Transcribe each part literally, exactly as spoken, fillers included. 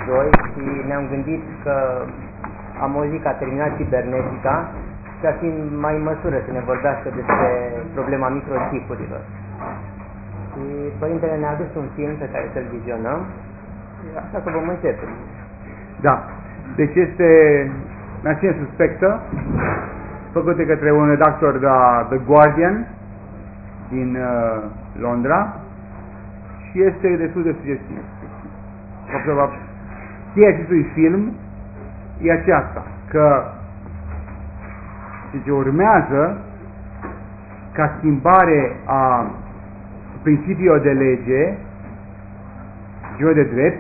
joi și ne-am gândit că am auzit că a terminat cibernetica și ar fi mai în măsură să ne vorbească despre problema microchipurilor. Și Părintele ne-a adus un film pe care să-l vizionăm, așa că vom începe. Da. Deci este Națiune Suspectă, făcută către un redactor de la The Guardian din uh, Londra și este destul de sugestiv. Cheia acestui film e aceasta, că ce urmează ca schimbare a principiilor de lege, principiilor de drept,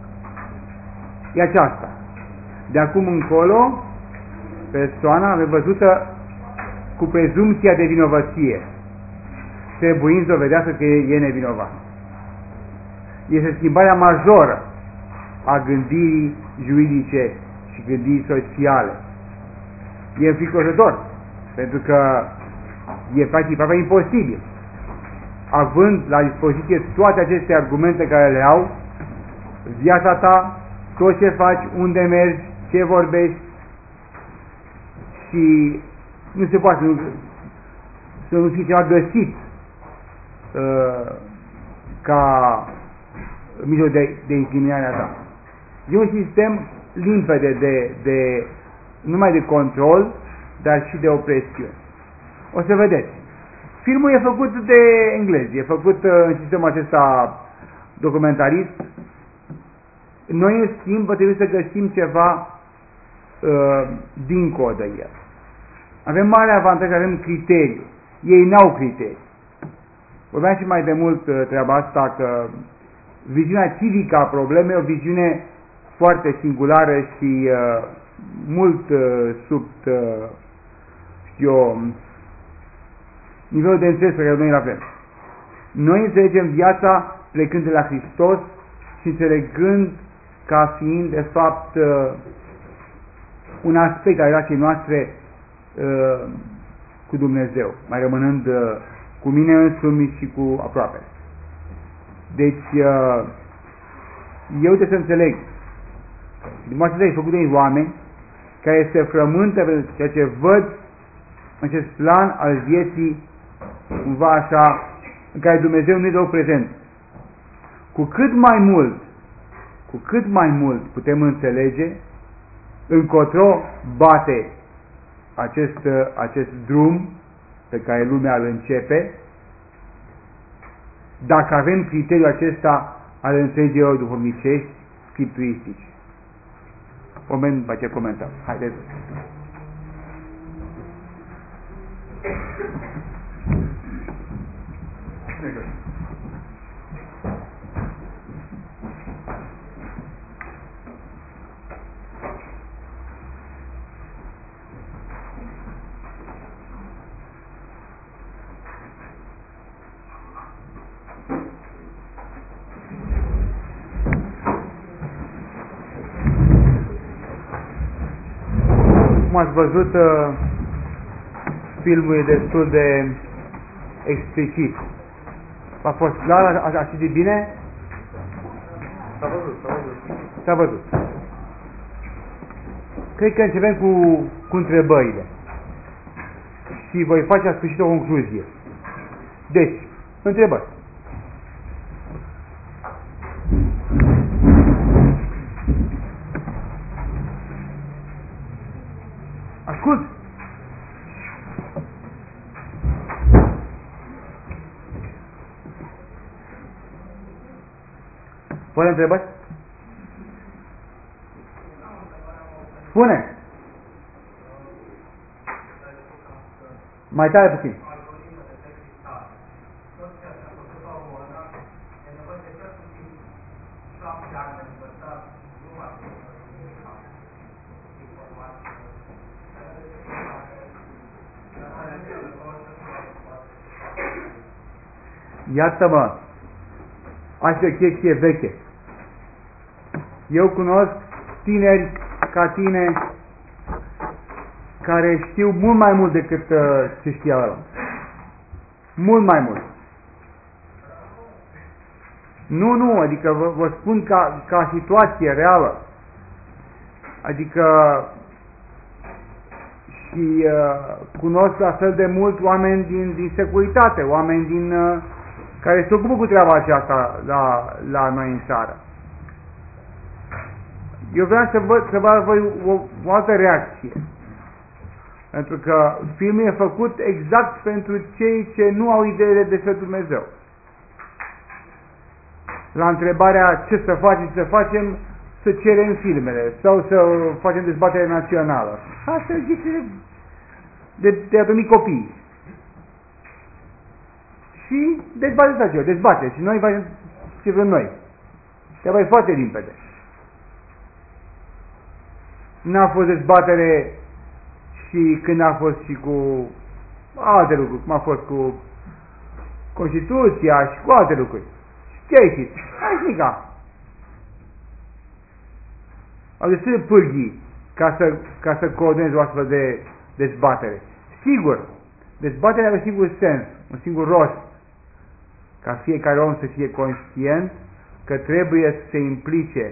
e aceasta. De acum încolo, persoana e văzută cu prezumția de vinovăție, trebuind să dovedească că e nevinovat. Este schimbarea majoră a gândirii juridice și gândirii sociale. E înfricoșător, pentru că e practic aproape imposibil, având la dispoziție toate aceste argumente care le au, viața ta, tot ce faci, unde mergi, ce vorbești, și nu se poate nu, să nu fie ceva găsit uh, ca mijloc de, de incriminare a ta. E un sistem limpede de, de, numai de control, dar și de opresiune. O să vedeți. Filmul e făcut de englezi, e făcut uh, în sistemul acesta documentarist. Noi, în schimb, trebuie să găsim ceva uh, dincolo de el. Avem mare avantaj, avem criterii. Ei n-au criterii. Vorbeam și mai de mult uh, treaba asta, că viziunea civică a problemei e o viziune foarte singulară și uh, mult uh, sub, uh, știu eu, nivelul de înțeles pe care noi îl avem. Noi înțelegem viața plecând de la Hristos și înțelegând ca fiind, de fapt, uh, un aspect al relației noastre uh, cu Dumnezeu, mai rămânând uh, cu mine însumi și cu aproape. Deci, uh, eu trebuie să înțeleg. Dumnezeu e făcut de oameni care se frământă pentru ceea ce văd în acest plan al vieții, cumva așa, în care Dumnezeu nu e deloc prezent. Cu cât mai mult, cu cât mai mult putem înțelege încotro bate acest, acest drum pe care lumea îl începe, dacă avem criteriul acesta al înțelegerilor duhovnicești, scripturistici. Moment după ce comentăm. Haideți. Cum ați văzut, filmul e destul de explicit. A fost clar așa de bine? S-a văzut, s-a văzut. S-a văzut. Cred că începem cu, cu întrebările. Și voi face la sfârșit o concluzie. Deci, întrebări. Ascult! Fără întrebări? Spune! Mai tare puțin. Iată-mă, asta e o chestie veche. Eu cunosc tineri ca tine care știu mult mai mult decât uh, ce știa ăla. Mult mai mult. Nu, nu, adică vă, vă spun ca, ca situație reală. Adică și uh, cunosc la fel de mult oameni din, din securitate, oameni din, uh, care se ocupă cu treaba aceasta la, la noi în țară. Eu vreau să văd, să văd voi o, o altă reacție. Pentru că filmul e făcut exact pentru cei ce nu au idee despre Dumnezeu. La întrebarea ce să facem, să facem, să cerem filmele sau să facem dezbatere națională. Asta zice de, de a dormi copiii. Și dezbateți așa, dezbateți. Și noi facem ce vrem noi. Treaba e foarte limpede. N-a fost dezbatere și când a fost și cu alte lucruri, cum a fost cu Constituția și cu alte lucruri. Ce ai ieșit? Hai șnica. Au destul de pârghii ca să, ca să coordonezi o astfel de dezbatere. Sigur, dezbaterea are un singur sens, un singur rost, ca fiecare om să fie conștient că trebuie să se implice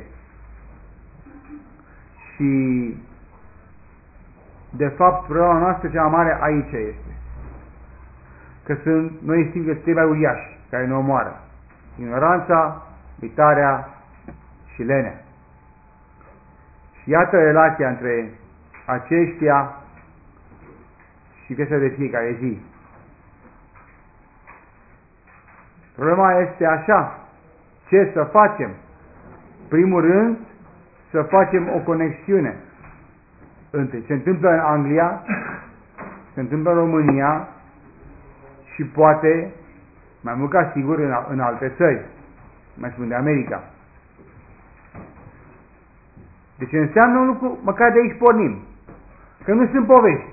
și de fapt problema noastră cea mare aici este că sunt noi singuri cei mai uriași care ne omoară: ignoranța, uitarea și lenea. Și iată relația între aceștia și viața de fiecare zi. Problema este așa: ce să facem? Primul rând, să facem o conexiune între ce se întâmplă în Anglia, se întâmplă în România și poate, mai mult ca sigur, în, în alte țări, mai spun de America. Deci înseamnă un lucru, măcar de aici pornim, că nu sunt povești.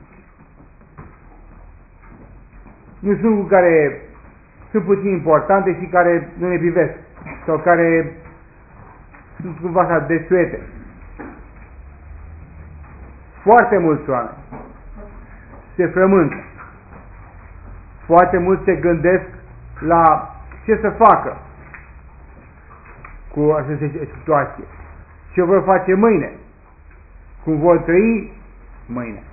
Nu sunt lucruri care sunt puțin importante și care nu ne privesc, sau care sunt cumva așa desuete. Foarte mulți oameni se frământă. Foarte mulți se gândesc la ce să facă cu această situație. Ce vor face mâine. Cum vor trăi mâine.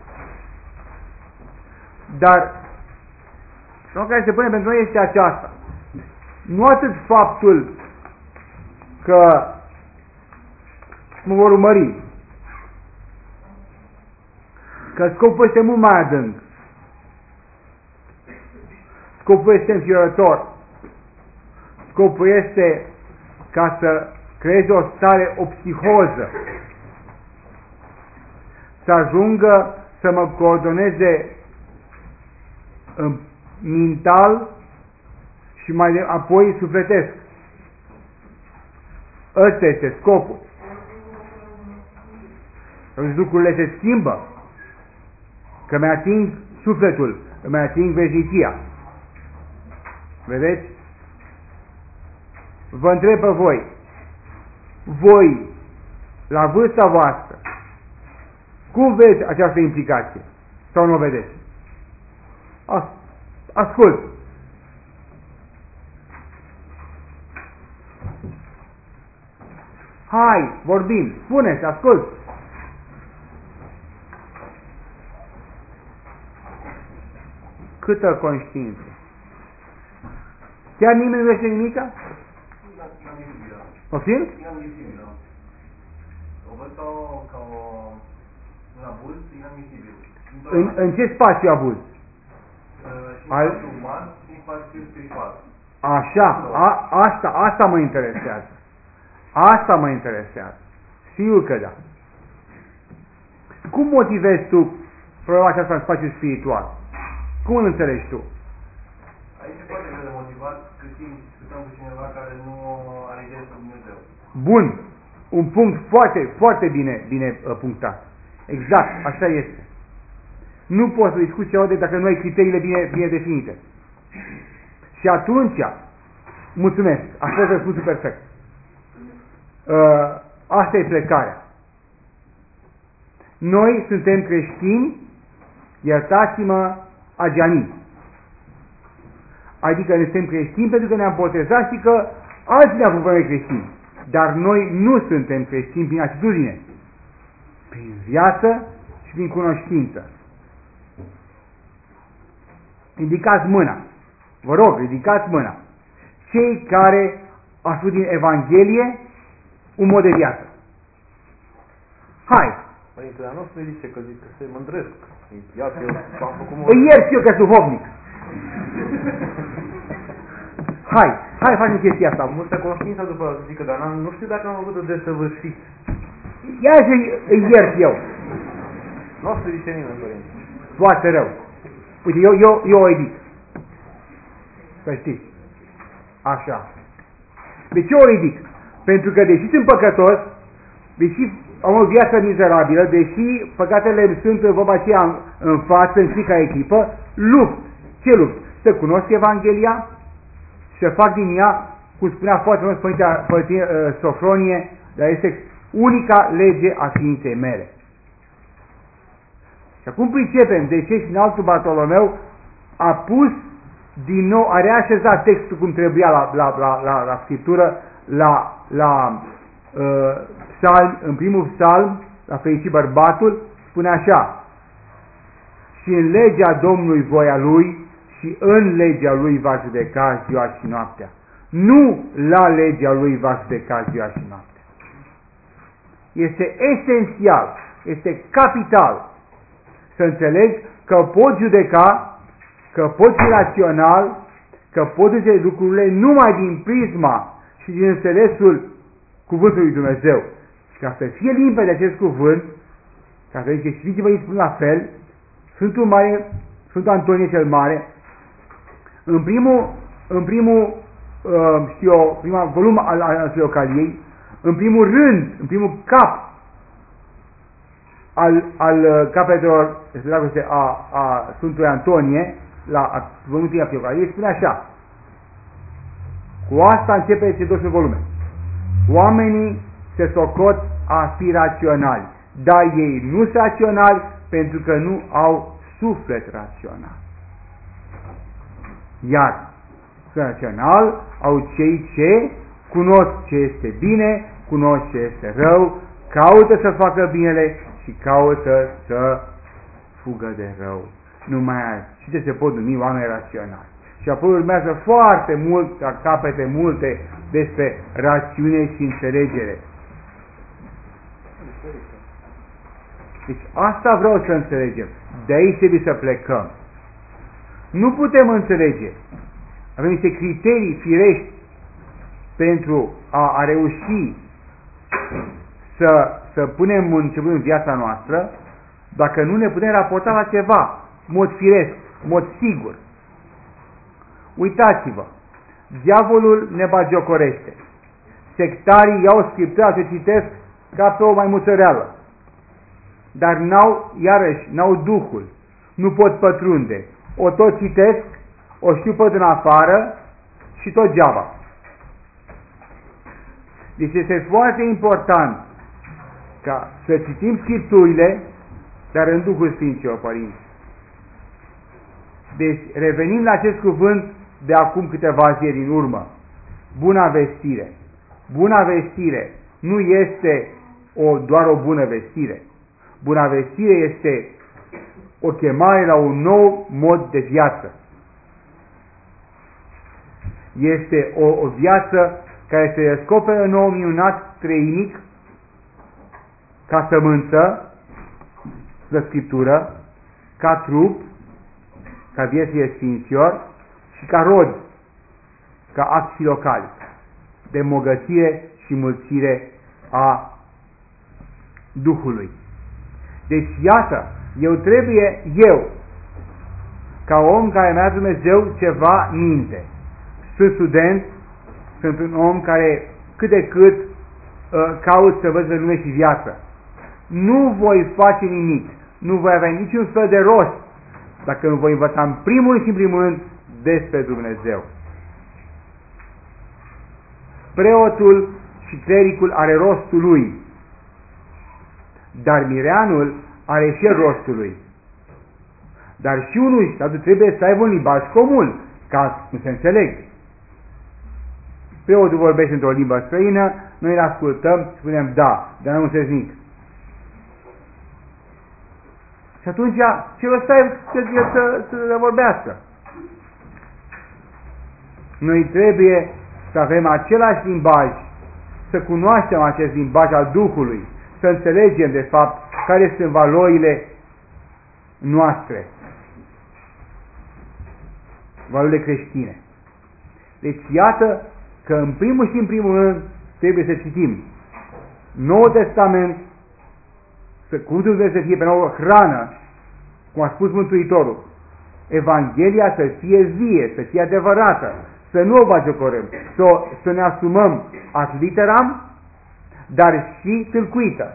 Dar problema care se pune pentru noi este aceasta. Nu atât faptul că mă vor urmări, că scopul este mult mai adânc. Scopul este înfiorător. Scopul este ca să creeze o stare, o psihoză, să ajungă să mă coordoneze mental și mai apoi sufletesc. Ăsta este scopul. Atunci lucrurile se schimbă, că mi-ating sufletul, îmi ating veșnicia. Vedeți? Vă întreb pe voi, voi, la vârsta voastră, cum vedeți această implicație? Sau nu o vedeți? As ascult! Hai, vorbim, spuneți, ascult! Câtă conștiință? Chiar nimeni nu este nimica? Poftim? O văd ca un abuz inadmisibil. În, în ce spațiu abuz? Și în spațiu uman și în spațiu spiritual. Așa, a, asta, asta mă interesează. Asta mă interesează. Sigur că da. Cum motivezi tu problema aceasta în spațiu spiritual? Cum îl înțelegi tu? Aici se poate de motivat că simți că stăm cu cineva care nu are idee despre Dumnezeu. Bun. Un punct foarte, foarte bine, bine punctat. Exact, așa este. Nu poți să discuți ceva de dacă nu ai criteriile bine, bine definite. Și atunci, mulțumesc, a fost răspunsul perfect. Uh, asta e plecarea. Noi suntem creștini, iertați-mă, agianii. Adică ne suntem creștini pentru că ne-am botezat și că Alții ne avem noi creștini, dar noi nu suntem creștini prin atitudine, prin viață și prin cunoștință. Ridicați mâna, vă rog, ridicați mâna, cei care au spus din Evanghelie un mod de viață. Hai! Părinte, dar nu se zice că zic că se mândresc. Iată, eu am făcut mult. Îi iert eu că duhovnic. Hai, hai facem chestia asta. Multă conștiință după să zică, dar nu știu dacă am avut-o desăvârșit. Ia să îi iert eu. Nu o să zice nimeni, părinte. Foarte rău. Uite, eu, eu, eu o edit. Să știți. Așa. De ce o ridic? Pentru că deși sunt păcătos, deși am o viață mizerabilă, deși păcatele îmi sunt în vorba aceea în, în față, în fiecare echipă, lupt. Ce lupt? Să cunosc Evanghelia, să fac din ea, cum spunea foarte mult Părinte, Părinte uh, Sofronie, dar este unica lege a ființei mele. Și acum pricepem de ce și în altul Bartolomeu a pus din nou, a reașezat textul cum trebuia la, la, la, la, la Scriptură, la, la uh, psalm, în primul psalm, la Fericit bărbatul, spune așa: și în legea Domnului voia lui și în legea lui va judeca ziua și noaptea. Nu la legea lui va judeca ziua și noaptea. Este esențial, este capital să înțelegi că pot judeca, că pot fi rațional, că pot înțelege lucrurile numai din prisma și din înțelesul cuvântului lui Dumnezeu. Și ca să fie limpede acest cuvânt, ca să zice Sfinții Părinți spun la fel, Sfântul Mare, Sfântul Antonie cel Mare, în primul, în primul uh, știu eu, prima volum al, al Filocaliei, în primul rând, în primul cap al, al capetelor a, a Sfântului Antonie, la volumul Filocaliei, spune așa: cu asta începe cele doisprezece volume. Oamenii se socot a fi raționali, dar ei nu sunt raționali pentru că nu au suflet rațional. Iar rațional au cei ce cunosc ce este bine, cunosc ce este rău, caută să facă binele și caută să fugă de rău. Numai și ce se pot numi oameni raționali. Și apoi urmează foarte mult, capete multe despre rațiune și înțelegere. Deci asta vreau să înțelegem. De aici trebuie să plecăm. Nu putem înțelege. Avem niște criterii firești pentru a, a reuși să, să punem început în viața noastră, dacă nu ne putem raporta la ceva, mod firesc, mod sigur. Uitați-vă, diavolul ne bagiocorește. Sectarii iau Scriptura, se citesc ca pe o maimuță reală. Dar n-au, iarăși, n-au Duhul. Nu pot pătrunde. O tot citesc, o știu pe din afară și tot geaba. Deci este foarte important ca să citim Scripturile, dar în Duhul Sfinților, părinți. Deci revenim la acest cuvânt de acum câteva zile din urmă. Buna vestire. Buna vestire nu este o, doar o bună vestire. Buna vestire este o chemare la un nou mod de viață. Este o, o viață care se descoperă în nou minunat treinic, ca sămânță, de Scriptură, ca trup, ca vieție sfinților și ca rod, ca act filocali, de mogăție și mulțire a Duhului. Deci, iată, eu trebuie, eu, ca om care mi-a dat Dumnezeu ceva minte, sunt student, sunt un om care cât de cât uh, caut să văd de lume și viață. Nu voi face nimic, nu voi avea niciun fel de rost dacă nu voi învăța în primul și în primul rând despre Dumnezeu. Preotul și clericul are rostul lui, dar mireanul are și rostul lui. Dar și unul și altul trebuie să aibă un limbaj comun, ca să se înțeleg. preotul vorbește într-o limbă străină, noi îl ascultăm și spunem da, dar nu înțeles nimic. Și atunci, ce rost ai să, să, să vorbească? Noi trebuie să avem același limbaj, să cunoaștem acest limbaj al Duhului, să înțelegem, de fapt, care sunt valorile noastre, valorile creștine. Deci, iată că în primul și în primul rând trebuie să citim Noul Testament, să cuvântul trebuie să fie pe nouă hrană, cum a spus Mântuitorul, Evanghelia să fie vie, să fie adevărată, să nu o bagiocorăm, să, să ne asumăm ad literam, dar și tâlcuită.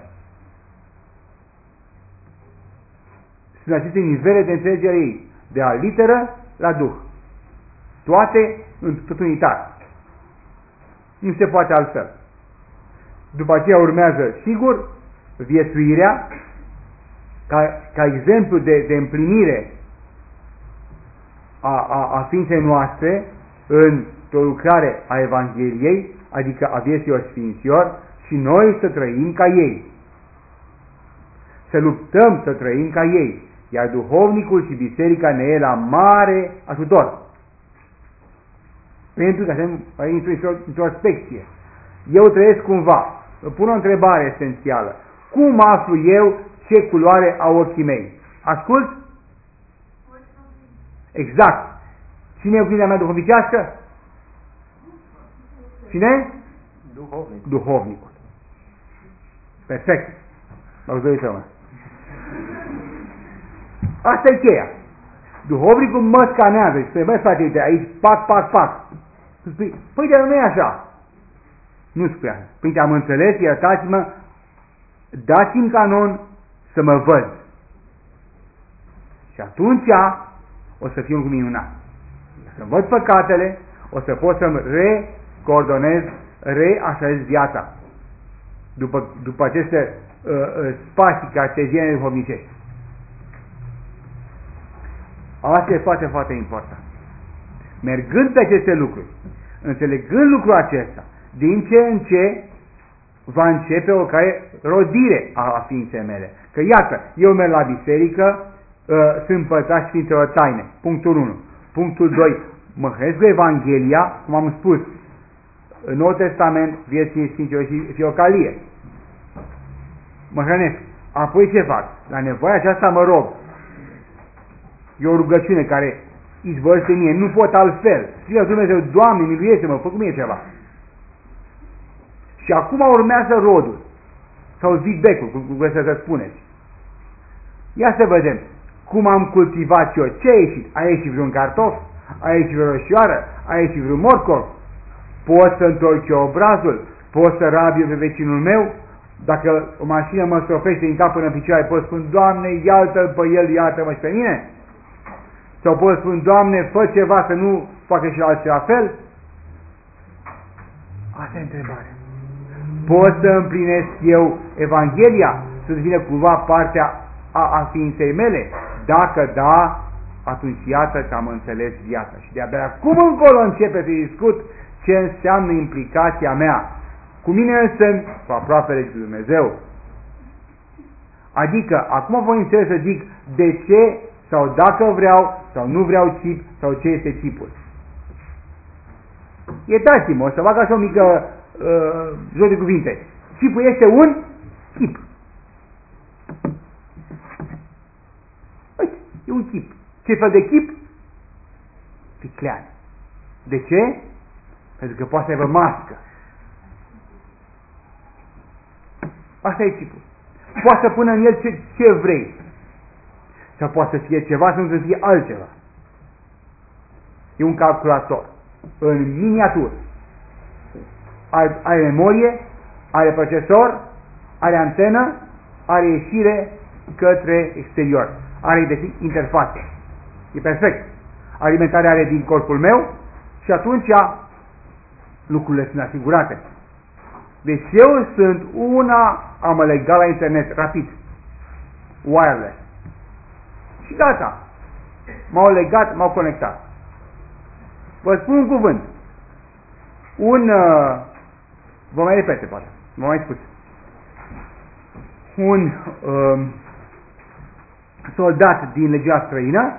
Sunt aceste nivele de înțelegere ei, de la literă la duh. Toate în tot unitar. Nu se poate altfel. După aceea urmează, sigur, viețuirea, ca, ca exemplu de, de împlinire a, a, a ființei noastre într-o lucrare a Evangheliei, adică a vieților sfinților, și noi să trăim ca ei. Să luptăm să trăim ca ei, iar duhovnicul și biserica ne e la mare ajutor. Pentru că suntem într-o, într-o aspecție. Eu trăiesc cumva. Îmi pun o întrebare esențială. Cum aflu eu ce culoare au ochii mei? Ascult? Exact. Cine e opinia mea duhovnicească? Cine? Duhovnic. Duhovnicul. Perfect. Mulțumim. Asta e cheia. Duhovnicul mă scanează și spune, băi frate, uite, aici, pac, pac, pac. Spui, păi, dar nu e așa. Nu spune așa. Păi, am înțeles, iertați-mă, dați-mi canon să mă văd. Și atunci o să fiu un minunat. Să văd păcatele, o să pot să-mi recoordonez, reașez viața. După, după aceste uh, uh, spații carteziene duhovnicești. Asta e foarte, foarte important. Mergând pe aceste lucruri, înțelegând lucrul acesta, din ce în ce va începe o care rodire a ființei mele. Că iată, eu merg la biserică, uh, sunt părtaș Sfintelor Taine. Punctul unu. Punctul doi. Mă hrănesc cu Evanghelia, cum am spus, în Noul Testament, vieții Sfinților și fiocalie. Mă hrănesc. Apoi ce fac? La nevoia aceasta mă rog. E o rugăciune care izvorăște mie, nu pot altfel. Striga Dumnezeu, Doamne, miluiește-mă, fă cum e ceva. Și acum urmează rodul, sau feedback-ul, cum vreți să spuneți. Ia să vedem cum am cultivat eu, ce a ieșit? A ieșit vreun cartof? A ieșit vreo roșioară? A ieșit vreun morcov? Pot să întorc eu obrazul? Pot să rab eu pe vecinul meu? Dacă o mașină mă stropește din cap până în picioare, pot spun, Doamne, iartă-l pe el, iartă-mă și pe mine? Sau pot spun, Doamne, fă ceva să nu facă și alții la fel? Asta e întrebarea. Pot să împlinesc eu Evanghelia? Să devină cumva partea a, a ființei mele? Dacă da, atunci iată că am înțeles viața. Și de-abia acum încolo începe să discut ce înseamnă implicația mea cu mine însă, cu aproapele și cu Dumnezeu. Adică, acum voi înțeles să zic de ce sau dacă vreau sau nu vreau chip sau ce este chipul. Iertați-mă, o să fac așa o mică uh, joc de cuvinte. Chipul este un chip. Uite, e un chip. Ce fel de chip? Ficlean. De ce? Pentru că poate să aibă mască. Asta e chipul. Poate să pună în el ce, ce vrei. Sau poate să fie ceva, sau să fie altceva. E un calculator. În miniatură. Are, are memorie, are procesor, are antenă, are ieșire către exterior. Are de interfață. E perfect. Alimentarea are din corpul meu și atunci lucrurile sunt asigurate. Deci eu sunt una, am legat la internet, rapid, wireless. Și gata. M-au legat, m-au conectat. Vă spun un cuvânt. Un, uh, vă mai repete, poate, vă mai spus. Un uh, soldat din legia străină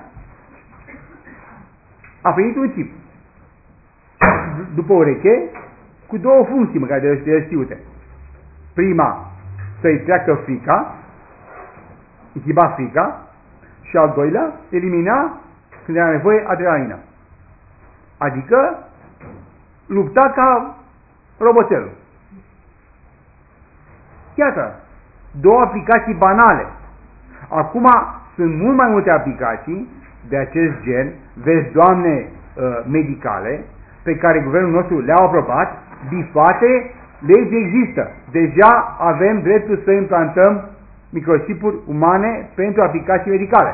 a primit un chip după ureche cu două funcții măcar de de știute. Prima, să-i treacă frica, inhiba frica, și al doilea, elimina, când era nevoie, adrenalină. Adică lupta ca roboțelul. Iată, două aplicații banale. Acum sunt mult mai multe aplicații de acest gen, vezi, Doamne, medicale, pe care guvernul nostru le-a aprobat, bifate, legi există. Deja avem dreptul să implantăm microchipuri umane pentru aplicații medicale.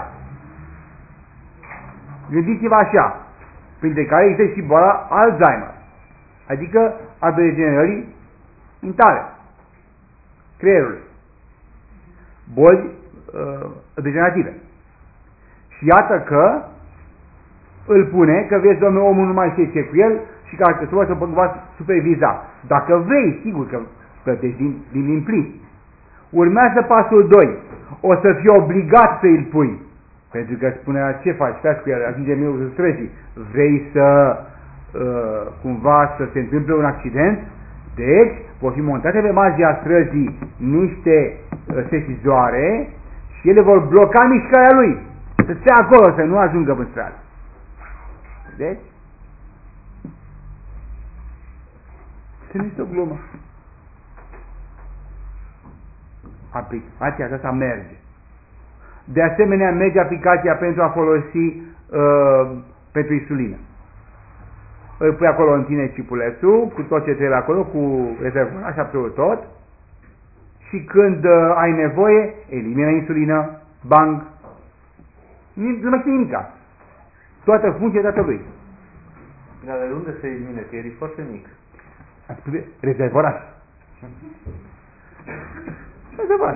Gândiți-vă așa, printre care există și boala Alzheimer, adică a degenerării mentale, creierului, boli uh, degenerative. Și iată că îl pune, că vezi, domnule, omul nu mai știe ce cu el și că să poți să poți superviza. Dacă vrei, sigur că plătești din, din, din plin. Urmează pasul doi. O să fii obligat să îl pui. Pentru că spunea, ce faci? Faci cu el, ajunge miul străzii. Vrei să uh, cumva să se întâmple un accident? Deci, vor fi montate pe marginea străzii niște uh, sesizoare și ele vor bloca mișcarea lui. Să stea acolo, să nu ajungă în stradă. Deci, să nu este o glumă. Aplicația asta merge. De asemenea, merge aplicația pentru a folosi uh, pentru insulină. Îl pui acolo în tine cipulețul, cu tot ce trebuie acolo, cu rezervor și absolut tot. Și când uh, ai nevoie, elimina insulină, bang, nu mai știe nimica. Toată funcția dată lui. Dar de unde se elimine? Că el e foarte mic. Ați spus rezervoraș. Rezervoraș.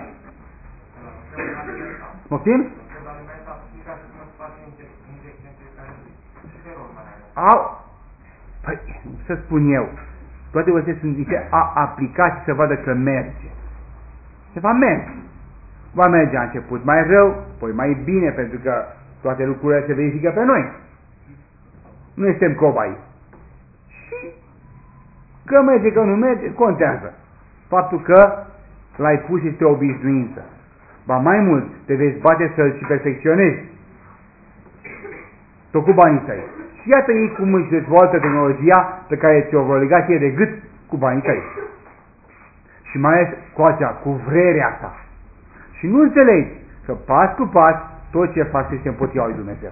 Moftim? Au. Păi, să spun eu, toate astea sunt niște aplicații să vadă că merge. Se va merge. Va merge la început mai rău, păi mai bine, pentru că toate lucrurile se verifică pe noi. Nu suntem cobai. Și că merge, că nu merge, contează. Faptul că l-ai pus este o obișnuință. Ba mai mult, te vei bate să-l și perfecționezi. Tot cu banii tăi. Și iată ei cum își dezvoltă tehnologia pe care ți-o vor lega ție de gât cu banii tăi. Și mai ales cu acea, cu vrerea ta. Și nu înțelegi că pas cu pas tot ce faci este împotriva lui Dumnezeu.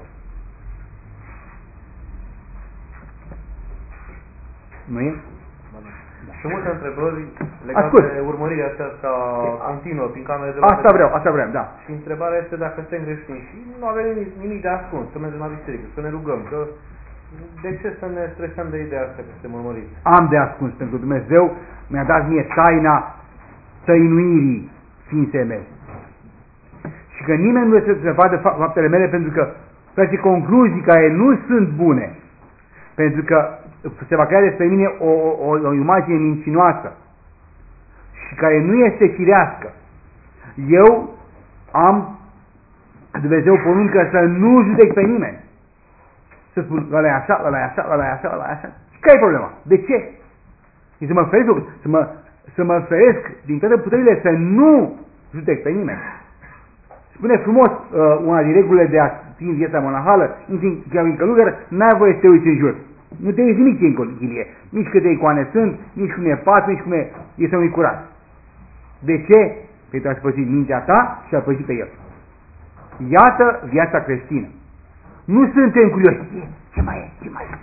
Nu e? Da. Și multe întrebări legate Ascult. de urmărirea aceasta continuă prin camere de Asta vreau, asta vreau, da. Și întrebarea este dacă suntem creștini și nu avem nimic, nimic de ascuns, să mergem la biserică, să ne rugăm, că de ce să ne stresăm de ideea asta că suntem urmăriți? Am de ascuns, pentru Dumnezeu mi-a dat mie taina tăinuirii ființei mele. Și că nimeni nu trebuie să vadă faptele mele, pentru că face concluzii care nu sunt bune. Pentru că se va crea despre mine o, o, o imagine mincinoasă și care nu este firească. Eu am, Dumnezeu poruncă să nu judec pe nimeni. Să spun, ăla e așa, ăla e așa, ăla e așa, ăla e așa. Și care e problema? De ce? Și să mă feresc, să mă, să mă feresc din toate puterile să nu judec pe nimeni. Spune frumos uh, una din regulile de a fi în viața monahală, intri în călugăr, n-ai voie să te uiți în jur. Nu te uiți nimic ce în chilie. Nici câte icoane sunt, nici cum e pat, nici cum e, este unui curat. De ce? Pentru a spăzi mintea ta și a păzi pe el. Iată viața creștină. Nu suntem curioși. Ce mai e? Ce mai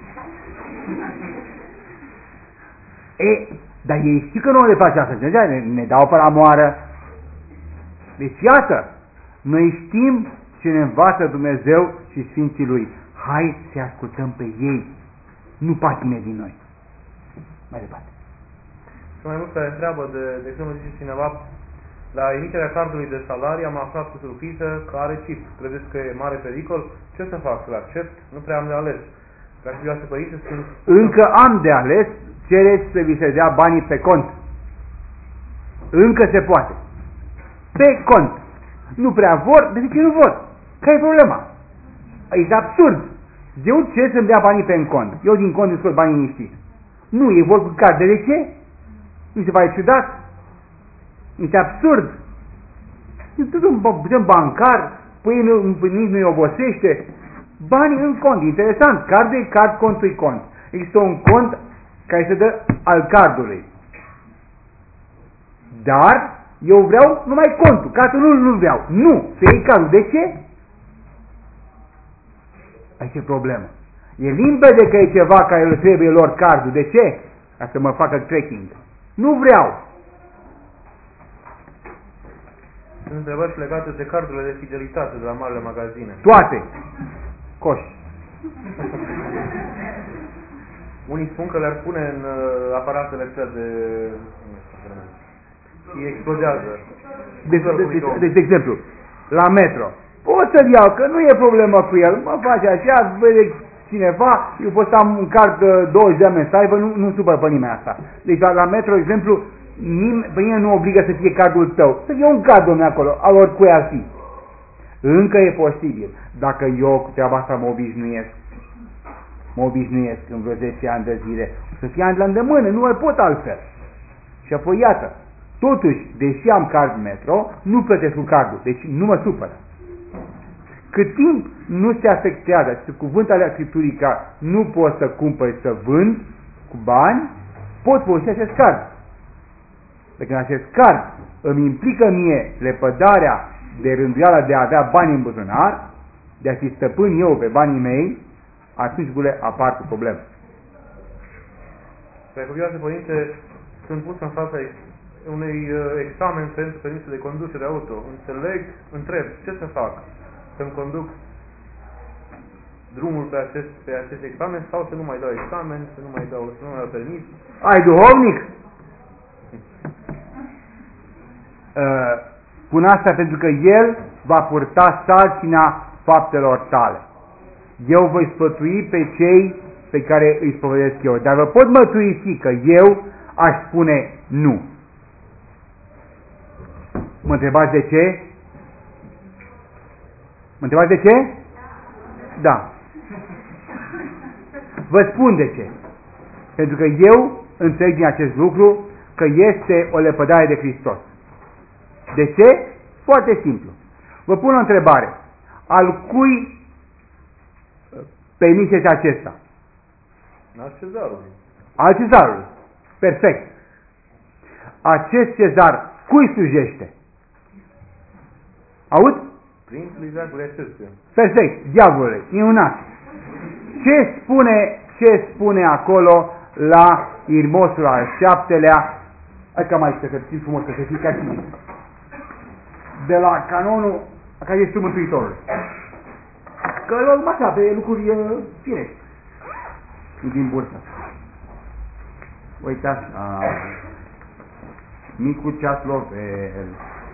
e? E, dar ei știu că nu le face asta. Ne, ne dau pe la moară. Deci iată, noi știm ce ne învață Dumnezeu și Sfinții Lui. Hai să ascultăm pe ei, nu patime din noi. Mai departe. Și mai mult care întreabă, de, de exemplu, zice cineva, la emiterea cardului de salarii am aflat cu surpriză că are chip. Credeți că e mare pericol? Ce să fac? Să-l accept? Nu prea am de ales. Dar și să părinte sunt... Încă am de ales cereți să vi se dea banii pe cont. Încă se poate. Pe cont. Nu prea vor, de ce nu vor? Care e problema? E absurd. Eu ce să-mi dea banii pe cont? Eu din cont îmi scot banii niștiți. Nu, ei vor cu carte. De ce? Mi se pare ciudat. Este absurd. E tot un sistem bancar, păi nu, nici nu-i obosește. Banii în cont, interesant. Card e card, contul e cont. Există un cont care se dă al cardului. Dar eu vreau numai contul. Cardul nu, nu vreau. Nu, să iei cardul. De ce? Aici e problemă. E limpede că e ceva care le trebuie lor cardul. De ce? Ca să mă facă tracking. Nu vreau. Sunt întrebări legate de cardurile de fidelitate de la marile magazine. Toate. Coș. Unii spun că le-ar pune în uh, aparatele astea de... și explodează. Deci, de, de, de, de exemplu, la metro. Pot să-l iau, că nu e problemă cu el. Mă face așa, vede cineva, eu pot să am un card de douăzeci de oameni să aibă, nu, nu supăr pe nimeni asta. Deci la, la metro, de exemplu, nim, pe nimeni nu obligă să fie cardul tău. Să iau un card, domnule, acolo, al oricui ar fi. Încă e posibil. Dacă eu cu treaba asta mă obișnuiesc, mă obișnuiesc în vreo zece ani de zile, să fie ani la îndemână, nu mai pot altfel. Și apoi, iată, totuși, deși am card metro, nu plătesc cu cardul, deci nu mă supără. Cât timp nu se afectează, și cuvântul alea scripturii ca nu pot să cumpăr să vând cu bani, pot folosi acest card. Pentru că acest card îmi implică mie lepădarea de rânduiala de a avea bani în buzunar, de a fi stăpân eu pe banii mei, atunci gule apar cu probleme. Precuvioase Părinte, sunt pus în fața unui uh, examen pentru permisul de conducere auto. Înțeleg, întreb, ce să fac? Să-mi conduc drumul pe acest, pe acest examen sau să nu mai dau examen, să nu mai dau, să nu mai dau permis? Ai duhovnic? Uh, Spun asta pentru că el va purta sarcina faptelor tale. Eu voi sfătui pe cei pe care îi spovedesc eu. Dar vă pot mărturisi că eu aș spune nu. Mă întrebați de ce? Mă întrebați de ce? Da. Vă spun de ce. Pentru că eu înțeleg din acest lucru că este o lepădare de Hristos. De ce? Foarte simplu. Vă pun o întrebare. Al cui permis este acesta? Al cezarului. Al cezarului. Perfect. Acest cezar cui slujește? Aud? Prințului veacului acestuia. Perfect. Diavolului. Minunat. Ce spune, ce spune acolo la Irmosul al șaptelea? Hai că mai să țin frumos, că să fii ca tine. De la canonul care este Mântuitorul. Că luăm așa pe lucruri uh, firești. Din bursă. Uitați, a, micul ceaslovel.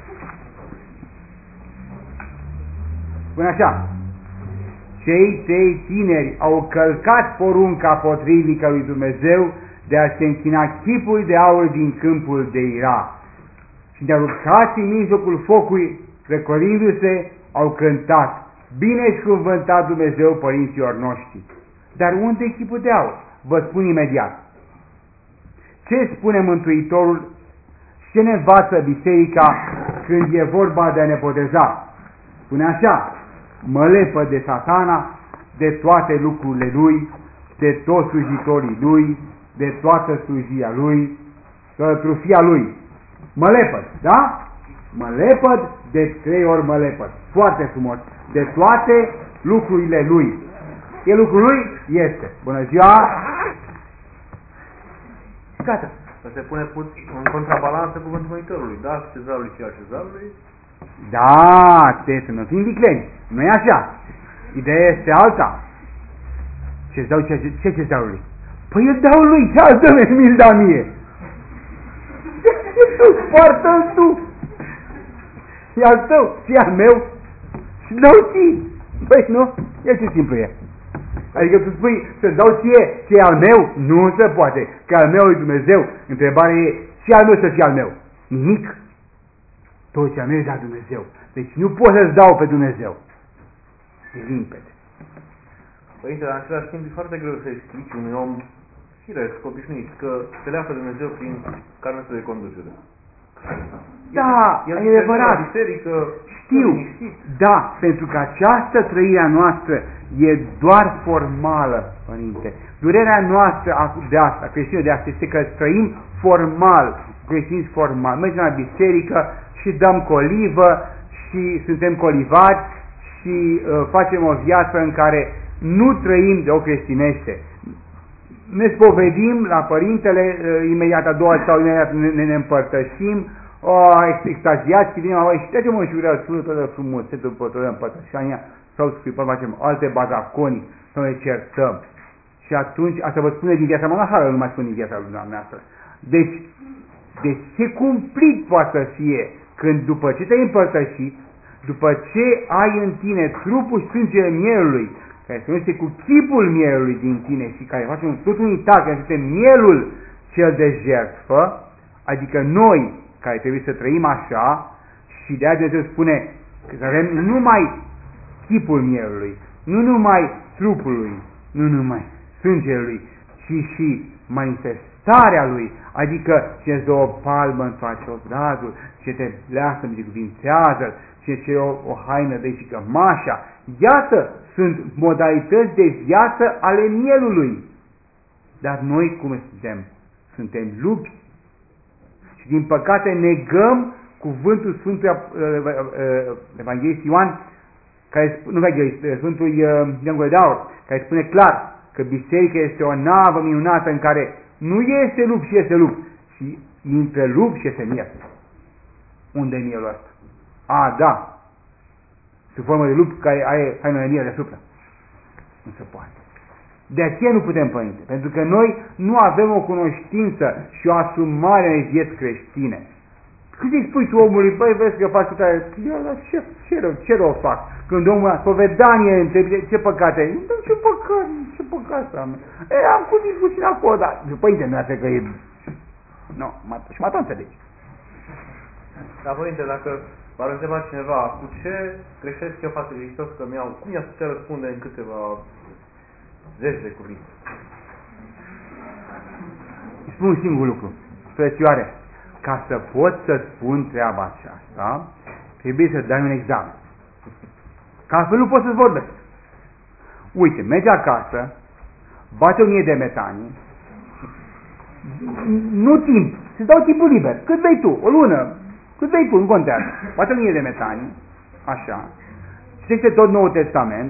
Spune așa. Cei trei tineri au călcat porunca potrivnică lui Dumnezeu de a se închina chipul de aur din câmpul de Ira. Și de-a urcat în mijlocul focului, recorindu-se, au cântat, binecuvântat Dumnezeu părinților noștri. Dar unde e chipul de aur? Vă spun imediat. Ce spune Mântuitorul și ce ne învață biserica când e vorba de a ne boteza? Spune așa, mă lepă de Satana, de toate lucrurile lui, de toți slujitorii lui, de toată slujia lui, de trufia lui. Mă lepăd, da? Mă lepăd, de trei ori mă lepăd. Foarte frumos. De toate lucrurile lui. E lucrul lui? Este. Bună ziua! Gata. Să se pune put în contrabalansă cuvântul Mântuitorului. Da, cezarului și al cezarului. Da, trebuie să nu fim vicleni. Nu e așa. Ideea este alta. Ce dau ce, ce cezarului? Păi îl dau lui, ce al dă mi-l da mie. E tu, poartă-l tu. E al tău, și al meu. Și dau ții. Păi nu, e ce simplu e. Adică tu spui să dau ție ce e al meu? Nu se poate, că al meu e Dumnezeu. Întrebarea e, ce al meu să fie al meu? Nimic. Tot ce al meu e dat Dumnezeu. Deci nu pot să-ți dau pe Dumnezeu. E limpede. Părinte, dar în același timp e foarte greu să explici unui om firesc, obișnuit, că se leapă Dumnezeu prin carnetul de conducere. Da, el e adevărat. Biserică, știu, da, pentru că această trăire a noastră e doar formală, Părinte. Durerea noastră de asta, creștină de asta, este că trăim formal, creștini formal. Mergem la biserică și dăm colivă și suntem colivați și uh, facem o viață în care nu trăim de o creștinește. Ne spovedim la Părintele, uh, imediat a doua sau imediat ne, ne, ne împărtășim, o, extaziați și vine și trecem o șură tot frumos, se după tot împărtășania sau scripăm, facem alte bazaconii, să ne certăm. Și atunci, asta vă spune din viața monahală, nu mai spune din viața lui dumneavoastră. Deci, deci ce cumplit poate să fie când după ce te-ai împărtășit, după ce ai în tine trupul și sângele mielului, care se numește cu chipul mielului din tine și care face un tot unitar, care este mielul cel de jertfă, adică noi, care trebuie să trăim așa, și de aia Dumnezeu spune că avem nu numai chipul mielului, nu numai trupului, nu numai sângele lui, ci și manifestarea lui, adică ce îți dă o palmă îmi face obrazul, ce te lasă îmi cuvințează, ce ce o, o haină de și cămașa. Iată, sunt modalități de viață ale mielului. Dar noi cum suntem? Suntem lupi. Și din păcate negăm cuvântul Sfântului Evanghelist Ioan, care, nu Evanghelist, Sfântul Ioan de Aur, care spune clar că biserica este o navă minunată în care nu este lup și este lup, ci intră lup și este miel. Unde e mielul ăsta? A, da, sub formă de lup care are haină de miel deasupra. Nu se poate. De aceea nu putem, Părinte, pentru că noi nu avem o cunoștință și o asumare în vieți creștine. Când îi spui tu omului, băi, vezi că faci tare, dar ce, ce rău, ce rău fac? Când omul a spovedanie, întrebe ce păcate ai? Nu, ce păcat, ce păcat am. E, am cutit puțin acolo, dar, Părinte, nu asta că e... Nu, și mă tot înțelegi. Dar, Părinte, dacă v-ar întreba cineva, cu ce greșesc eu față de Hristos că mi-au, cum i-a putea răspunde în câteva zeci de cuvinte? Îi spun un singur lucru, frățioare, ca să pot să spun treaba aceasta, trebuie să dai un examen. Ca altfel nu pot să-ți vorbesc. Uite, mergi acasă, bate o mie de metanii, nu timp, să-ți dau timpul liber, cât vei tu, o lună, cât vei tu, nu contează. Bate o mie de metanii, așa, citește tot Noul Testament,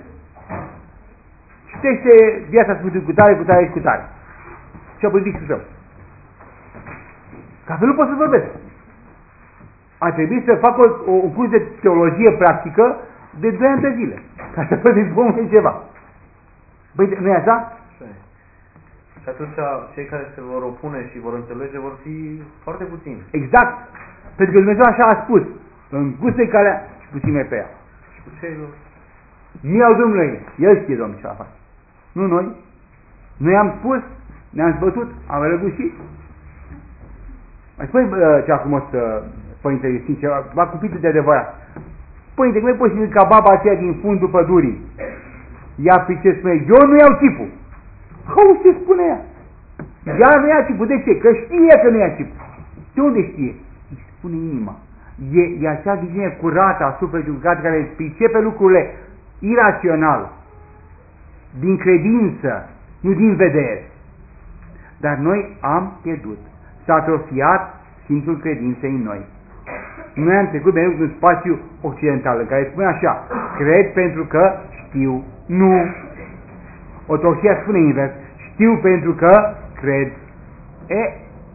citește viața Sfântului cu tare, cu tare și cu tare. Și a politicul său. Ca să nu pot să vorbesc. A trebuit să fac o, o, un curs de teologie practică de doi ani de zile. Ca să pot să-i ceva. Băi, nu e așa? Și atunci cei care se vor opune și vor înțelege vor fi foarte puțini. Exact. Pentru că Dumnezeu așa a spus. În gustă-i calea și puține pe ea. Și cu cei mie au Domnului. El știe, Domnul, ce a face. Nu noi. Noi am spus, ne-am zbătut, am răgușit. Mai spune cea frumos, Părintele Sincer, m-a cupit de adevărat. Părinte, cum e posibil ca baba aceea din fundul pădurii ea pe ce spune, eu nu iau chipul. Auzi ce spune ea? Ea nu ia chipul. De ce? Că știe că nu ia chipul. De unde știe? Îi spune inima. E, e acea viziune curată asupra de un caz care pricepe lucrurile irațional, din credință, nu din vedere. Dar noi am pierdut. S-a atrofiat simțul credinței în noi. Noi am trecut mereu în spațiu occidental, în care spune așa, cred pentru că știu, nu. Ortodoxia spune invers, știu pentru că cred. E,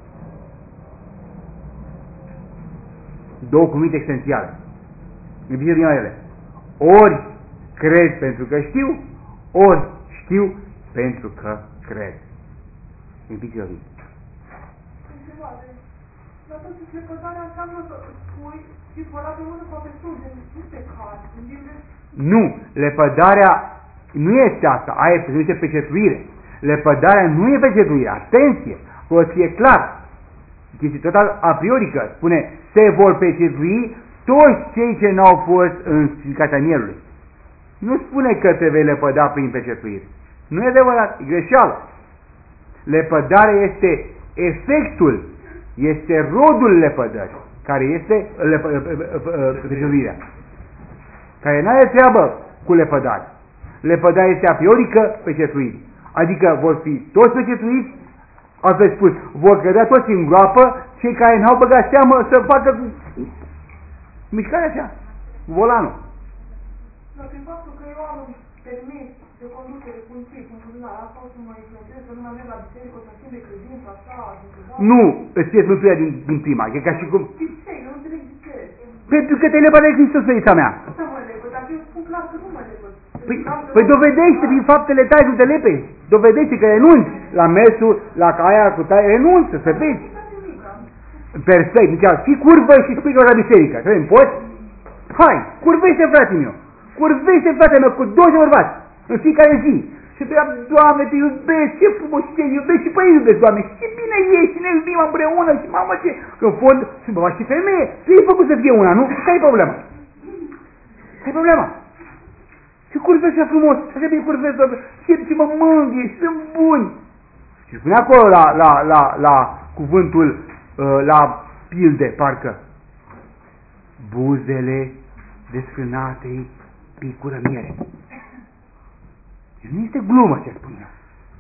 două cuvinte esențiale. Gândiți din ele. Ori cred pentru că știu, ori știu pentru că cred. Gândiți-vă bine. Dar totuși lepădarea înseamnă să spui și vorba de unul poate studii, nu pe caz. Nu, lepădarea Nu este asta, aia se numește pecetuire. Lepădarea nu e pecetuire, atenție, o să fie clar. Este total a priorică, spune, se vor pecetui toți cei ce n-au fost în sfințicarea mielului. Nu spune că te vei lepăda prin pecetuire. Nu e adevărat, e greșeală. Lepădarea este efectul, este rodul lepădării, care este pecetuirea, care nu are treabă cu lepădare. Lepădarea este a priorică pecetuire. Adică vor fi toți pecetuiți, altfel spus, vor cădea toți în groapă cei care n-au băgat seamă să facă cu mișcarea aceea, cu volanul. Dar prin faptul că eu am un permis de conducere cu un trip, un lunar, asta o să mă influențeze, să nu mai merg la biserică, o să schimbe credința, așa, nu, îți ies mântuirea din, din prima, e ca și cum... De ce? Nu înțeleg de ce. Pentru că te-ai lepădat de Hristos, ferița mea. Să mă lepăd, dar eu spun clar că nu mă lepăd. Păi, păi dovedește prin faptele tale, nu te lepezi. Dovedește că renunți la mersul, la aia cu tare, renunță, să vezi. Perfect, deci fii curvă și spui că la biserică. Să vedem, poți? Hai, curvește, frate meu. Curvește, frate meu, cu douăzeci de bărbați, în fiecare zi. Și te Doamne, te iubesc, ce frumos te iubesc și pe ei iubesc, Doamne, și ce bine ești, și ne iubim împreună și mamă ce... Că în fond, sunt bărbați și femeie, tu ești făcut să fie una, nu? Care-i problema? Care-i problema? Și curvește așa frumos, așa bine curvește, și, și mă mângâie, și sunt buni. Și spune acolo la, la, la, la cuvântul, la pilde, parcă, buzele desfrânatei picură miere. Nu este glumă ce spun eu.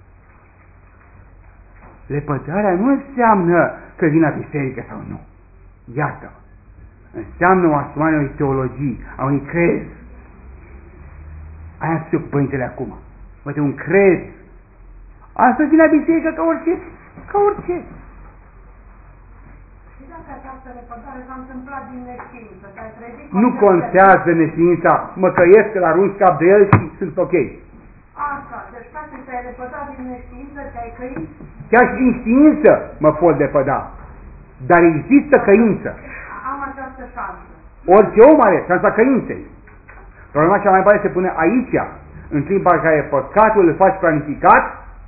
Lepădarea nu înseamnă că vin la biserică sau nu. Iată. Înseamnă o asumare a unei teologii, a unui crez. Aia spune cu părintele acum. Uite, un crez. Asta vine la biserică ca orice. Ca orice. Și dacă această lepădare s-a întâmplat din neștiință, te-ai trezit... Nu contează neștiința. Mă căiesc, îl arunc cap de el și sunt ok. Asta, deci practic te-ai lepădat din neștiință, te-ai căit? Chiar și din știință mă pot lepăda. Dar există căință. Am această șansă. Orice om are șansa căinței. Problema cea mai mare se pune aici, în timp în care păcatul îl faci planificat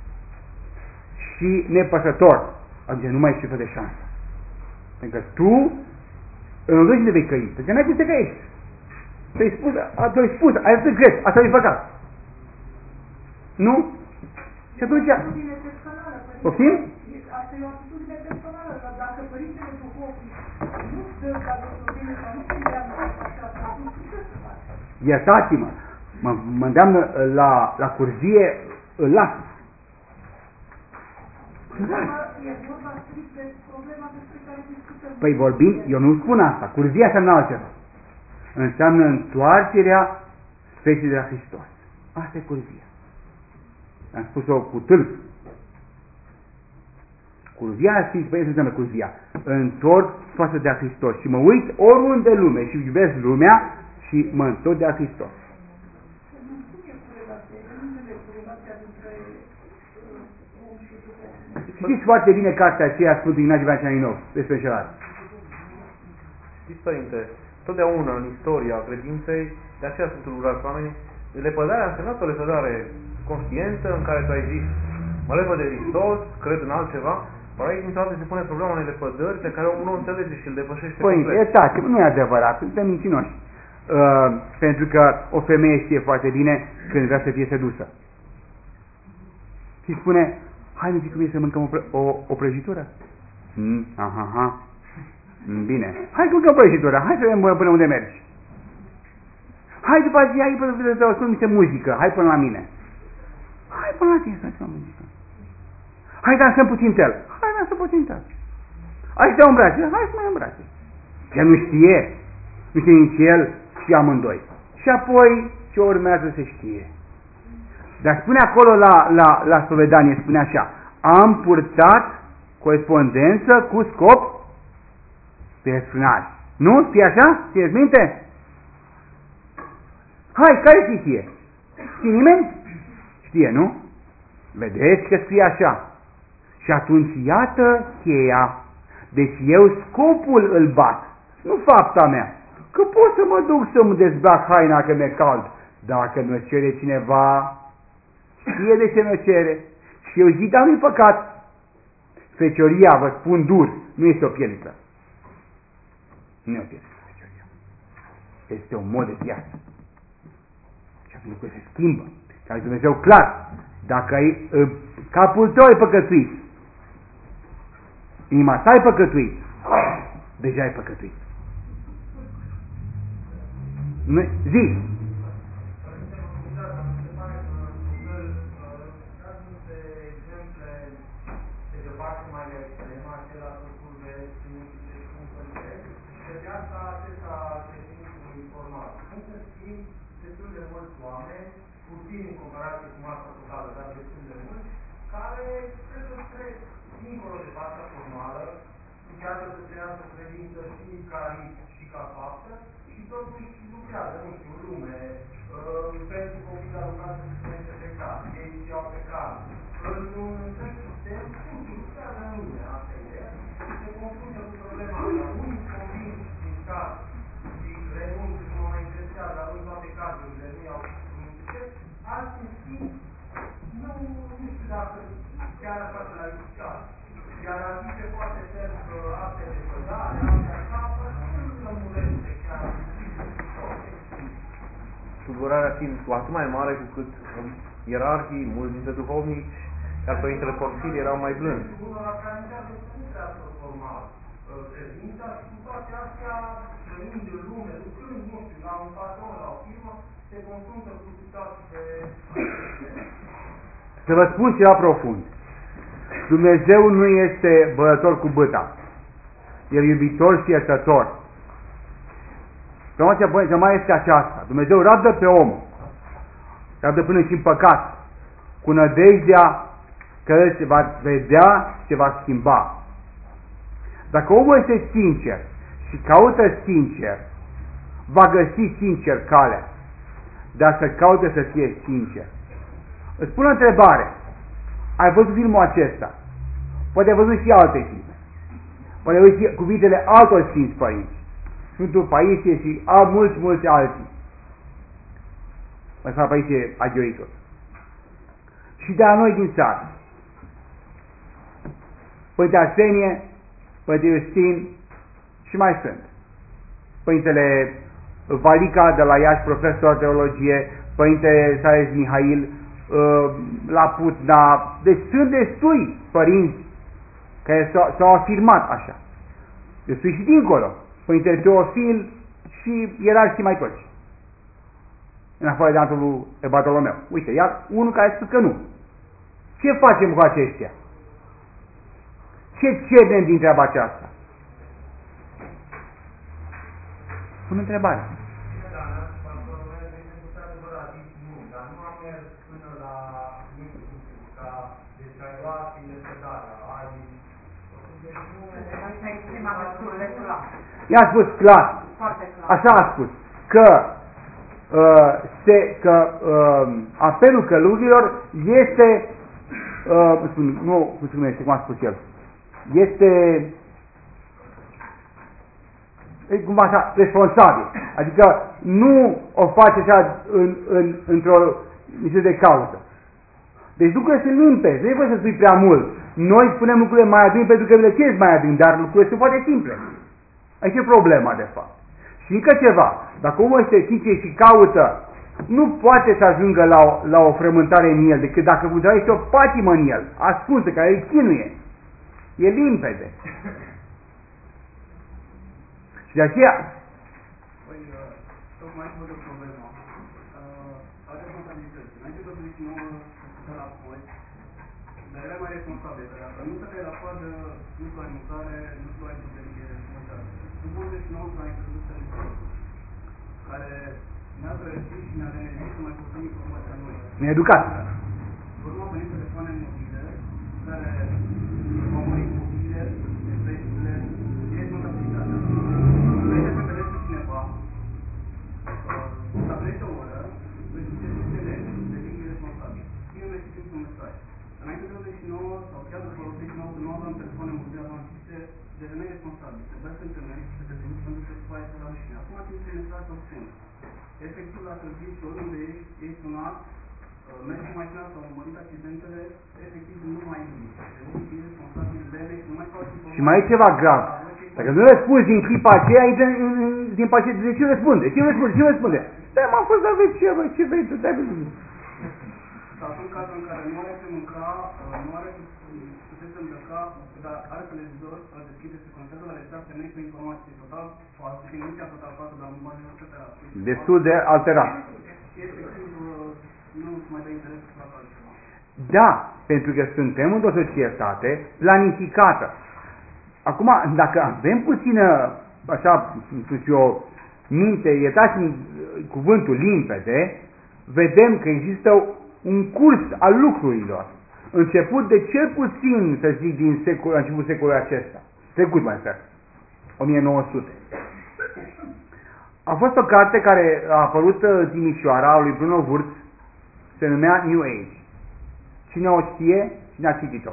și nepăsător. Atunci nu mai ești ce de șansă. Pentru că tu în rând de vei căi. Pentru că n-ai cum să căiești. Ți-ai spus, ți-ai spus, ai făcut greș, asta e păcat. Nu? Și atunci... Poftim? Asta e o atitudine personală, că dacă părintele Duhovnic nu dă ca descoperire sau nu se îndeamnă așa, atunci ce să faci? Iertați-mă, mă, mă îndeamnă la, la curzie, îl las. E vorba strict de problema despre care discutăm. Păi vorbim, eu nu spun asta, curzia înseamnă altceva. Înseamnă întoarcerea speciei de la Hristos. Asta e curzia. Am spus-o cu tâlc. Curzia, știți, pe ce înseamnă curzia? Întorc față de a Hristos și mă uit oriunde lume și iubesc lumea și mă întorc de a Hristos. Știți foarte bine cartea aceea Sfântul Ignatie Brânceaninu despre celălalt. Știți, Părinte, totdeauna în istoria credinței, de aceea sunt tulburați oamenii, lepădarea a însemnat o lepădare conștientă în care tu ai zis, mă lepăd de Hristos, cred în altceva, dar aici dintr-o dată se pune problema unei lepădări pe care omul nu înțelege și îl depășește Păi, complet. iertați, nu e adevărat, suntem mincinoși. Uh, pentru că o femeie știe foarte bine când vrea să fie sedusă. Și spune, hai nu zic cum e să mâncăm o, pră, o, o prăjitură? Mm, aha, aha. Mm, bine. Hai să mâncăm o prăjitură, hai să vedem până unde mergi. Hai după aceea, hai până să ascult niște muzică, hai până la mine. Hai până la tine să ascult muzică. Hai dansăm puțin tel. Hai dansăm puțin tel. Hai să te îmbrace, hai să mă îmbrace. Ce nu știe, nu știe nici el și amândoi. Și apoi ce urmează se știe. Dar spune acolo la, la, la spovedanie, spune așa, am purtat corespondență cu scop personal. Nu? Știi așa? Țineți minte? Hai, care știe? Știe nimeni? Știe, nu? Vedeți că scrie așa. Și atunci iată cheia. Deci eu scopul îl bat, nu fapta mea. Că pot să mă duc să-mi dezbrac haina că mi-e cald, Dacă mi-o cere cineva, știe de ce mi-o cere. Și eu zic, dar nu-i păcat. Fecioria, vă spun dur, nu este o pieliță. Nu e o pieliță, fecioria. Este un mod de viață. Și atunci lucrurile se schimbă. Ca Dumnezeu clar, dacă ai, capul tău ai păcătuit, inima ta ai păcătuit, deja ai păcătuit. Nu, zi! Puțin în comparație cu masa totală, dar destul de mulți, care cred că trec dincolo de partea formală, încearcă să trăiască credință și ca rit și ca faptă și totuși lucrează, nu știu, lume, uh, pentru copii aruncați să se mete pe cap, ei și au pe cap, într-un întreg sistem, nu știu, lucrează în lume, asta e ideea, și se confruntă cu problema asta. Unii convins din cap și renunță, nu mă mai interesează, arunc toate cazurile, nu iau alții, în schimb, nu, nu știu dacă chiar așa de la riscat. Iar ar fi ce poate ser acte de pădare, acte așa, nu lămurește chiar. Tulburarea fiind cu atât mai mare cu cât ierarhii, mulți dintre duhovnici, iar Părintele Porfir erau mai blânzi. Unora care încearcă să nu trească formal credința și cu toate astea, venind în lume, lucrând, nu știu, la un patron, la o firmă, se confruntă cu situații de... Să vă spun ceva profund. Dumnezeu nu este bătător cu bâta. El e iubitor și iertător. Problema mai este aceasta. Dumnezeu rabdă pe om. Rabdă până și în păcat. Cu nădejdea că el se va vedea și se va schimba. Dacă omul este sincer și caută sincer, va găsi sincer calea. Dar să caute să fie sincer. Îți pun o întrebare. Ai văzut filmul acesta? Poate ai văzut și alte filme. Poate ai văzut și cuvintele altor sfinți părinți. Sfântul Paisie și a, mulți, mulți alții. Sfântul Paisie Agioitor. Și de la noi din țară. Părinte Arsenie, Părinte Iustin și mai sunt. Părintele Valica de la Iași, profesor de teologie, Părinte Saez Mihail la Putna. Deci sunt destui părinți care s-au afirmat așa. Destui și dincolo. Părintele Teofil și ierarhii mai toți. În afară de Antolul Bartolomeu. Uite, iar unul care spune că nu. Ce facem cu aceștia? Ce cerem din treaba aceasta? Pun întrebare. I-a spus clar, așa a spus, că, uh, se, că uh, apelul călugărilor este, uh, spun, nu, cum se numește, cum a spus el, este cumva așa, responsabil. Adică nu o face așa în, în, într-o misiune de cauză. Deci lucrurile sunt limpezi, nu e voie să spui prea mult. Noi spunem lucrurile mai adânc pentru că le cer mai adânc, dar lucrurile sunt foarte simple. Aici e problema, de fapt. Și încă ceva, dacă omul este sincer și caută, nu poate să ajungă la o, la o frământare în el, decât dacă undeva este o patimă în el, ascunsă, care îl chinuie. E limpede. Și de aceea... Păi, tocmai văd o problemă. Are responsabilități. Înainte de optzeci și nouă, să la poți, dar era mai responsabil. Dacă nu te la coadă, nu ai mâncare, nu ai putere de după optzeci și nouă s-a introdus telefonul, care ne-a părăsit și ne-a venit să mai căutăm informația noi. Ne-a educat. Urmă venit telefoane mobile, care au murit copiile, efectele, e responsabilitatea. Vrei să vedeți cu cineva, stabilește o oră, îți ziceți ce lege, de ce e responsabil. Cine mai știți un mesaj? Înainte de optzeci și nouă, sau chiar după optzeci și nouă, când nu aveam telefoane mobile avansiste, deveneai responsabil. Trebuia să întâlnești și să te duci pentru că se poate să la rușine. Acum timp să ne faci opțiune. Efectiv, la serviciu, oriunde ești, ești sunat, mergi cu mașina sau mărit accidentele, efectiv nu mai există. Deci nu ești responsabil de ele și nu mai faci informații. Și mai e ceva grav. Dacă nu răspunzi din clipa aceea, intră din pachet, de ce răspunde? Ce răspunde? Ce răspunde? Da, m-am fost la W C, bă, ce vrei tu? Dai, bă. Sau în cazul în care nu are să mânca, nu are puteți să îmbrăca, dar are televizor, îl deschide, se concentrează la rețeapă, nu este informație total falsă, și nu chiar total falsă, dar majoritatea destul de alterat. Efectiv, nu mai dă interes să facă altceva. Da, pentru că suntem într-o societate planificată. Acum, dacă avem puțină, așa, nu știu eu, minte, iertați-mi cuvântul limpede, vedem că există un curs al lucrurilor, început de cel puțin, să zic, din secol, început secolul acesta, trecut mai exact, o mie nouă sute. A fost o carte care a apărut în Timișoara, a lui Bruno Wurz, se numea New Age. Cine o știe, cine a citit-o?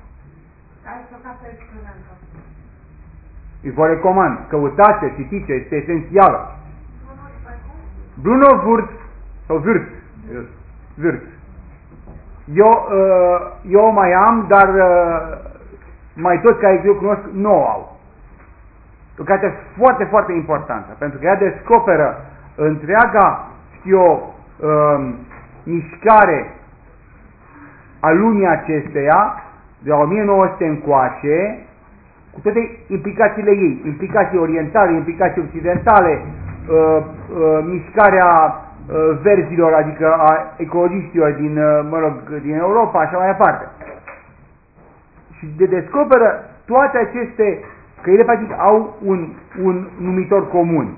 Îi vă recomand, căutați, citiți, este esențială. Bruno Wurz, sau Wurz, Wurz. Eu, eu mai am, dar mai toți care eu cunosc nu o au. O carte foarte, foarte importantă, pentru că ea descoperă întreaga, știu eu, mișcare a lumii acesteia, de la o mie nouă sute încoace, cu toate implicațiile ei, implicații orientale, implicații occidentale, uh, uh, mișcarea uh, verzilor, adică a ecologiștilor din, uh, mă rog, din Europa, așa mai departe. Și de descoperă toate aceste, că ele practic au un, un numitor comun.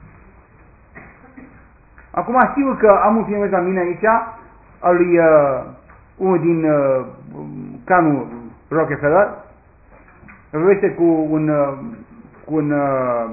Acum sigur că am un film la mine aici, al lui uh, unul din uh, clanul Rockefeller, vorbește cu un, uh, cu un uh,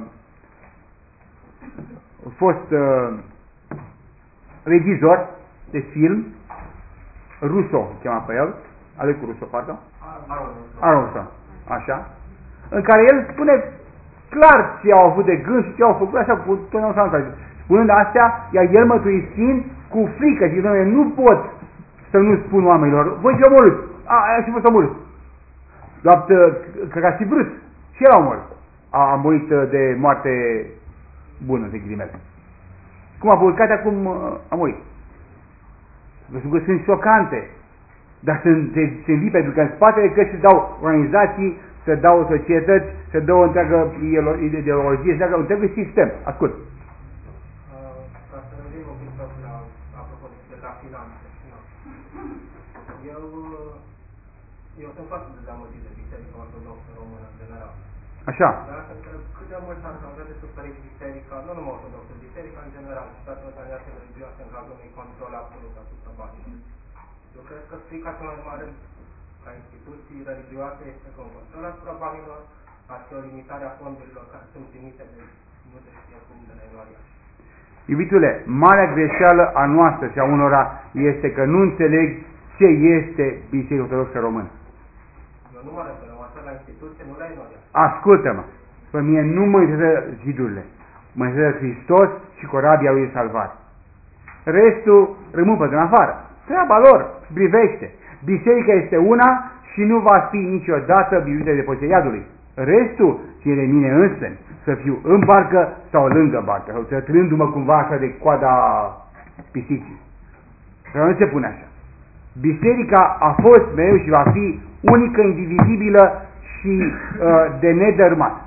fost uh, regizor de film, Russo, chema pe el, ale cu Russo, pardon? Aronson, așa, în care el spune clar ce au avut de gând și ce au făcut, așa cu tot spunând astea, iar el mătuisind cu frică, zic, nu pot să nu spun oamenilor, voi ce omorâți, a, aia și fost omorât. Doar că ca și vrut, și el a omorât. A, a murit de moarte bună, de ghilimele. Cum a publicat acum, a murit. Pentru că sunt șocante, dar sunt, se, se învii pentru că în spatele că se dau organizații, se dau societăți, se dă o întreagă ideologie, se dă un întreg sistem. Ascult. Ca să revin un pic la, apropo de la finanțe. Eu, eu sunt foarte dezamăgit de Biserica Ortodoxă Română în general. Așa. Dar să întreb cât de mult s-a angajat de suferit Biserica, nu numai Ortodoxă, Biserica în general și toate organizațiile religioase în cazul unui control absolut asupra banilor. Eu cred că frica cea mai mare ca instituții religioase este că un control asupra banilor ar fi o limitare a fondurilor care sunt primite de nu se știe cum de la Eloria. Iubitule, marea greșeală a noastră și a unora este că nu înțeleg ce este Biserica Ortodoxă Română. Eu nu mă refer, mă refer la instituție, nu la Eloria. Ascultă-mă, pe mine nu mă interesează zidurile, mă interesează Hristos și corabia lui salvat. Restul rămân pe din afară. Treaba lor, privește. Biserica este una și nu va fi niciodată biruită de poziția iadului. Restul ține de mine însămi, să fiu în barcă sau lângă barcă, sau trăindu-mă cumva așa de coada pisicii. Dar nu se pune așa. Biserica a fost mereu și va fi unică, indivizibilă și uh, de nedărmat.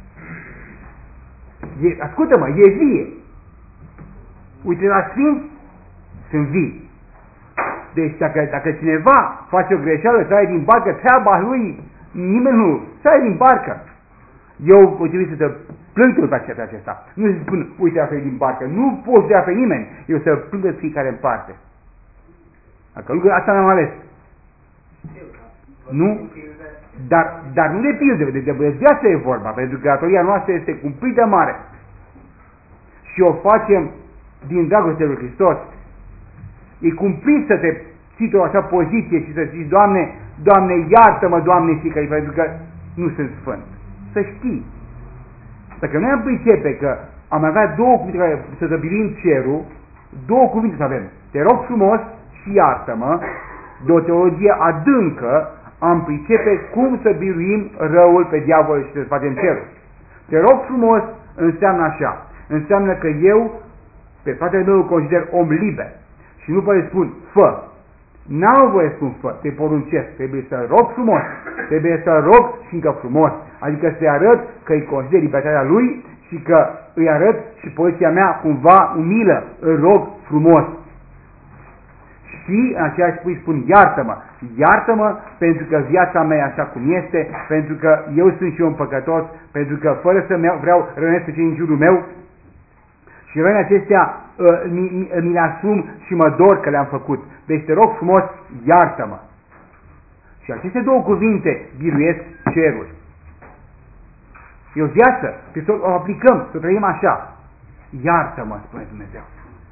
E, ascultă-mă, e vie. Uite la Sfinți, sunt vii. Deci dacă, dacă cineva face o greșeală, sare din barcă, treaba lui, nimeni nu, sare din barcă. Eu o trebuie să te plâng pe acesta acesta. Nu să spun, uite, a din barcă. Nu pot să pe nimeni. Eu să plâng pe fiecare în parte. Dacă lucrul asta n-am ales. Nu? Dar, dar nu de pilde, de, de, de viață e vorba, pentru că datoria noastră este cumplită mare. Și o facem din dragoste lui Hristos. E cumplit să te ții o așa poziție și să zici, Doamne, Doamne, iartă-mă, Doamne, fiecare, pentru că nu sunt sfânt. să știi. Dacă noi am pricepe că am avea două cuvinte care să stăbilim cerul, două cuvinte să avem. Te rog frumos și iartă-mă, de o teologie adâncă, am pricepe cum să biruim răul pe diavol și să facem cerul. Te rog frumos înseamnă așa. Înseamnă că eu, pe fratele meu, îl consider om liber. Și nu pot spun, fă. N-am voie să spun fă, te poruncesc. Trebuie să rog frumos. Trebuie să rog și încă frumos. Adică să-i arăt că îi consider libertatea lui și că îi arăt și poziția mea cumva umilă. Îl rog frumos. Și în aceeași spui spun, iartă-mă. Iartă-mă pentru că viața mea e așa cum este, pentru că eu sunt și eu un păcătos, pentru că fără să vreau rănesc pe cei în jurul meu și rănile acestea uh, mi, mi, mi le asum și mă dor că le-am făcut. Deci te rog frumos, iartă-mă. Și aceste două cuvinte biruiesc cerul. E o viață, trebuie să o aplicăm, să o trăim așa. Iartă-mă, spune Dumnezeu.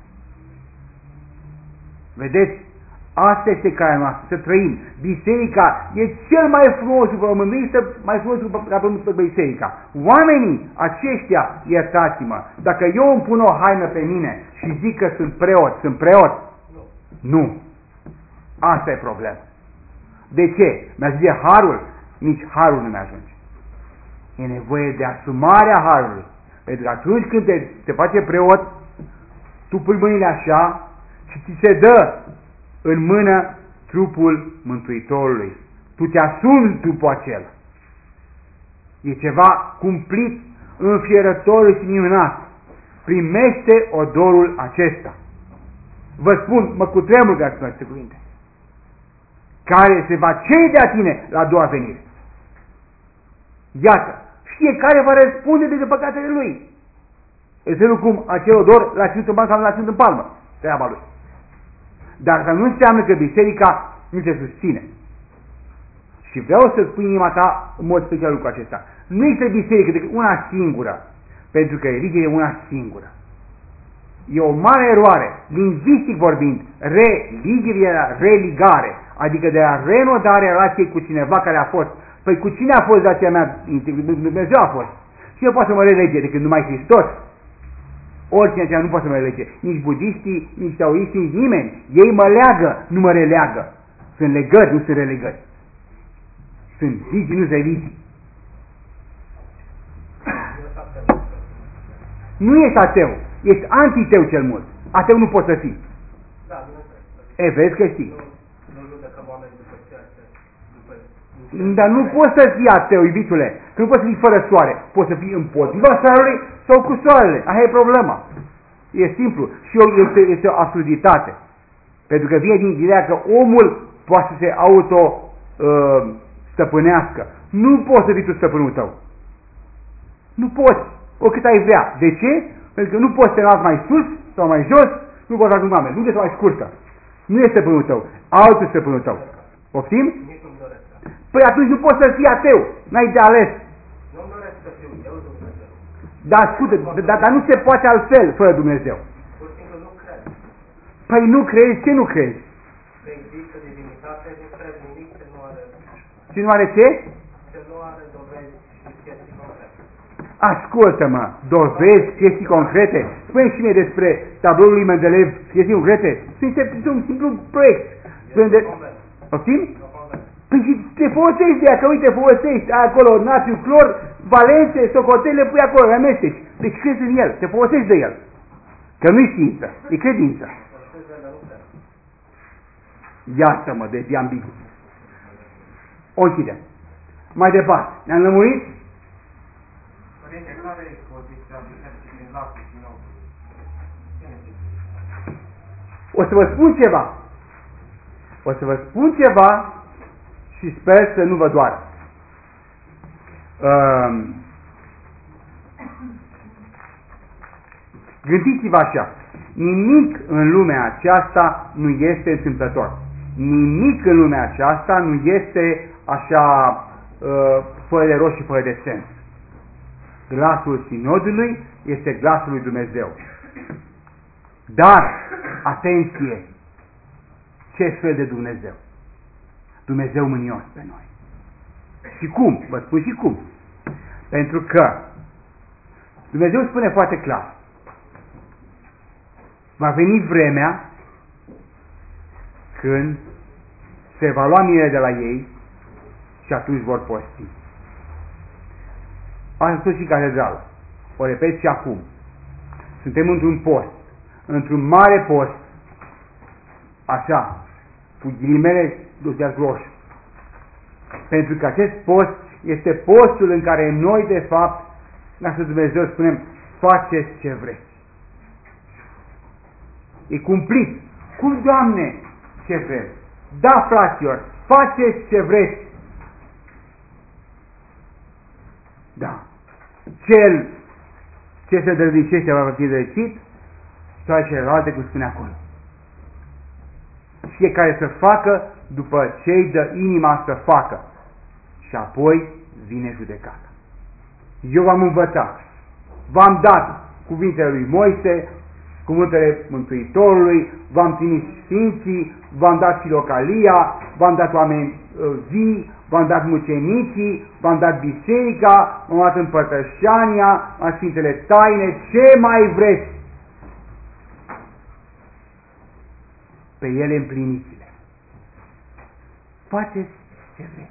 Vedeți? Asta este calea noastră, să trăim. Biserica e cel mai frumos lucru, pământ, nu este mai frumos lucru la pământ pe biserica. Oamenii aceștia, iertați-mă, dacă eu îmi pun o haină pe mine și zic că sunt preot, sunt preot? Nu. Nu. Asta e problema. De ce? Mi-a zis de harul? Nici harul nu mi-ajunge. E nevoie de asumarea harului. Pentru că atunci când te, te face preot, tu pui mâinile așa și ți se dă în mână trupul Mântuitorului. Tu te asumi trupul acela. E ceva cumplit, înfierător și minunat. Primește odorul acesta. Vă spun, mă cutremur că spun aceste cuvinte. Care se va cere de a tine la a doua venire. Iată, fiecare va răspunde de păcatele lui. Este cum acel odor l-a ținut în bancă sau l-a ținut în palmă. Treaba lui. Dar asta nu înseamnă că biserica nu se susține. Și vreau să spun inima ta în mod special lucrul acesta. Nu este biserică decât una singură. Pentru că religia e una singură. E o mare eroare, lingvistic vorbind, religie era religare, adică de la renodarea relației cu cineva care a fost. Păi cu cine a fost relația mea? Dumnezeu a fost. Cine poate să mă relege decât numai Hristos? Oricine aceea nu poate să mă relege. Nici budiștii, nici taoiștii, nici nimeni. Ei mă leagă, nu mă releagă. Sunt legări, nu sunt relegări. Sunt religii, nu sunt religii. Nu ești ateu. Ești antiteu cel mult. Ateu nu poți să fii. Da, nu E, vezi că știi. Nu judecăm oameni după ceea ce... După... Dar nu poți să fii ateu, iubitule. Că nu poți să fii fără soare. Poți să fii împotriva soarelui sau cu soarele. Aia e problema. E simplu. Și este, este o absurditate. Pentru că vine din ideea că omul poate să se auto uh, stăpânească. Nu poți să fii tu stăpânul tău. Nu poți. Oricât ai vrea. De ce? Pentru că nu poți să te înalți mai sus sau mai jos, nu poți să ajungi oameni. Nu te mai scurtă. Nu este stăpânul tău. Altul stăpânul tău. Poftim? Păi atunci nu poți să fii ateu. N-ai de ales. Nu-mi doresc să fiu eu Dumnezeu. Dar ascultă, dar, dar nu se poate altfel fără Dumnezeu. Pur și simplu nu cred. Păi nu crezi? Ce nu crezi? Că există divinitate, nu cred nimic ce nu are... Și nu are ce? Ce nu are dovezi și chestii concrete. Ascultă-mă, dovezi, chestii concrete. Spune și mie despre tabloul lui Mendeleev, chestii concrete. Este un simplu proiect. De... Poftim? Păi și te folosești de ea, că uite, folosești acolo natriu, clor, valențe, socotele, pui acolo, amesteci. Deci crezi în el, te folosești de el. Că nu-i știință, e credință. Iartă-mă de ambigu. O închidem. Mai departe, ne-am lămurit? Părinte, care e poziția bisericii din Lacu și nou? O să vă spun ceva. O să vă spun ceva și sper să nu vă doară. Uh, Gândiți-vă așa. Nimic în lumea aceasta nu este întâmplător. Nimic în lumea aceasta nu este așa uh, fără de rost și fără de sens. Glasul sinodului este glasul lui Dumnezeu. Dar, atenție, ce fel de Dumnezeu? Dumnezeu mânios pe noi. Și cum? Vă spun și cum. Pentru că Dumnezeu spune foarte clar, va veni vremea când se va lua miere de la ei și atunci vor posti. Am spus și catedrală. O repet și acum. Suntem într-un post, într-un mare post, așa, cu ghilimele de roșu. Pentru că acest post este postul în care noi, de fapt, ca să Dumnezeu spunem, faceți ce vreți. E cumplit. Cum, Doamne, ce vreți? Da, fraților, faceți ce vreți. Da. Cel ce se dărnicește va fi dărnicit și toate celelalte, cum spune acolo. Fiecare să facă după ce îi dă inima să facă. Și apoi vine judecata. Eu v-am învățat, v-am dat cuvintele lui Moise, cuvântele Mântuitorului, v-am trimis sfinții, v-am dat filocalia, v-am dat oameni vii, v-am dat mucenicii, v-am dat biserica, v-am dat împărtășania, v-am sfintele taine, ce mai vreți? Pe ele împliniți-le. Faceți ce vreți.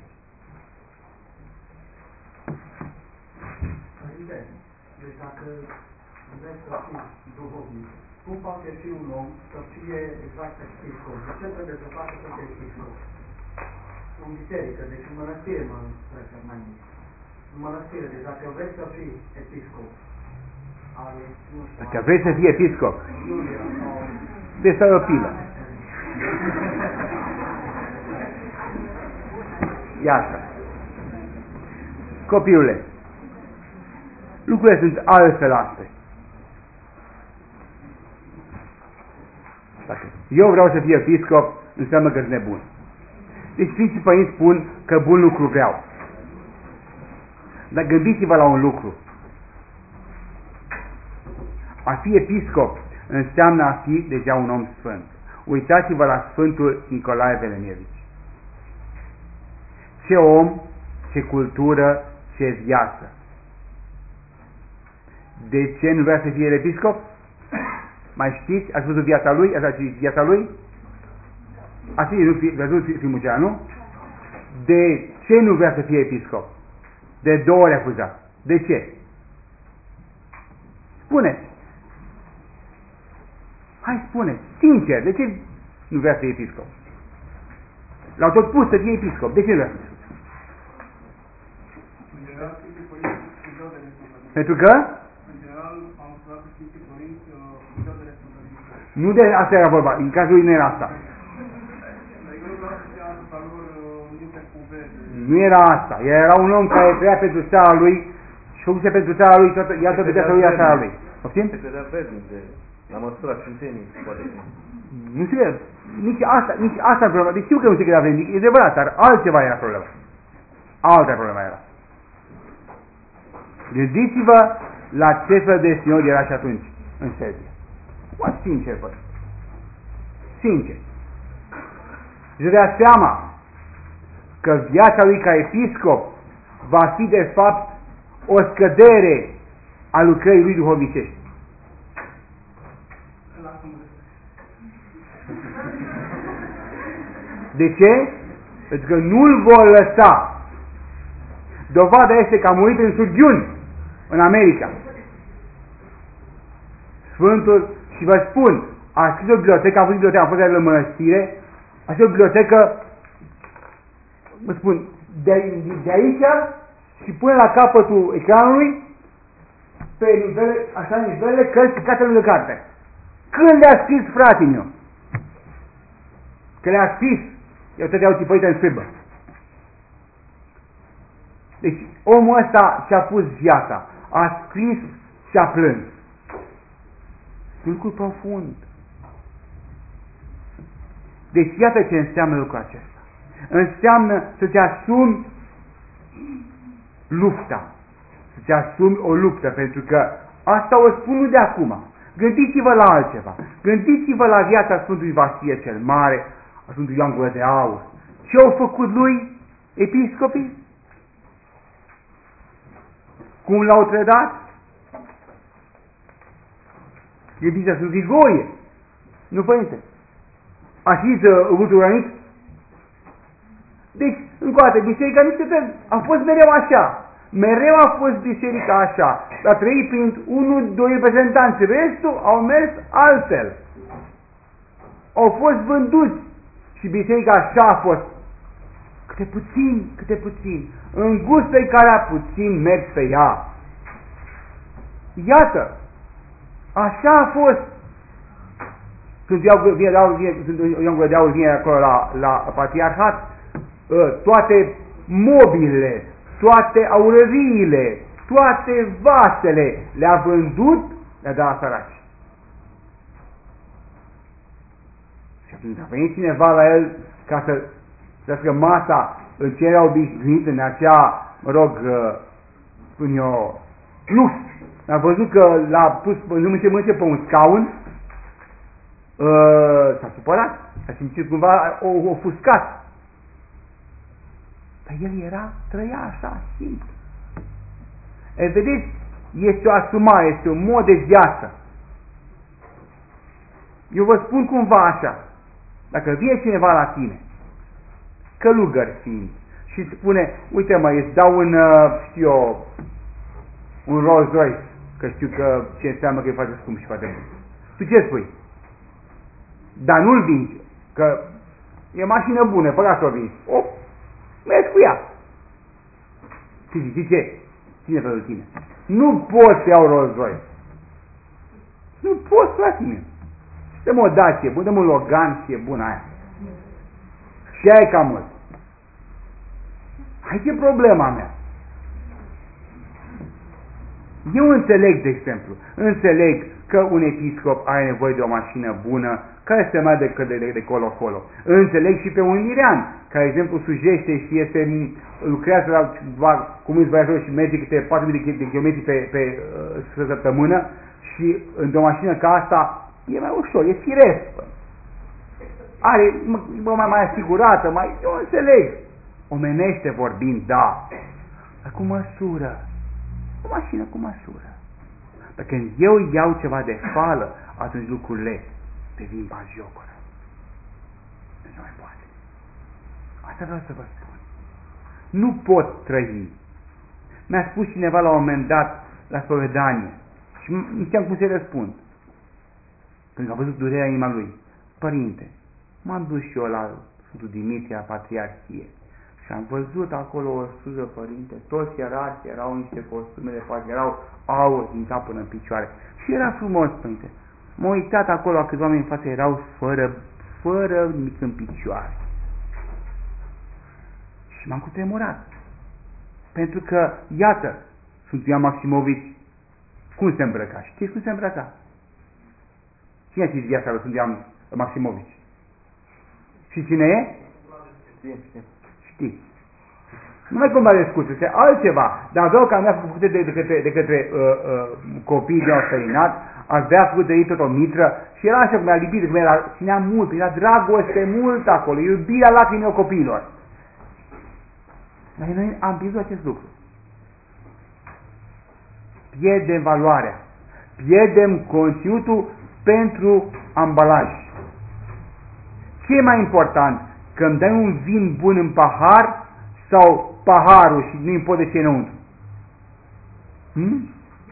Părinte, deci dacă vreți să fiți duhovnic, cum poate fi un om să fie exact episcop? De ce trebuie să facă să fie episcop? În biserică, deci în mănăstire mă refer mai mult. În mănăstire, deci dacă vreți să fii episcop, ale, nu știu, Dacă vrei să fii episcop, Iulia sau... trebuie să ai o pilă. Ia așa. Copilule, lucrurile sunt altfel astăzi. Dacă eu vreau să fiu episcop, înseamnă că sunt nebun. Deci Sfinții Părinți spun că bun lucru vreau. Dar gândiți-vă la un lucru. A fi episcop înseamnă a fi deja un om sfânt. Uitați-vă la Sfântul Nicolae Veleniewicz. Ce om, ce cultură, ce viață. De ce nu vrea să fie episcop? Mai știți? Ați văzut viața lui? Ați citit viața lui? Ați văzut filmul acela, nu? De ce nu vrea să fie episcop? De două ori acuzat. De ce? Spuneți. Hai, spuneți. Sincer, de ce nu vrea să fie episcop? L-au tot pus să fie episcop. De ce nu vrea să fie? Pentru că? În general, am observat că Sfinții Părinți își dau de responsabilitate. Nu de asta era vorba. În cazul lui nu era asta. Adică nu vreau să fie asupra lor multe cuverte. Nu era asta. El era un om care trăia pentru țara lui și făcuse pentru țara lui, toată, ea tot putea să uia țara lui. Poftim? Se credea vrednice, la măsura sfințenii, poate fi. Nu se vede. Nici asta, nici asta e problema. Deci știu că nu se credea vrednic, e adevărat, dar altceva era problema. Alta problema era. Gândiți-vă la ce fel de sinod era și atunci în Serbia. Mă, sincer, bă. Sincer. Și dea seama că viața lui ca episcop va fi de fapt o scădere a lucrării lui duhovnicești. De ce? Pentru că nu-l vor lăsa. Dovada este că a murit în surghiuni în America. Sfântul, și vă spun, a scris o bibliotecă, a fost bibliotecă, a fost la mănăstire, a scris o bibliotecă, vă spun, de, de aici și pune la capătul ecranului, pe nivele, așa nivele, cărți și catele de carte. Când le-a scris, fratele meu? Că le-a scris, eu te-au tipărit în sfârbă. Deci omul ăsta și-a pus viața, a scris și a plâns. Lucru profund. Deci iată ce înseamnă lucrul acesta. Înseamnă să-ți asumi lupta. Să-ți asumi o luptă, pentru că asta o spun nu de acum. Gândiți-vă la altceva. Gândiți-vă la viața Sfântului Vasie cel Mare, a Sfântului Ioan Gură de Aur. Ce-au făcut lui episcopii? Au scris, și-au plâns. Deci iată ce înseamnă lucrul acesta. Înseamnă să-ți asumi lupta. Să-ți asumi o luptă, pentru că asta o spun nu de acum. Gândiți-vă la viața Sfântului Vasie cel Mare, a Sfântului Ioan Gură de Aur, ce-au făcut lui Cum l-au trădat? Iubiți să vigoie. Nu, părinte. A și să vâtul rănit? Deci, încă o dată, biserica niște fel, a fost mereu așa. Mereu a fost biserica așa. A trăit prin unul, doi reprezentanți. Restul au mers altfel. Au fost vânduți. Și biserica așa a fost. Câte puțin, câte puțin. În gustul care a puțin merg pe ea. Iată. Așa a fost. Când Ioan Gură de Aur vine acolo la, la patriarhat, toate mobilele, toate aurăriile, toate vasele le-a vândut, le-a dat la săraci. Și atunci a venit cineva la el ca să trească masa în ce era obișnuit, în acea, mă rog, spun eu, lux. A văzut că l-a pus mânce mânce pe un scaun, s-a supărat, a simțit cumva, o, o ofuscat. Dar el era, trăia așa, simplu. E, vedeți, este o asumare, este un mod de viață. Eu vă spun cumva așa, dacă vine cineva la tine, călugăr fiind, și îți spune, uite mă, îți dau un, știu eu, un Rolls Royce, că știu că ce înseamnă că îi face scump și foarte bun. Tu ce spui? Dar nu-l vingi, că e mașină bună, păcat să o vingi. O, mergi cu ea. Și zici, ce? Cine pentru tine? Nu poți să iau Rolls Royce. Nu poți, la tine. Dă-mă o Dacie, dă-mă un Logan și e bună aia. Și aia e cam mult. Aici e problema mea. Eu înțeleg, de exemplu, înțeleg că un episcop are nevoie de o mașină bună care se meargă de, de, de colo-colo. Înțeleg și pe un mirean, care, de exemplu, slujește și este, lucrează la, cum îți vai și merge câte patru mii de kilometri pe, pe uh, săptămână și într-o mașină ca asta e mai ușor, e firesc. Are, mă, mai, mai asigurată, mai, eu înțeleg. Omenește vorbind, da, dar cu măsură. O mașină cu măsură. Dar când eu iau ceva de fală, atunci lucrurile devin bagiocură. Nu se mai poate. Asta vreau să vă spun. Nu pot trăi. Mi-a spus cineva la un moment dat la spovedanie și nu știam cum să-i răspund. Când a văzut durerea inima lui. Părinte, m-am dus și eu la Sfântul Dimitrie, la Patriarhie. Și am văzut acolo o slujă, părinte, toți ierarhii erau niște costume de pace, erau aur din cap până în picioare. Și era frumos, părinte. M-am uitat acolo, câți oameni în față erau fără, fără nimic în picioare. Și m-am cutremurat. Pentru că, iată, sunt Ioan Maximovici, cum se îmbrăca? Știți cum se îmbrăca? Cine a zis viața lui Sfânt Ioan Maximovici? Și cine e? Știm, știm. Știi. Nu mai cumva de scurs, este altceva. Dar vreau ca mea făcute de, de către, de către uh, uh, copiii de-au străinat, aș vrea făcut de ei tot o mitră și era așa cum era lipit, cum era, ținea mult, era dragoste mult acolo, iubirea lacrimilor copiilor. Dar noi am pierdut acest lucru. Pierdem valoarea. Pierdem conținutul pentru ambalaj. Ce e mai important? Că îmi dai un vin bun în pahar sau paharul și nu-i pot de ce înăuntru? Hmm?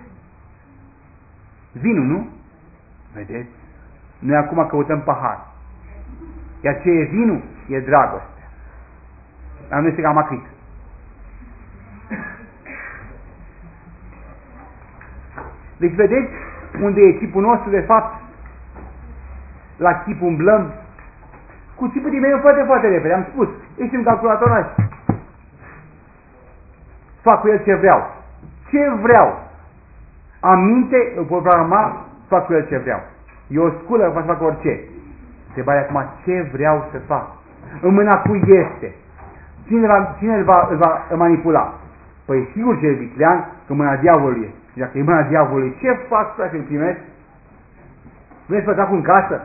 Vinul, nu? Vedeți? Noi acum căutăm pahar. Iar ce e vinul? E dragoste. Dar nu este cam acrit. Deci vedeți unde e chipul nostru, de fapt, la chip umblăm. Cu chipul din meu foarte, foarte repede, am spus, ești în calculatoraj. Fac cu el ce vreau. Ce vreau. Am minte, îl pot programa, fac cu el ce vreau. E o sculă, pot să fac orice. Întrebarea acum, ce vreau să fac? În mâna cui este? Cine, va, cine îl, va, îl va manipula? Păi sigur ce e viclean, că mâna diavolului e. Și dacă e mâna diavolului, ce fac să îl primesc? Vreți să fac în casă?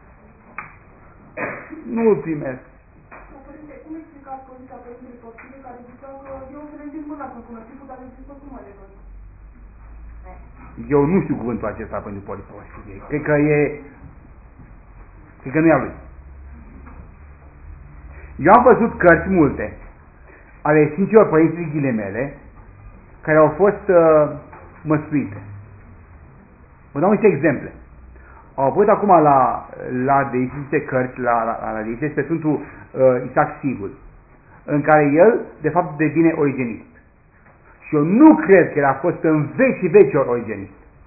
Nu îl primesc. Părinte, cum explicați poziția Părintele Porfiriu care zicea că eu o să le întind mâna să pună tipul, dar le zic că nu mă legă? Eu nu știu cuvântul acesta pentru poliposie. Cred că e... Cred că nu e a lui. Eu am văzut cărți multe ale Sfinților Părinții ghilimele care au fost uh, măsluite. Vă dau niște exemple. Au apărut acum la, la niște cărți, la, la, la de pe Sfântul uh, Isaac Sigul, în care el, de fapt, devine origenist. Și eu nu cred că el a fost în veci și veci origenist.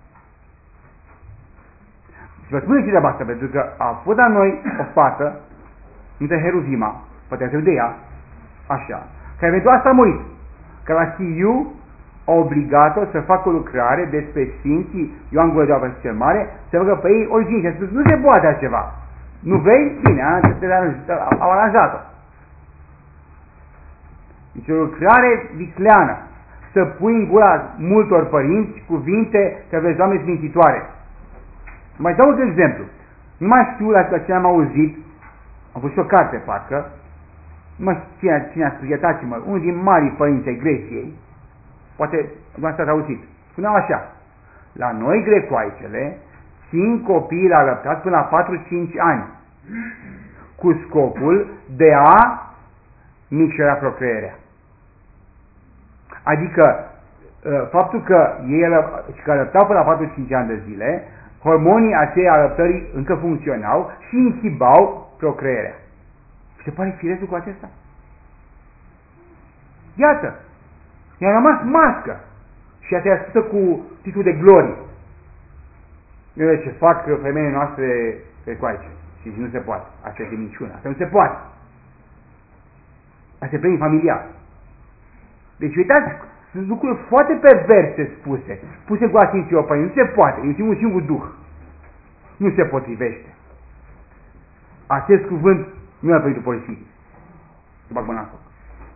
Și vă spun și de asta, pentru că a fost la noi o fată, numită Heruvima, poate ați de ea, așa, care pentru asta a murit. Că la Siu a obligat-o să facă o lucrare despre Sfinții Ioan Gură de Apă cel Mare, să facă pe ei origini. Și a spus, nu se poate așa ceva. Nu vei? Bine, au aranjat-o. Deci o lucrare vicleană. Să pui în gura multor părinți cuvinte că vezi Doamne sfințitoare. Mai dau un exemplu. Nu mai știu la ce am auzit, am fost și o carte, parcă, nu mai știu cine, cine a spus, iertați-mă, unul din marii părinți ai Greciei, poate nu ați auzit, spuneau așa: la noi grecoaicele țin copiii la răbdat până la patru-cinci ani, cu scopul de a micșora procreerea. Adică faptul că ei că răbdau până la patru-cinci ani de zile, hormonii aceia a răbdării încă funcționau și inhibau procreerea. Se pare firesc cu acesta? Iată! I-a rămas mască și a treascută cu titlul de glorie. Ce fac femeile noastre grecoaice. Și nu se poate. Asta e minciună. Asta nu se poate. Asta e plin familiar. Deci uitați, sunt lucruri foarte perverse spuse. Spuse cu atenție o păi, nu se poate. E un singur duh. Nu se potrivește. Acest cuvânt nu e pentru poliții. Să bag mâna acolo.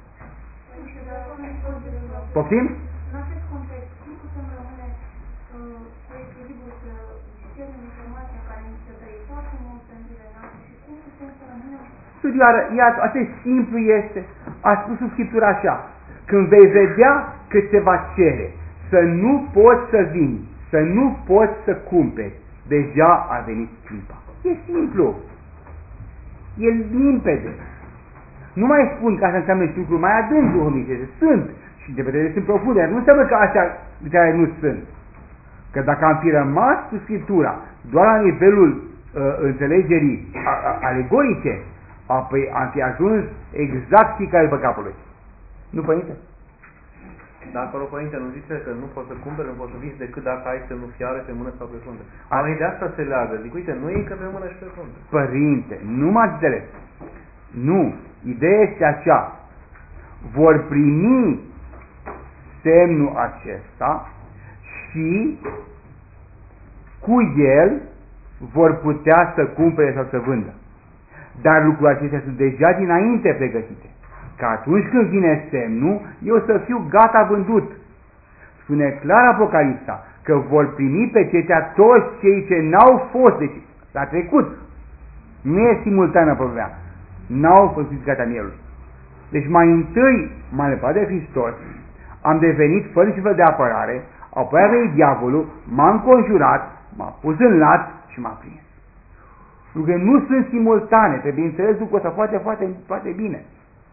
Poftim? În acest context, cum putem rămâne cu echilibru să cerem informația care ni se dă foarte mult în zilele noastre și cum putem să rămânem... Studioară, iată, atât simplu este. A spus în Scriptură așa: când vei vedea că se va cere să nu poți să vii, să nu poți să cumperi, deja a venit clipa. E simplu. E limpede. Nu mai spun că asta înseamnă și lucruri mai adânc duhovnicește. Sunt. Și de vedere sunt profunde. Nu înseamnă că astea de care nu sunt. Că dacă am fi rămas cu Scriptura doar la nivelul uh, înțelegerii a, a, alegorice, apoi am fi ajuns exact fiecare după capul lui. Nu, Părinte? Dar acolo, Părinte, nu zice că nu poți să cumperi, nu poți să vizi decât dacă ai semnăfiare pe mână sau pe frunte. Oamenii de asta se leagă. Zic, uite, nu e că pe mână și pe frunte. Părinte, nu m-ați înțeles. Nu. Ideea este așa. Vor primi semnul acesta și cu el vor putea să cumpere sau să vândă. Dar lucrurile acestea sunt deja dinainte pregătite. Că atunci când vine semnul, eu să fiu gata vândut. Spune clar Apocalipsa că vor primi pe aceștia toți cei ce n-au fost, deci la trecut. Nu e simultană problema. N-au fost fizicatea mielului. Deci mai întâi, mai departe de Hristos, am devenit fără niciun fel de apărare, apoi a venit diavolul, m-a înconjurat, m-a pus în lat și m-a prins. Pentru că nu sunt simultane, trebuie înțeles lucrul ăsta foarte, foarte, foarte bine.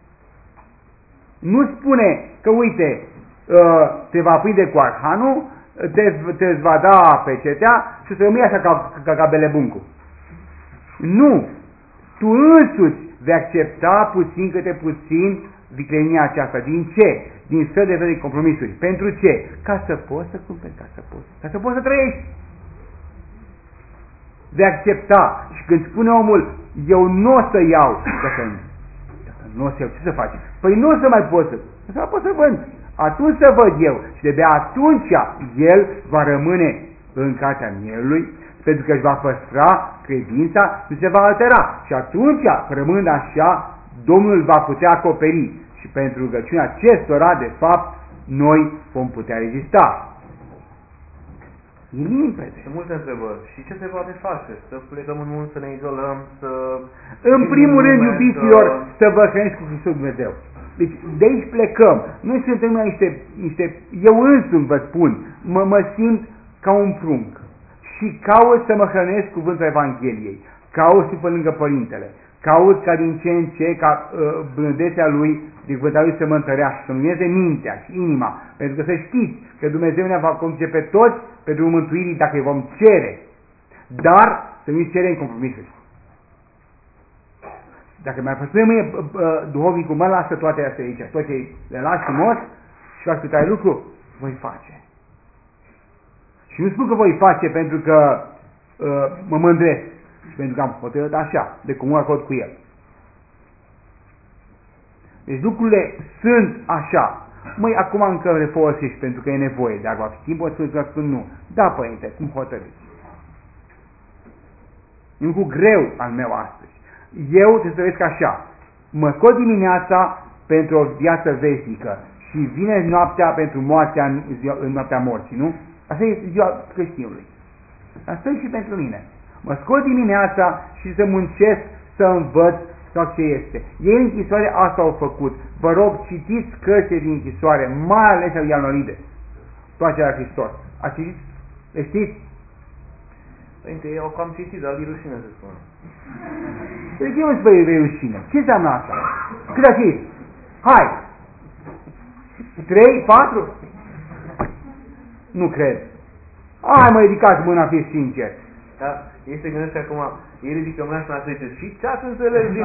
Nu spune că, uite, te va prinde cu arhanul, te, te va da pe cetea și o să rămâi așa ca, ca, ca belebuncu. Nu! Tu însuți vei accepta puțin câte puțin viclenia aceasta. Din ce? Din fel de fel de compromisuri. Pentru ce? Ca să poți să cumperi, ca să poți, ca să poți să trăiești. Vei accepta. Și când spune omul, eu nu o să iau, dacă nu o să iau, ce să faci? Păi nu o să mai pot să, nu să mai pot să vând. Atunci să văd eu. Și de atunci el va rămâne în cartea mielului, pentru că își va păstra credința, nu se va altera. Și atunci, rămânând așa, Domnul va putea acoperi. Și pentru rugăciunea acestora, de fapt, noi vom putea rezista. E limpede. Sunt multe întrebări. Și ce se poate face? Să plecăm în mult, să ne izolăm, să... În primul rând, iubiților, să... să vă hrăniți cu Hristos Dumnezeu. Deci de aici plecăm. Noi suntem niște, niște eu însumi vă spun, mă, mă simt ca un prunc și caut să mă hrănesc cuvântul Evangheliei, caut să pe lângă Părintele, caut ca din ce în ce, ca uh, blândețea lui, din cuvântul lui să mă întărească, să lumineze mintea și inima, pentru că să știți că Dumnezeu ne va conduce pe toți pe drumul mântuirii dacă îi vom cere, dar să nu-i cerem compromisuri. Dacă mi-ar spune mâine duhovnicul, mă lasă toate astea aici, tot ce le las frumos și fac câtare lucru, voi face. Și nu spun că voi face pentru că uh, mă mândresc, și pentru că am hotărât așa, de comun acord cu el. Deci lucrurile sunt așa. Măi, acum încă le folosești pentru că e nevoie, dar va fi timpul să spun nu. Da, Părinte, cum hotărâți? E un lucru greu al meu astăzi. Eu trebuie să vezi așa, mă scot dimineața pentru o viață veșnică și vine noaptea pentru moartea în, ziua, în noaptea morții, nu? Asta e ziua creștinului. Asta e și pentru mine. Mă scot dimineața și să muncesc, să învăț sau ce este. Ei în închisoare asta au făcut. Vă rog, citiți cărțile din închisoare, mai ales al Ioanolide. Toate la Hristos. A citit? Le știți? Părinte, eu cam citit, dar e rușine să spun. Deci eu îți văi rușine. Ce înseamnă asta? Cât a citit? Hai! Trei? Patru? Nu cred. Hai mă, ridicați mâna, fiți sincer. Da, ei se gândesc acum, ei ridică mâna și mâna să zice, și ce ați înțeles din...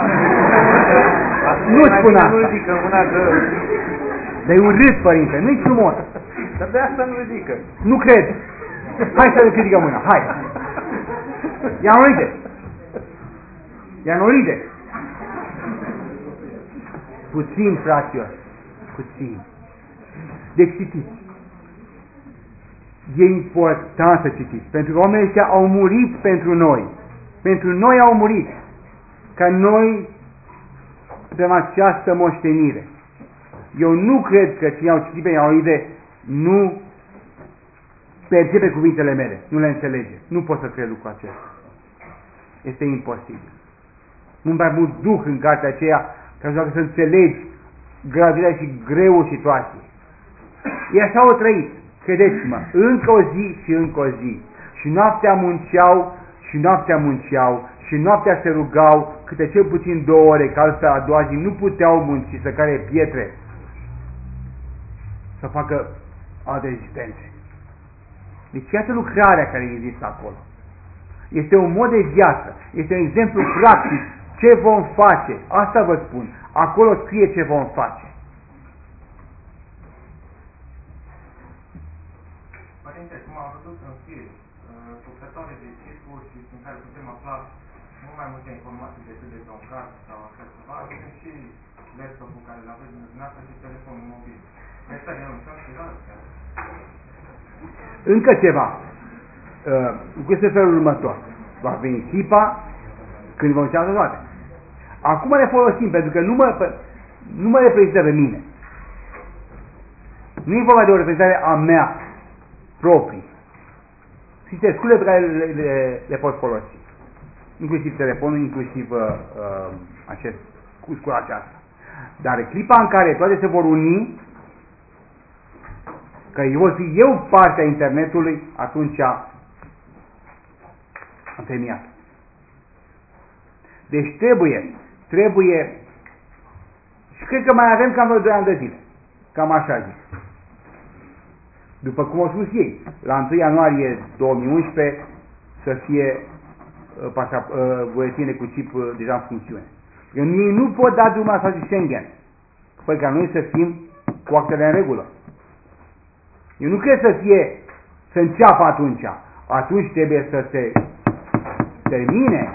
Nu spun asta. Nu ridică mâna că... Dar e urât, Părinte, nu-i frumos. Dar de asta nu ridică. Nu cred. Hai să ridică mâna, hai. Ioanolide. Ioanolide. Puțin, fraților. Puțin. Deci citiți. E important să citiți, pentru că oamenii ăștia au murit pentru noi. Pentru noi au murit. Ca noi avem această moștenire. Eu nu cred că cine au citit pe Ioanolide nu percepe cuvintele mele, nu le înțelege. Nu pot să cred lucrul acesta. Este imposibil. Nu mai mult duh în cartea aceea ca să să înțelegi gravitatea și greul situației. Ei așa au trăit. Credeți-mă, încă o zi și încă o zi. Și noaptea munceau, și noaptea munceau, și noaptea se rugau, câte cel puțin două ore, că altfel a doua zi nu puteau munci, să care pietre, să facă alte rezistențe. Deci iată lucrarea care există acolo. Este un mod de viață, este un exemplu practic. Ce vom face? Asta vă spun. Acolo scrie ce vom face. Părinte, cum am văzut în film, suflătoare de cifuri și în care putem afla mult mai multe informații decât de un card sau așa ceva, sunt și laptopul care îl aveți dumneavoastră și telefonul mobil. Asta e un șans și chiar. Încă ceva. Cu este felul următor. Va veni clipa când vom încearcă toate. Acum le folosim pentru că nu mă, nu mă reprezintă pe mine. Nu e vorba de o reprezentare a mea proprii. Sunt scule pe care le, le, le pot folosi. Inclusiv telefonul, inclusiv uh, uh, acest, cu scula aceasta. Dar clipa în care toate se vor uni, că eu voi fi eu partea internetului, atunci am terminat. Deci trebuie, trebuie, și cred că mai avem cam vreo doi ani de zile. Cam așa zic. După cum au spus ei, la întâi ianuarie două mii unsprezece să fie uh, uh, buletine cu chip uh, deja în funcțiune. Ei nu pot da drumul la spațiul Schengen, păi ca noi să fim cu actele în regulă. Eu nu cred să fie, să înceapă atunci. Atunci trebuie să se termine,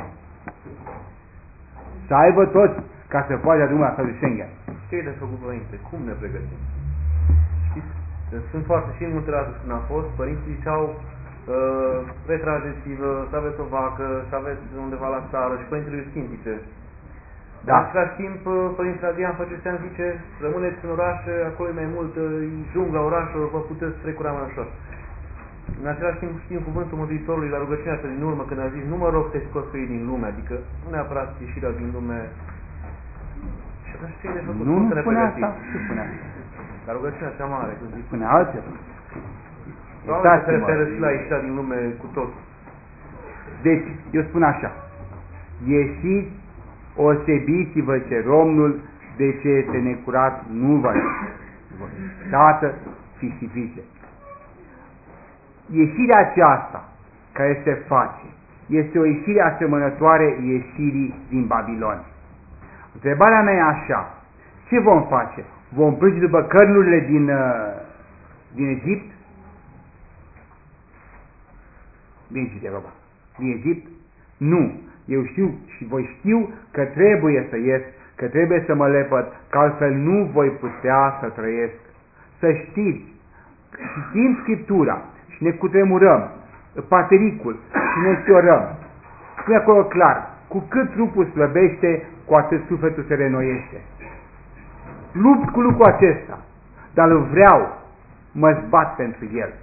să aibă toți ca să poată da drumul la spațiul Schengen. Ce e de făcut, Părinte? Cum ne pregătim? Știți? Sunt foarte și în multe rate când am fost, părinții ziceau uh, retrageți-vă, să aveți o vacă, să aveți undeva la țară și părintele îi schimbice. Dar în același timp, părintele Adrian Făcăștean zice, rămâneți în oraș, acolo e mai mult, jungla orașului, vă puteți trecura mai ușor. În același timp știm cuvântul Mântuitorului la rugăciunea asta din urmă, când a zis, nu mă rog să-i scos pe ei din lume, adică nu neapărat ieșirea din lume. Și atunci ce e de făcut? Nu, nu spune asta, ce spune asta? La rugăciunea cea mare, când zic. Spune altceva. Probabil se referă și la ieșirea din lume cu totul. Deci, eu spun așa, ieșiți, osebiți-vă ce Domnul, de ce este necurat, nu vă Tată, fiți și fiice. Ieșirea aceasta care se face este o ieșire asemănătoare ieșirii din Babilon. Întrebarea mea e așa, ce vom face? Vom plânge după cărnurile din, din Egipt? Din Egipt, Europa. Din Egipt? Nu. Eu știu și voi știu că trebuie să ies, că trebuie să mă lepăd, că altfel nu voi putea să trăiesc. Să știți, citim Scriptura și ne cutremurăm, patericul și ne înfiorăm. Spune acolo clar, cu cât trupul slăbește, cu atât sufletul se renoiește. Lupt cu lucrul acesta, dar îl vreau, mă zbat pentru el.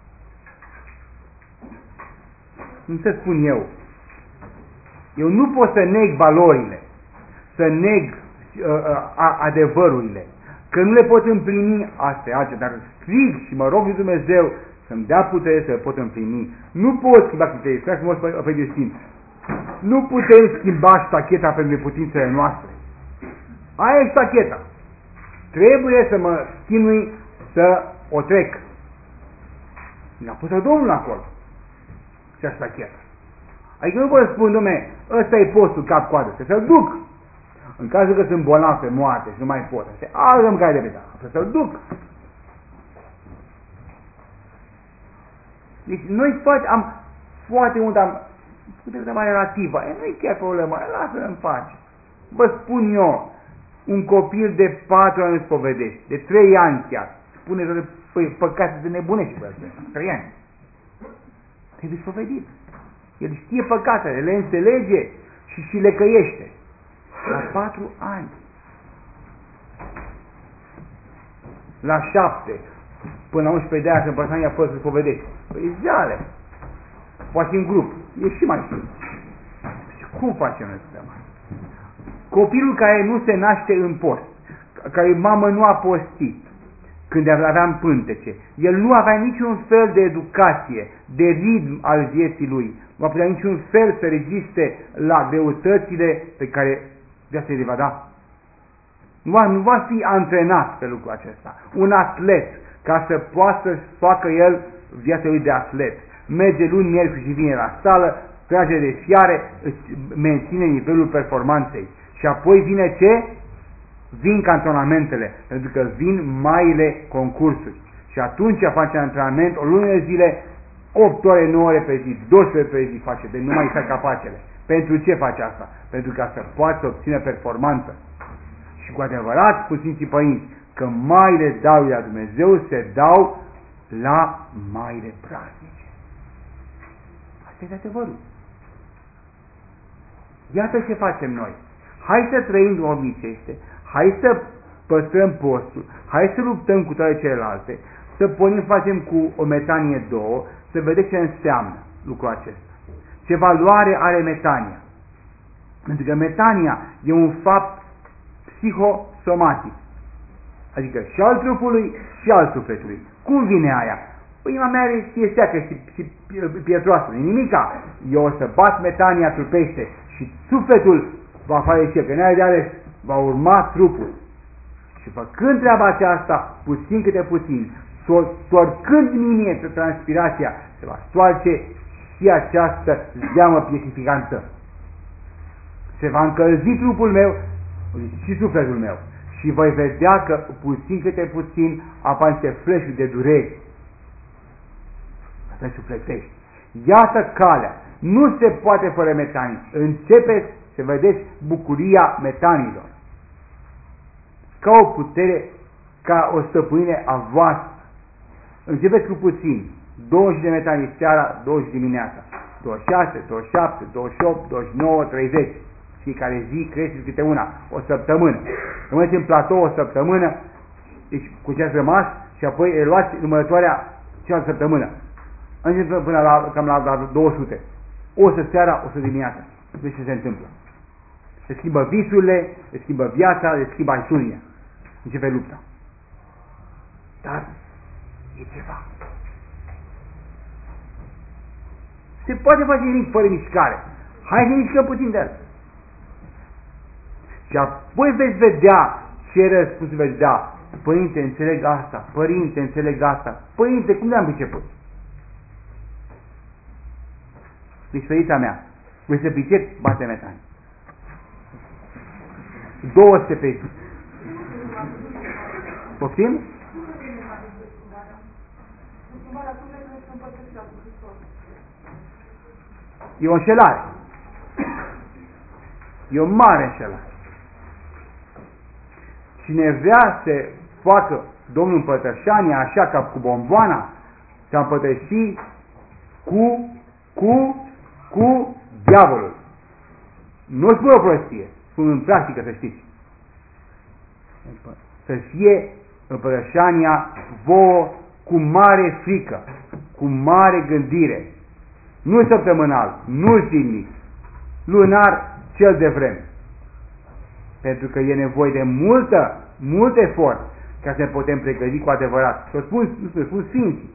Nu să spun eu. Eu nu pot să neg valorile, să neg uh, uh, adevărurile, că nu le pot împlini astea, alții, dar strig și mă rog lui Dumnezeu să-mi dea putere să le pot împlini. Nu pot schimba criterii, spunea frumos pe, pe Justin. Nu putem schimba ștacheta pentru neputințele noastre. Aia e ștacheta. Trebuie să mă chinui să o trec. Mi-a pus Domnul acolo. Și ștacheta. Adică nu pot să spun, dom'le, ăsta e postul cap-coadă, să-l duc. În cazul că sunt bolnav pe moarte și nu mai pot, asta e altă mâncare de vedea, să-l duc. Deci noi face, am foarte mult, am, putem să mai relativă, e, nu e chiar problemă, lasă-l în pace. Vă spun eu, un copil de patru ani îți povedește, de trei ani chiar, spune toate păi, păcate de nebunești, trei ani. Trebuie spovedit. El știe păcatele, le înțelege și, și le căiește. La patru ani. La șapte, până la unsprezece de ani, când păsanii a fost să spovedești. Păi zeale. Poate în grup. E și mai simplu. Și cum facem noi să Copilul care nu se naște în post, care mamă nu a postit, când aveam pântece, el nu avea niciun fel de educație, de ritm al vieții lui, nu avea niciun fel să reziste la greutățile pe care viața îi va da. Nu va, nu va fi antrenat pe lucrul acesta. Un atlet, ca să poată să facă el viața lui de atlet, merge luni, miercuri și vine la sală, trage de fiare, îți menține nivelul performanței. Și apoi vine ce? Vin cantonamentele, pentru că vin maile concursuri. Și atunci face antrenament o lună de zile, opt ore, nouă ore pe zi, doisprezece pe zi face, de nu mai stai capacele. Pentru ce face asta? Pentru ca să poată să obține performanță. Și cu adevărat, cu Sfinții Părinți, că maile dau la Dumnezeu se dau la maile praznice. Asta e adevărul. Iată ce facem noi. Hai să trăim domnicește, hai să păstrăm postul, hai să luptăm cu toate celelalte, să pornim, facem cu o metanie două, să vedem ce înseamnă lucrul acesta. Ce valoare are metania. Pentru că metania e un fapt psihosomatic. Adică și al trupului și al sufletului. Cum vine aia? Păi inima mea e seacă și, și pietroasă, e nimica. Eu o să bat metania trupește și sufletul va face ce? Că n-ai de ales, va urma trupul. Și făcând treaba aceasta, puțin câte puțin, torcând mine transpirația, se va stoarce și această zeamă pietificantă. Se va încălzi trupul meu și sufletul meu. Și voi vedea că puțin câte puțin apar niște fleșuri de dureri. Asta sufletești. Iată calea. Nu se poate fără metanii. Începeți să vedeți bucuria metanilor. Ca o putere, ca o stăpânire a voastră. Începeți cu puțin. douăzeci de metanii seara, douăzeci dimineața. douăzeci și șase, douăzeci și șapte, douăzeci și opt, douăzeci și nouă, treizeci. Fiecare zi creșteți câte una. O săptămână. Rămâneți în platou o săptămână. Deci cu ce ați rămas și apoi luați numărătoarea cealaltă săptămână. Începem până la, cam la, la două sute. O să seara, o să dimineața. Deci ce se întâmplă? Se schimbă visurile, se schimbă viața, se schimbă atitudinea. Începe lupta. Dar e ceva. se poate face nimic fără mișcare. Hai să mișcăm puțin de el. Și apoi veți vedea ce răspuns veți da. Părinte, înțeleg asta. Părinte, înțeleg asta. Părinte, cum le-am priceput? Deci, ferița mea, voi să pricep, bate metani. două sute peți. Poftim? E o înșelare. E o mare înșelare. Cine vrea să facă Domnul împărtășania așa ca cu bomboana, să împărtăși cu, cu, cu diavolul. Nu spun o prostie, spun în practică, să știți. Să fie împărtășania vouă cu mare frică, cu mare gândire. Nu săptămânal, nu zilnic, lunar, cel de vreme. Pentru că e nevoie de multă, mult efort ca să ne putem pregăti cu adevărat. Și o spun, nu spun sfinții.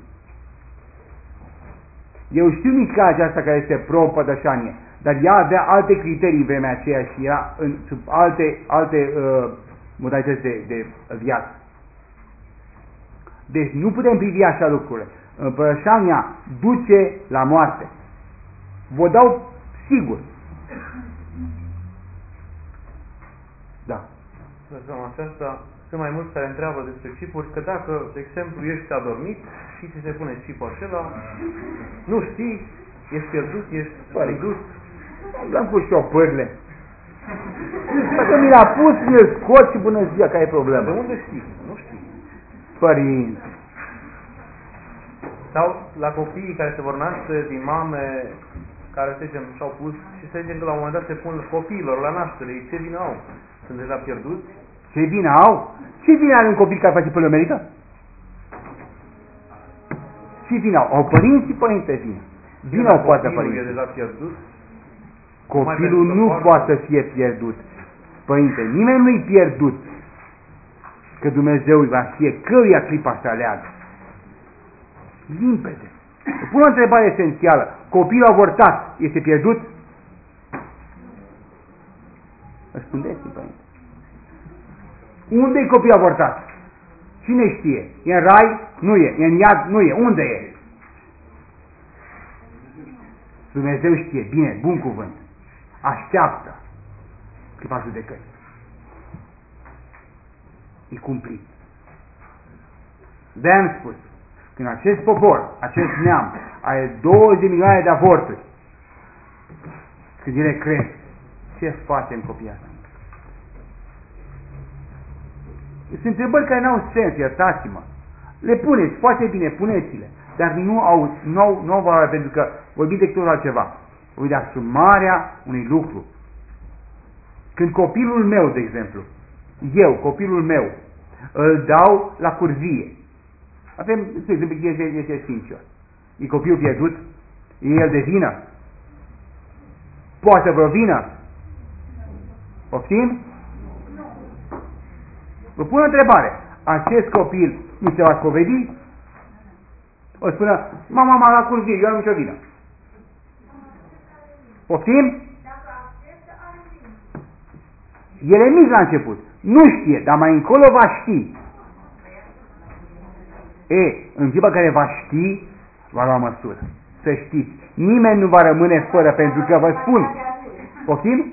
Eu știu mișcarea aceasta care este pro-împărtășanie, dar ea avea alte criterii în vremea aceea și era în, sub alte, alte uh, modalități de, de viață. Deci nu putem privi așa lucrurile. Împărtășania duce la moarte. Vă dau sigur. Da. Lăsăm aceasta. Sunt mai mulți care întreabă despre chipuri, că dacă, de exemplu, ești adormit și ți se pune chipul acela, nu știi, ești pierdut, ești pierdut. L-am pus și o pârle. Dacă mi l-a pus, mi-l scot și bună ziua, care e problema? De unde știi? Nu știi. Părinți. Sau la copiii care se vor naște din mame care, să zicem, și-au pus și să zicem că la un moment dat se pun copiilor la naștere, ei ce vină au? Sunt deja pierduți? Ce vină au? Ce vină are un copil care face poliomelită? Ce vină au? Au părinți și părinte vină. Vină o poate părinți. E deja pierdut? Copilul nu poate să fie pierdut. Părinte, nimeni nu-i pierdut. Că Dumnezeu îi va fiecăruia clipa să aleagă. Limpede. Pun o întrebare esențială. Copilul avortat este pierdut? Răspundeți-mi, părinte. Unde e copilul avortat? Cine știe? E în rai? Nu e. E în iad? Nu e. Unde e? Dumnezeu știe. Bine, bun cuvânt. Așteaptă clipa judecății. E cumplit. De-aia am spus, când acest popor, acest neam, are douăzeci de milioane de avorturi, când ele cresc, ce facem copiii ăsta? Sunt întrebări care n-au sens, iertați-mă. Le puneți, foarte bine, puneți-le, dar nu au, nu au, nu au valoare, pentru că vorbim de tot altceva. Vorbim de asumarea unui lucru. Când copilul meu, de exemplu, eu, copilul meu, îl dau la curvie. Avem, de exemplu, este, este sincer. E copilul pierdut? E el de vină? Poate vreo vină? Poftim? Vă pun o întrebare. Acest copil nu se va spovedi? O spună, mama m-a la curvie, eu am nicio vină. Poftim? El e mic la început. Nu știe, dar mai încolo va ști. E, în clipa care va ști, va lua măsură. Să știți, nimeni nu va rămâne fără, pentru că vă spun. Poftim?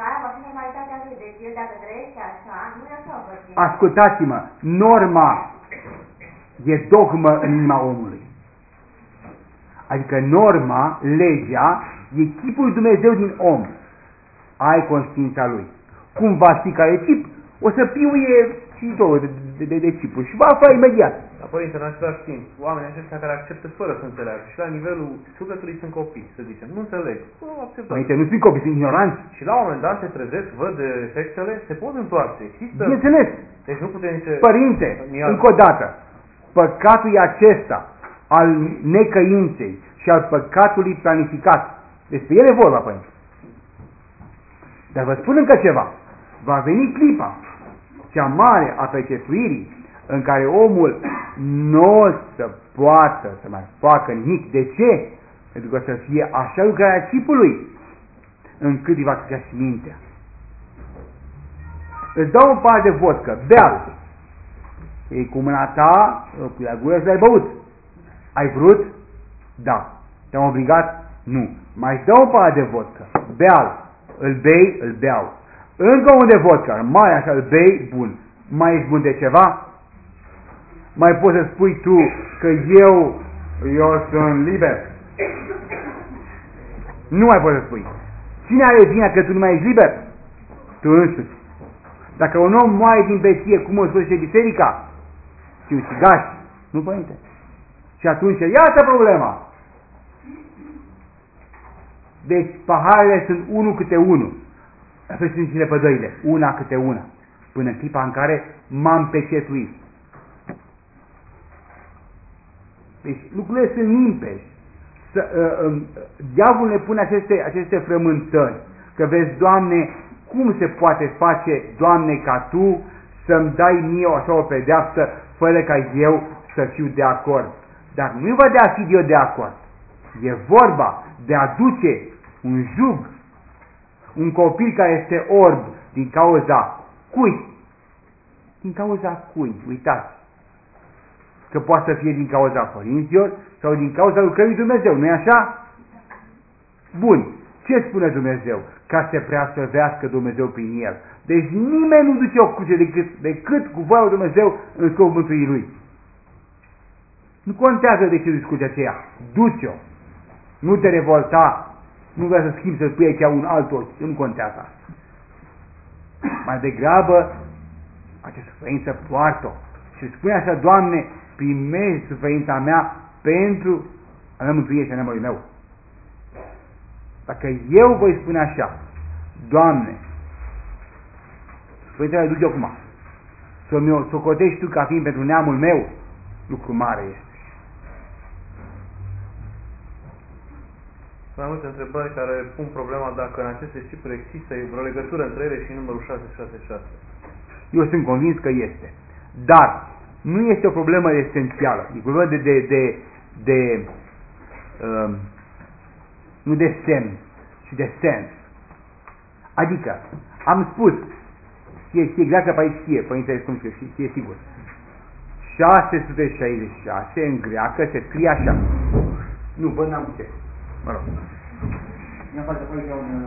Ascultați-mă, norma e dogmă în inima omului. Adică norma, legea, e chipul lui Dumnezeu din om. Ai conștiința lui. Cum va ști care e chip? O să piuie și două de, de, de, de chipuri și va afla imediat. Dar, părinte, în același timp, oamenii aceștia care acceptă fără să înțeleagă și la nivelul sufletului sunt copii, să zicem, nu înțeleg. Nu acceptă. Părinte, nu sunt copii, sunt ignoranți. Și la un moment dat se trezesc, văd efectele, se pot întoarce. Există... Bineînțeles. Deci nu putem zice... Părinte, încă o dată, păcatul e acesta al necăinței și al păcatului planificat. Despre ele vorba, părinte. Dar vă spun încă ceva. Va veni clipa cea mare a percepuirii în care omul nu o să poată să mai facă nimic. De ce? Pentru că să fie așa lucrarea chipului, încât îi va crea și mintea. Îți dau un pahar de vodcă, bea-l. Ei cu mâna ta, cu la gură, l-ai băut. Ai vrut? Da. Te-am obligat? Nu. Mai îți dau un pahar de vodcă, bea-l. Îl bei, îl beau. Încă unul de vodcă, mai așa, îl bei, bun. Mai ești bun de ceva? Mai poți să spui tu că eu, eu sunt liber? Nu mai poți să spui. Cine are vina că tu nu mai ești liber? Tu însuți. Dacă un om moare din beție, cum o spune biserica? Și ucigaș? Nu, părinte. Și atunci, iată problema. Deci, paharele sunt unul câte unul. Așa sunt și lepădările, una câte una. Până în clipa în care m-am pecetuit. Deci, lucrurile sunt limpezi. Să, uh, uh, diavolul ne pune aceste, aceste frământări. Că vezi, Doamne, cum se poate face, Doamne, ca Tu să-mi dai mie o așa o pedeapsă fără ca eu să fiu de acord. Dar nu e vorba de a fi eu de acord. E vorba de a duce un jug, un copil care este orb din cauza cui? Din cauza cui? Uitați. Că poate să fie din cauza părinților sau din cauza lucrării Dumnezeu, nu-i așa? Bun. Ce spune Dumnezeu? Ca să preaslăvească Dumnezeu prin el. Deci nimeni nu duce o cruce decât, decât cu voia lui Dumnezeu în scopul mântuirii lui. Nu contează de ce duci crucea aceea. Duce-o. Nu te revolta. Nu vrea să schimbi, să spui aici un alt ochi. Nu contează asta. Mai degrabă, această suferință poartă-o. Și spune așa, Doamne, primești suferința mea pentru a mea mântuire și a neamului meu. Dacă eu voi spune așa, Doamne, suferința mea duce acum, să mi-o socotești Tu ca fiind pentru neamul meu, lucru mare este. Mai multe întrebări care pun problema dacă în aceste cipuri există vreo legătură între ele și numărul șase șase șase. Eu sunt convins că este. Dar nu este o problemă esențială. E o problemă de, de, de, de um, nu de semn, ci de sens. Adică, am spus, știe, știe exact că pe aici știe, Părintele cum știe, știe sigur. șase sute șaizeci și șase în greacă se scrie așa. Nu, bă, n-am ce. Mă rog. Mi-am face pe aici un...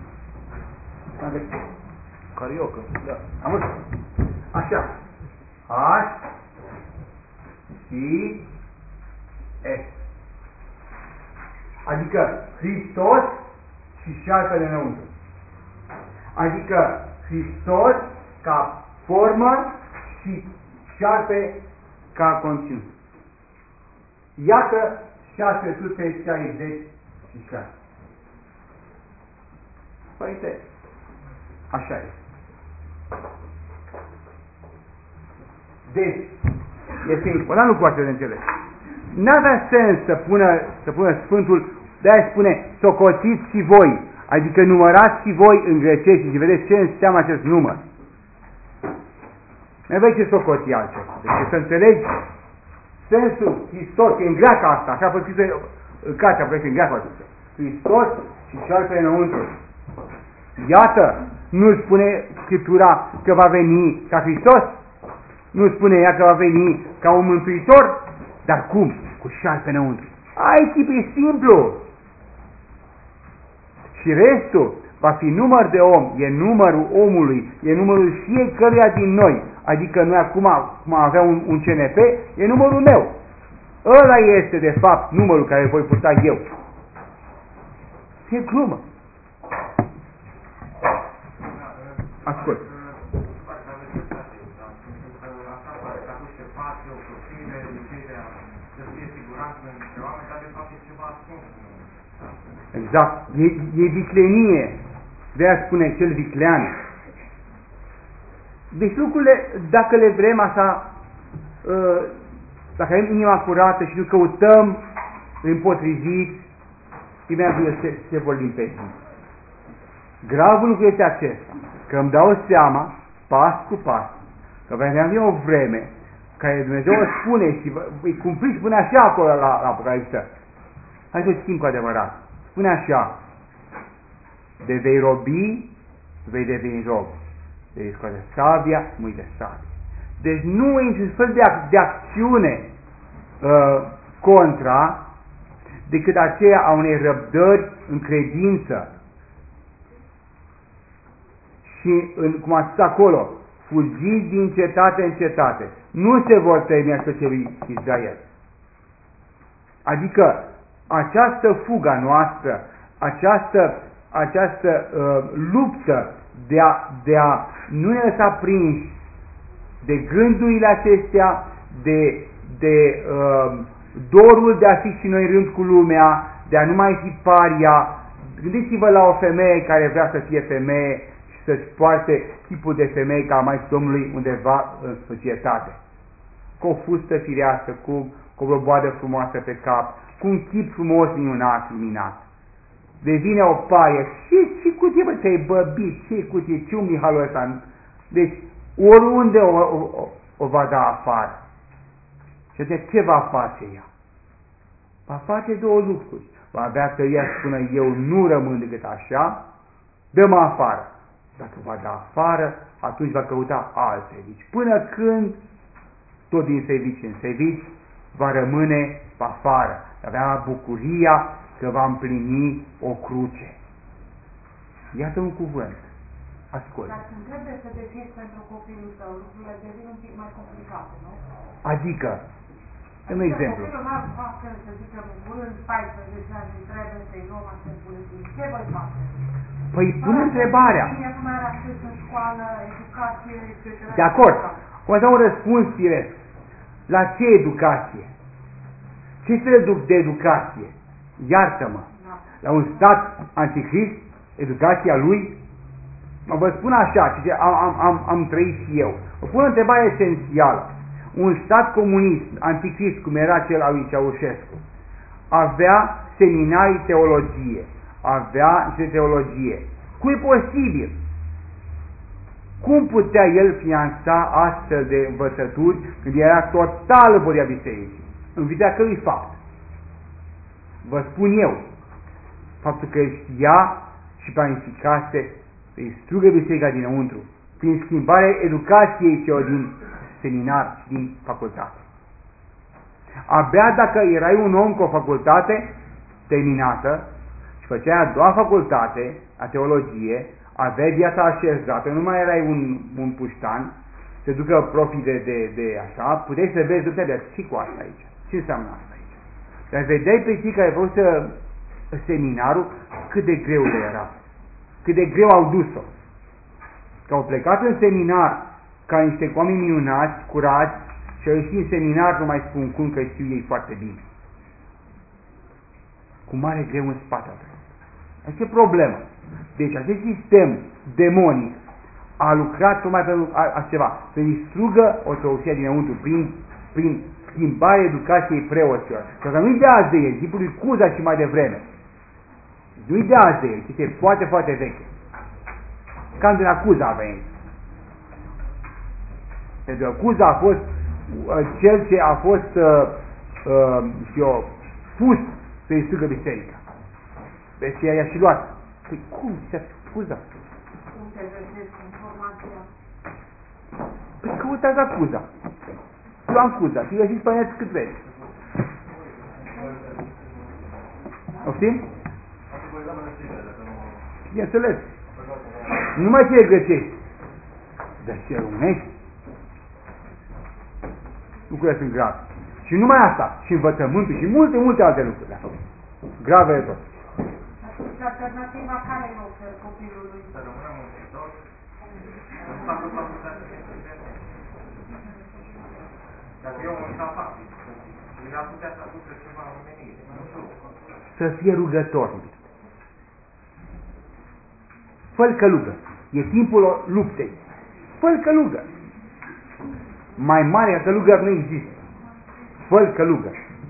Cariocă. Da. Am văzut. Așa. H și S. Adică Hristos și șarpele înăuntru. Adică Hristos ca formă și șarpe ca conținut. Iată șase sute șaizeci și șase. Părinte, așa e. Deci, este important lucru acesta de înțeles. N-avea sens să pună, să pună Sfântul, de-aia spune, socotiți și voi, adică numărați și voi în grecește și vedeți ce înseamnă acest număr. Nu aveți ce socoti altceva. Deci să înțelegi sensul Hristos, e în greacă asta, așa a fost scris în cartea, în greacă Hristos și șarpele înăuntru. Iată, nu spune Scriptura că va veni ca Hristos? Nu spune ea că va veni ca un mântuitor? Dar cum? Cu șarpe înăuntru. Aici e simplu. Și restul va fi număr de om, e numărul omului, e numărul fiecăruia din noi. Adică noi acum, cum avea un, un C N P, e numărul meu. Ăla este de fapt numărul care voi purta eu. E glumă. Ascult. Exact. E, e viclenie. De-aia spune cel viclean. Deci lucrurile, dacă le vrem așa, dacă avem inima curată și nu căutăm împotrivit, imediat se, se vor limpezi. Gravul lucru este acesta, că îmi dau seama, pas cu pas, că va avea o vreme care Dumnezeu o spune și îi cumpli, spune așa acolo la, la Apocalipsă. Hai să o citim cu adevărat. Spune așa: de vei robi, vei deveni rob. Vei scoate sabia, mâi de sabie. Deci nu e niciun fel de, ac- de acțiune uh, contra decât aceea a unei răbdări în credință. Și în, cum a spus acolo, fugiți din cetate în cetate. Nu se vor tăi așa lui Israel. Adică această fuga noastră, această, această uh, luptă de a, de a nu ne lăsa prinși de gândurile acestea, de, de uh, dorul de a fi și noi rând cu lumea, de a nu mai fi paria. Gândiți-vă la o femeie care vrea să fie femeie și să-și poarte chipul de femeie ca mai Domnului undeva în societate. Cu o fustă firească, cu, cu o broboadă frumoasă pe cap, cu un chip frumos, minunat, luminat. Devine o paie. Și, și cu ce, bă, te-ai băbit? Ce cu ce? Ce umbi halul ăsta? Deci, oriunde o, o, o va da afară. Și atunci, ce va face ea? Va face două lucruri. Va avea să ea spună, eu nu rămân decât așa, dă-mă afară. Dacă va da afară, atunci va căuta alt servici. Până când, tot din servici în servici, va rămâne pe afară. Va avea bucuria că va împlini o cruce. Iată un cuvânt. Ascult. Dar când trebuie să decizi pentru copilul tău, lucrurile devin un pic mai complicate, nu? Adică, un exemplu. Copilul meu face, să zicem, în paisprezece ani și trebuie să-i luăm acest buletin. Ce voi face? Păi pune întrebarea. Bine, cum era acces în școală, educație, et cetera. De acord. O să dau un răspuns firesc. La ce educație? Ce fel de educație? Iartă-mă. Da. La un stat anticrist, educația lui? Mă vă spun așa, ce am, am, am, am trăit și eu. Vă pun o întrebare esențială. Un stat comunist, anticrist, cum era cel al lui Ceaușescu, avea seminarii teologie, avea niște teologie. Cum e posibil? Cum putea el finanța astfel de învățături când era total împotriva bisericii? În videa cărui fapt? Vă spun eu, faptul că știa și planificase să instrugă biserica dinăuntru, prin schimbarea educației celor din seminar și din facultate. Abia dacă erai un om cu o facultate terminată și făceai a doua facultate, a teologie, aveai viața așezată, nu mai erai un, un puștan, se ducă profii de, de, de așa, puteai să vezi după de și cu asta aici. Ce înseamnă asta aici? Dar vedeai pe cei care vreau să seminarul, cât de greu le era. Cât de greu au dus-o. Că au plecat în seminar ca niște oameni minunați, curați, și au ieșit în seminar, nu mai spun cum, că știu ei foarte bine. Cu mare greu în spate. Asta e problemă. Deci acest sistem demonic a lucrat tocmai pentru așa ceva, să distrugă ortodoxia dinăuntru prin, prin schimbarea educației preoților. Că nu-i de azi de el, tipul lui Cuza și mai devreme. Nu-i de azi de el, ci este foarte, foarte veche. Cam de la Cuza a venit. Pentru că Cuza a fost uh, cel ce a fost uh, uh, și eu, pus să distrugă biserica. Deci ea i-a și luat. Păi cum se Cuza? Cum te găsești informația? Păi căutați la Cuza. Eu am Cuza și găsiți pe net cât vrei. Oftim? Bineînțeles. Nu mai ce găsești. Dar ce românești? Lucrurile sunt grave. Și numai asta, și învățământul și multe, multe alte lucruri. Grave de tot. Și alternativa care îi oferă copilului? Să rămână muncitor, să facă facultate de studență. Dacă eu mă uitam faptic, el ar putea să aducă ceva în omenire. Să fie rugător. Fă-l călugă. E timpul luptei. Fă-l călugă. Mai mare ca călugăr nu există. Fă-l călugă.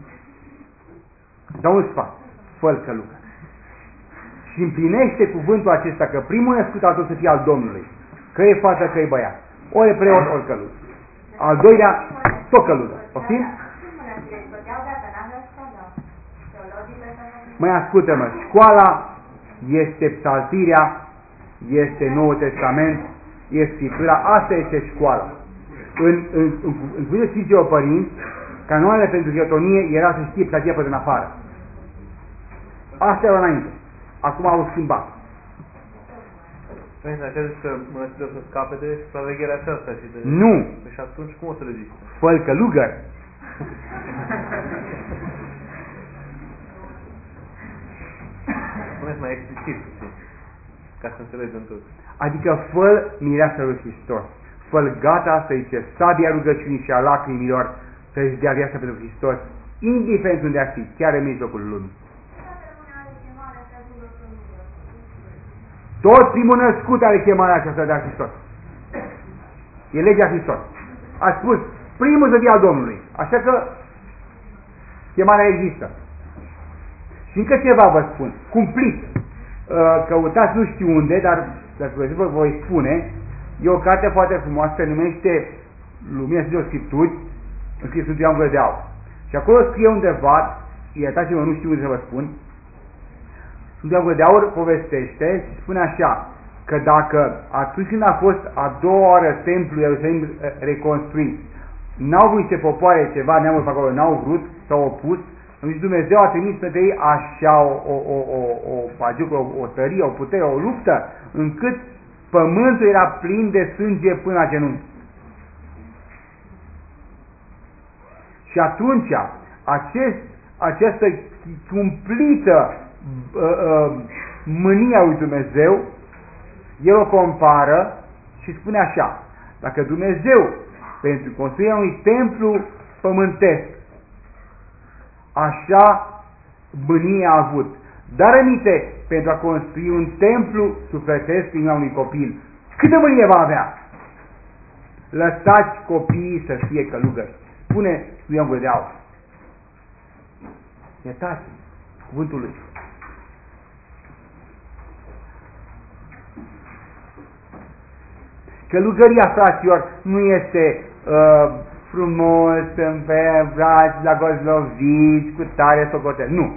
Dau un sfat. Fă-l călugă. Și împlinește cuvântul acesta că primul născut al tău să fie al Domnului. Că e fată, că e băiat. Ori e preot, ori călugă. Al doilea, tot călugă. Poftim? Simulă, deci, puteau dacă n-am răspuns, teologii pe să mai ascultă-mă, școala este psaltirea, este Noul Testament, este Scriptura, asta este școala. În, în, în, în cuvântul Sfinților Părinți, canoanele pentru hierotonie era să știe psaltia pe din afară. Asta era înainte. Acum au schimbat. Păi, așa zici că mănăstirea o să scape de supravegherea aceasta și de... Nu! Și atunci cum o să reziste? Fă-l călugăr. Spuneți mai explicit, ca să înțelegem toți. Adică fă-l mireasa lui Hristos. Fă-l gata să-i ce sabia rugăciunii și a lacrimilor, să-și dea viața pentru Hristos, indiferent unde ar fi, chiar în mijlocul lumii. Tot primul născut are chemarea aceasta de a Hristos. E legea Hristos. A spus, primul să fie al Domnului. Așa că chemarea există. Și încă ceva vă spun. Cumplit. Căutați nu știu unde, dar dacă vă voi spune, e o carte foarte frumoasă, se numește Lumina Sfântelor Scripturi, în scrie Sfântul Ioan Gură de Aur. Și acolo scrie undeva, iertați-mă, nu știu unde să vă spun, Sfântul Ioan Gură de Aur povestește și spune așa, că dacă atunci când a fost a doua oară templul Ierusalim reconstruit, n-au vrut niște popoare ceva, neamuri pe acolo, n-au vrut, s-au opus, atunci Dumnezeu a trimis pe ei așa o, o, o, o, o, o, o tărie, o putere, o luptă, încât pământul era plin de sânge până la genunchi. Și atunci, acest, această cumplită uh, uh, mânia lui Dumnezeu, el o compară și spune așa, dacă Dumnezeu, pentru construirea unui templu pământesc, așa mânie a avut, dar aminte, pentru a construi un templu sufletesc în unui copil, câtă mânie va avea? Lăsați copiii să fie călugări. Spune Ioan Gură de Aur. Iertați cuvântul lui. Călugăria, fraților, nu este uh, frumos, pe braț, la gozloviți, cu tare socotel. Nu.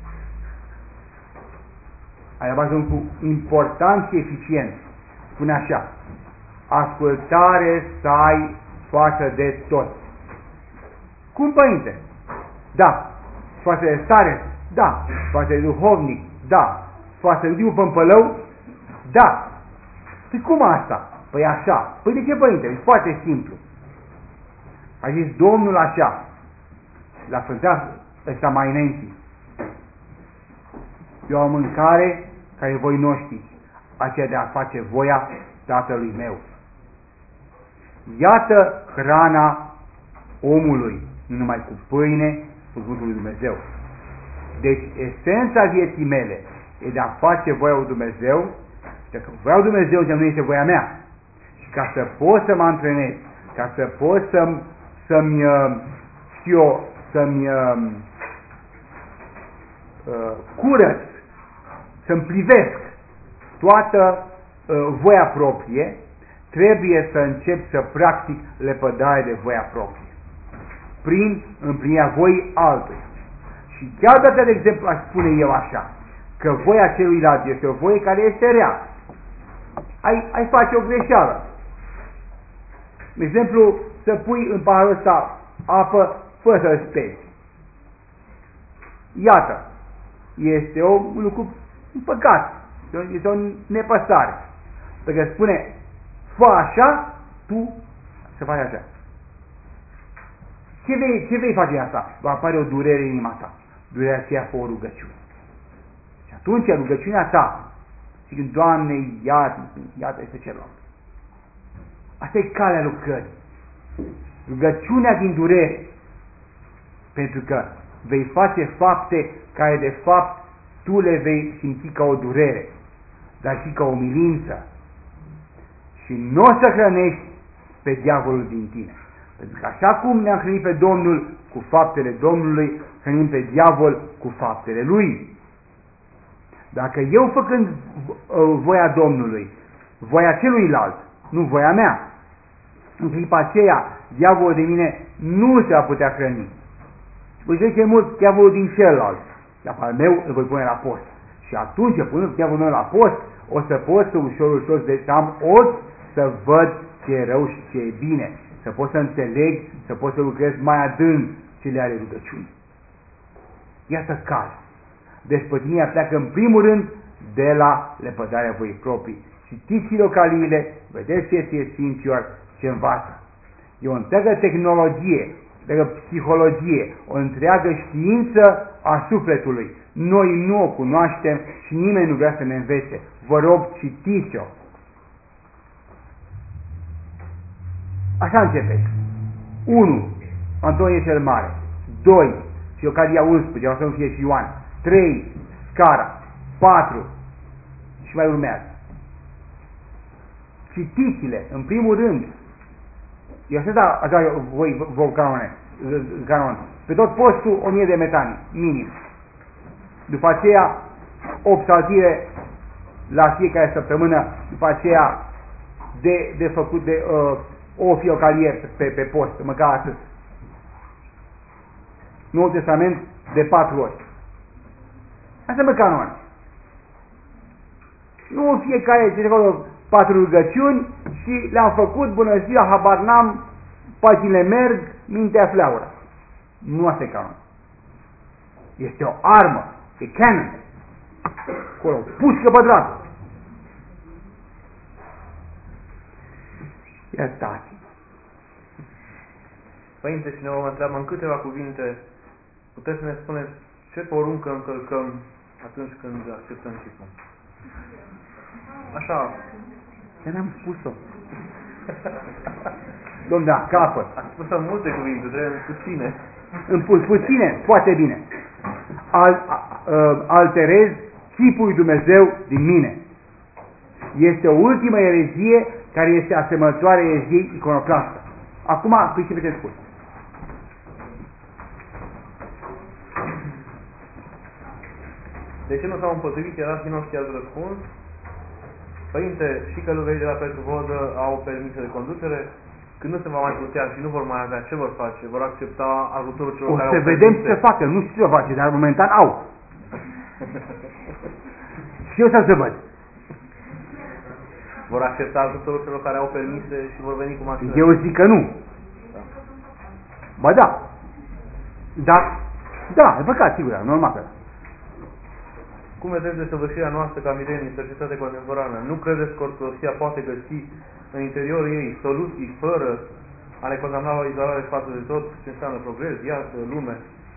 Ai bază un cu important și eficient. Spune așa, ascultare să ai față de toți. Cum părinte? Da. Față de stare? Da. Față de duhovnic? Da. Față de ultimul pămpălău? Da. Și cum asta? Păi așa. Păi de ce, părinte? E foarte simplu. A zis Domnul așa, la Sfântea ăsta mai înainte. Eu am mâncare care voi noștri, aceea de a face voia Tatălui meu. Iată hrana omului, nu numai cu pâine, cu cuvântul lui Dumnezeu. Deci esența vieții mele e de a face voia lui Dumnezeu, și dacă voia lui Dumnezeu nu este voia mea. Și ca să pot să mă antrenez, ca să pot să-mi, să-mi știu eu, să-mi uh, curăț, să-mi privesc toată uh, voia proprie, trebuie să încep să practic lepădarea de voia proprie. Prin împlinirea voii altuia. Și chiar dacă, de exemplu, aș spune eu așa, că voia celuilalt este o voie care este rea, ai, ai face o greșeală. De exemplu, să pui în paharul ăsta apă fără să-l speri. Iată, este o, un lucru, un păcat, este o nepăsare. Pentru că spune, fă așa, tu să faci așa. Ce vei, ce vei face asta? Va apare o durere în inima ta. Durerea aceea fă o rugăciune. Și atunci rugăciunea ta, zic, Doamne, iată, iată este celălalt. Asta e calea lucrării. Rugăciunea din durere. Pentru că vei face fapte care de fapt tu le vei simți ca o durere, dar și ca o milință. Și nu o să hrănești pe diavolul din tine. Pentru că așa cum ne-am hrănit pe Domnul cu faptele Domnului, hrănim pe diavol cu faptele lui. Dacă eu făcând voia Domnului, voia celuilalt, nu voia mea, în clipa aceea, diavolul de mine nu se va putea hrăni. Păi ce mult diavolul din celălalt. Dar pe al meu îl voi pune la post. Și atunci, punând cheamul meu la post, o să pot să ușor, ușor, deci să am ochi să văd ce e rău și ce e bine. Să pot să înțeleg, să pot să lucrez mai adânc cele ale rugăciunii. Iată caz. Despătimirea pleacă în primul rând de la lepădarea voii proprii. Citiți localiile, vedeți ce este Sfinților, ce învață. E o întreagă tehnologie, o întreagă psihologie, o întreagă știință a sufletului. Noi nu o cunoaștem și nimeni nu vrea să ne învețe. Vă rog, citiți-o. Așa începeți. unu. Antonie cel Mare. doi. Fiocadia unsprezece, o să nu fie și Ioan. trei. Scara. patru. Și mai urmează. Citiți-le, în primul rând. Eu să da, așa voi vă canone, canon. Pe tot postul o mie de metani, minim. După aceea opt saltire la fiecare săptămână, după aceea de, de făcut de uh, o fiocalie pe, pe post, măcar atât. Noul Testament de patru ori. Asta mă canon. Nu în fiecare ce acolo patru rugăciuni și le-am făcut, bună ziua, habar n-am, paginile merg, mintea fleaură. Nu asta e canon. Este o armă, e canon. Acolo, pușcă pe dracu. Iertați. Părinte, cineva mă întreabă în câteva cuvinte, puteți să ne spuneți ce poruncă încălcăm atunci când acceptăm chipul? Așa. Ce n-am spus-o? Dom'le, da, capăt. Ați spus în multe cuvinte, trebuie puține. În pu puține, foarte bine. Al, a, a, alterez chipul lui Dumnezeu din mine. Este o ultimă erezie care este asemănătoare ereziei iconoclastă. Acum, pricepe ce spus. De ce nu s-au împotrivit erașii noștri, ați răspuns? Părinte, și călugării de la Petrovodă au permise de conducere, când nu se va mai putea și nu vor mai avea, ce vor face? Vor accepta ajutorul celor o care să au vedem permise? ce facă, nu știu ce face, dar momentan au. Și eu să văd. Vor accepta ajutorul celor care au permise și vor veni cu mașină? Eu zic că nu. Da. Ba da. Dar, da, e păcat, sigur, normal că da. Cum vedeți desăvârșirea noastră ca mirenii în societate contemporană? Nu credeți că ortodoxia poate găsi în interiorul ei soluții fără a ne condamna la izolare față de tot ce înseamnă progres, viață, lume?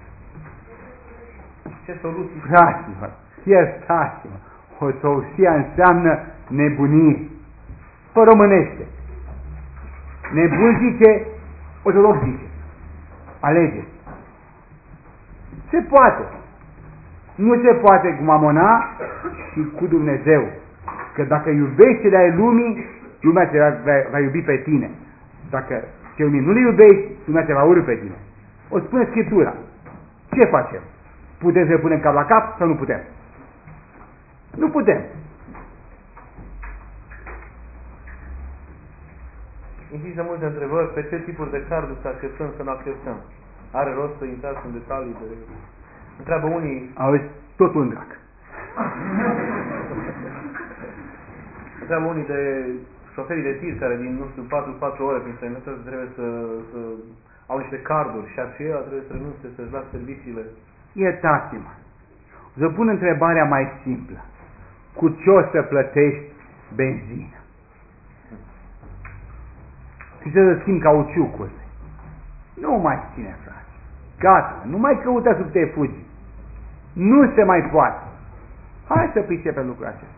Ce soluții? Fraților, iertați-mă, ortodoxia înseamnă nebunie. Pe românește. Nebun zice, ortodox zice. Alegeți. Se poate. Nu se poate cu mamona și cu Dumnezeu. Că dacă iubești cele ale lumii, lumea te va, va iubi pe tine. Dacă ce lumii nu le iubești, lumea te va urâ pe tine. O spune Scriptura. Ce facem? Putem să punem cap la cap sau nu putem? Nu putem. Există multe întrebări pe ce tipuri de carduri să acceptăm, să nu acceptăm. Are rost să intrați în detalii de... Întreabă unii... Auzi, tot un drac. Întreabă unii de șoferii de tir care din, nu știu, patru patru ore prin străinătate trebuie să, să au niște carduri și aceea trebuie să renunțe, să-și lasă serviciile. Iertați-mă. O să pun întrebarea mai simplă. Cu ce o să plătești benzină? Și să schimbi cauciucurile. Nu mai ține, frate. Gata, nu mai căuta sub te fugi. Nu se mai poate. Hai să pricepem lucrul acesta.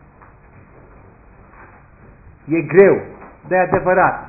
E greu, dar e adevărat.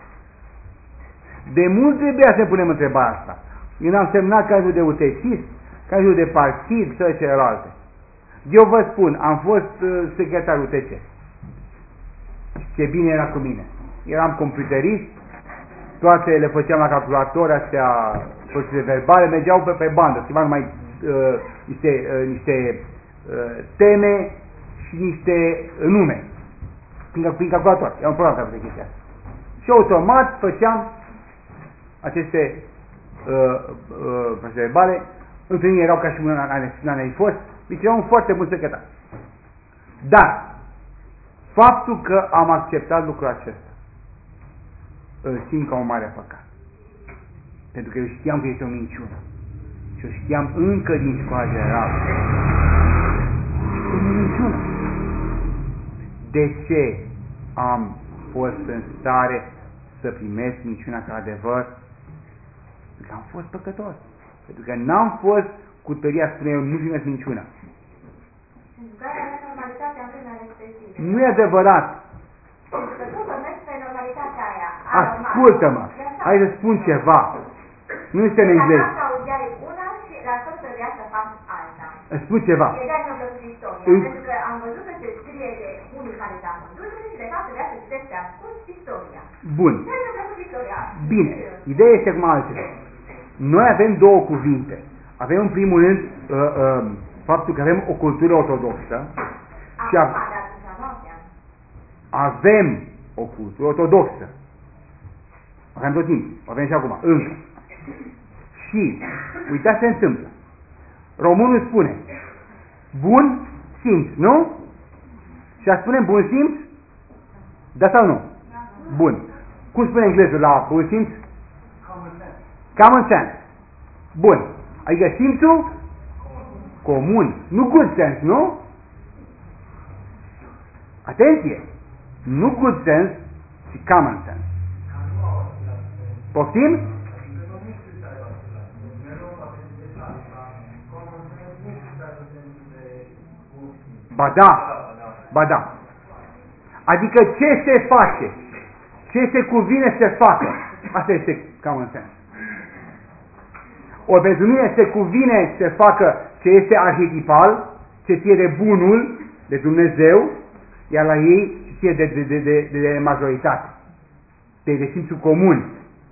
De mult trebuia să punem întrebarea asta. Eu n-am semnat cazul de utecist, cazul de partid și toate celelalte. Eu vă spun, am fost uh, secretar U T C. Ce bine era cu mine. Eram computerist, toate le făceam la calculator, astea procese verbale, mergeau pe, pe bandă, schimbam numai uh, niște, uh, niște uh, teme și niște uh, nume. Prin, prin calculator. Era un program care făcea chestia. Și automat făceam aceste uh, uh, procese verbale întâlnirile erau ca și în ai fost, deci era un foarte bun secretar. Dar, faptul că am acceptat lucrul acesta, îl simt ca un mare păcat. Pentru că eu știam că este o minciună. Și eu știam încă din școala generală. E o minciună. De ce am fost în stare să primesc minciuna ca adevăr? Pentru că am fost păcătos. Pentru că n-am fost, cu tăria spune eu, nu primesc minciuna. Pentru că aia era normalitatea în vremea respectivă. Nu e adevărat. Pentru că tu vorbești pe normalitatea aia. Ascultă-mă, hai să spun ceva. Nu este în engleză. La audiai una și la tot trebuia să faci alta. Îți spun ceva. E de-aia mi-a plăcut istoria, Îi... pentru că am văzut că se scrie de unii care te-a condus și de fapt trebuia să citești pe ascult istoria. Bun. De-aia mi-a plăcut istoria. Bine. Ideea este acum altceva. Noi avem două cuvinte. Avem în primul rând uh, uh, faptul că avem o cultură ortodoxă. Și Acum, dar atunci nu aveam. avem o cultură ortodoxă. Avem tot timpul. Avem și acum. Încă. Și, uitați ce se întâmplă. Românul spune bun simț, nu? Și a spune bun simț? Da sau nu? Bun. Cum spune englezul la bun simț? Common sense. Bun. Adică simțul comun. Nu good sense, nu? Atenție! Nu good sense, ci common sense. Poftim? Ba da, ba da. Adică ce se face, ce se cuvine să facă, asta este common sense. Ori pentru mine se cuvine să facă ce este arhetipal, ce ție de bunul de Dumnezeu, iar la ei ce ție de, de, de, de, de majoritate, de, de simțul comun.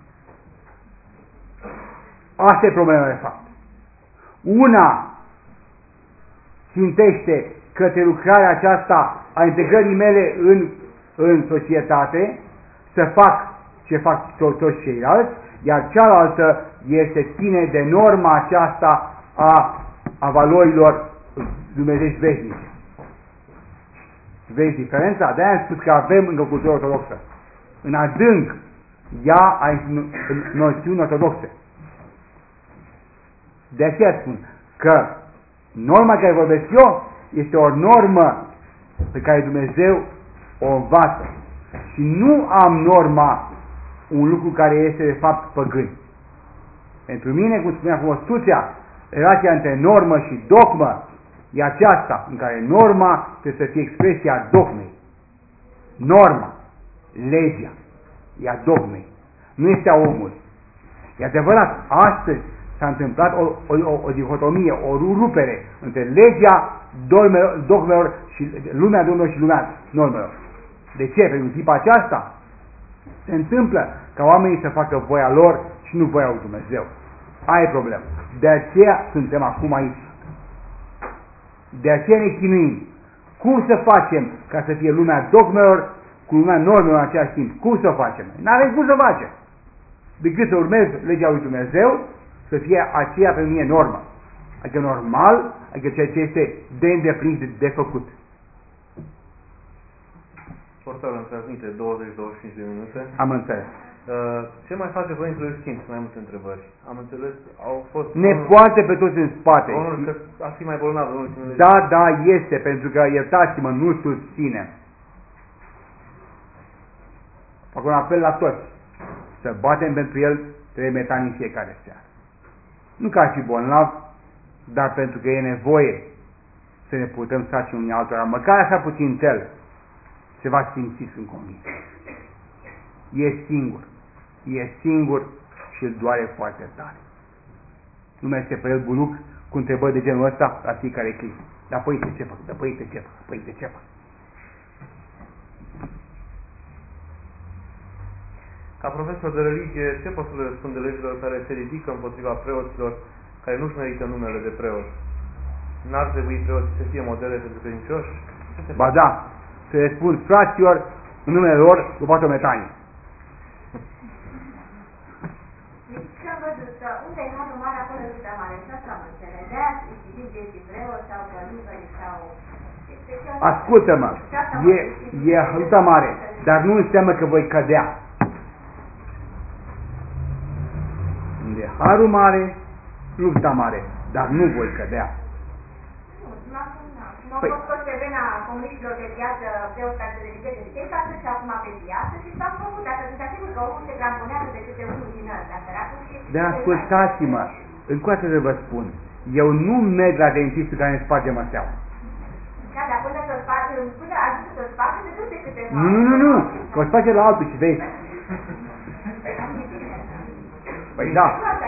Asta e problema de fapt. Una țintește către lucrarea aceasta a integrării mele în, în societate, să fac ce fac to toți ceilalți, iar cealaltă este ține de norma aceasta a, a valorilor dumnezeiești veșnice. Vezi diferența? De-aia am spus că avem încă o cultură ortodoxă. În adânc, ea are noțiuni ortodoxe. De aceea spun că norma care vorbesc eu este o normă pe care Dumnezeu o învață. Și nu am norma un lucru care este de fapt păgân. Pentru mine, cum spunea Constituția, relația între normă și dogmă e aceasta, în care norma trebuie să fie expresia dogmei. Norma, legea, e a dogmei, nu este a omului. E adevărat, astăzi s-a întâmplat o, o, o, o dihotomie, o rupere între legea dogmelor și lumea dogmelor și lumea normelor. De ce? Pentru că tipa aceasta se întâmplă ca oamenii să facă voia lor și nu voia lui Dumnezeu. Aia e problemă. De aceea suntem acum aici. De aceea ne chinuim. Cum să facem ca să fie lumea dogmelor cu lumea normelor în același timp? Cum să facem? N-avem cum să facem. Decât să urmez legea lui Dumnezeu, să fie aceea pe mine normă. Adică normal, adică ceea ce este de îndeplinit, de, de făcut. Portarul îmi transmite douăzeci douăzeci și cinci de minute. Am înțeles. Uh, ce mai face Părintele Schimb? Mai multe întrebări. Am înțeles, au fost... Ne unul, poate pe toți în spate. Unul că a fi mai bolnav în ultimele... Da, da, este, pentru că, iertați-mă, nu susținem. Fac un apel la toți. Să batem pentru el trei metani în fiecare seară. Nu ca și bolnav, dar pentru că e nevoie să ne putem face unii altora. Măcar așa puțin tel se va simți, sunt convins. E singur. E singur și îl doare foarte tare. Nu merge pe el buluc cu întrebări de genul ăsta la fiecare clip. Dar părinte ce fac? Dar părinte ce fac? Părinte ce fac? Ca profesor de religie, ce poți să răspunde legilor care se ridică împotriva preoților care nu-și merită numele de preot? N-ar trebui preoții să fie modele pentru credincioși? Ba da, să le spun fraților în numele lor cu patru metanii. Ce am văzut? Unde e harul mare, acolo e lupta mare. Și asta am înțeles. ascultă-mă, e, e lupta mare, dar nu înseamnă că voi cădea. Unde e harul mare, lupta mare, dar nu voi cădea. Nu a fost tot pe vena comuniștilor de viață preoți care se dediceze știința și acum pe viață și s-au făcut asta. Sunt asigur că omul se cramponează de câte unul din ăsta, săracul și... Dar ascultați-mă, încă o dată să vă spun, eu nu merg la dentistul care îmi sparge măseaua. Da, dar până să sparge, până ajută să sparge, de duce câteva... Nu, nu, nu, nu, că o sparge la altul și vezi. Păi da.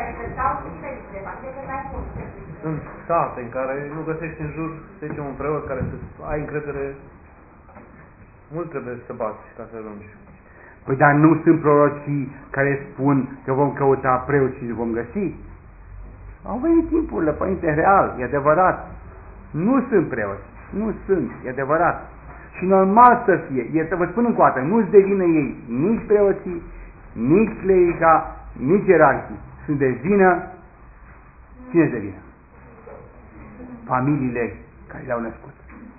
Sunt state în care nu găsești în jur, să zicem, un preot care să ai încredere, mult trebuie să bați ca să ajungi. Păi dar nu sunt prorocii care spun că vom căuta preoți și vom găsi? Au venit timpurile, Părinte, real, e adevărat. Nu sunt preoți, nu sunt, e adevărat. Și normal să fie, e, să vă spun încă o dată, nu-ți devină ei nici preoții, nici clerica, nici ierarhii. Sunt de vină, cine de vină? Familiile care le-au născut.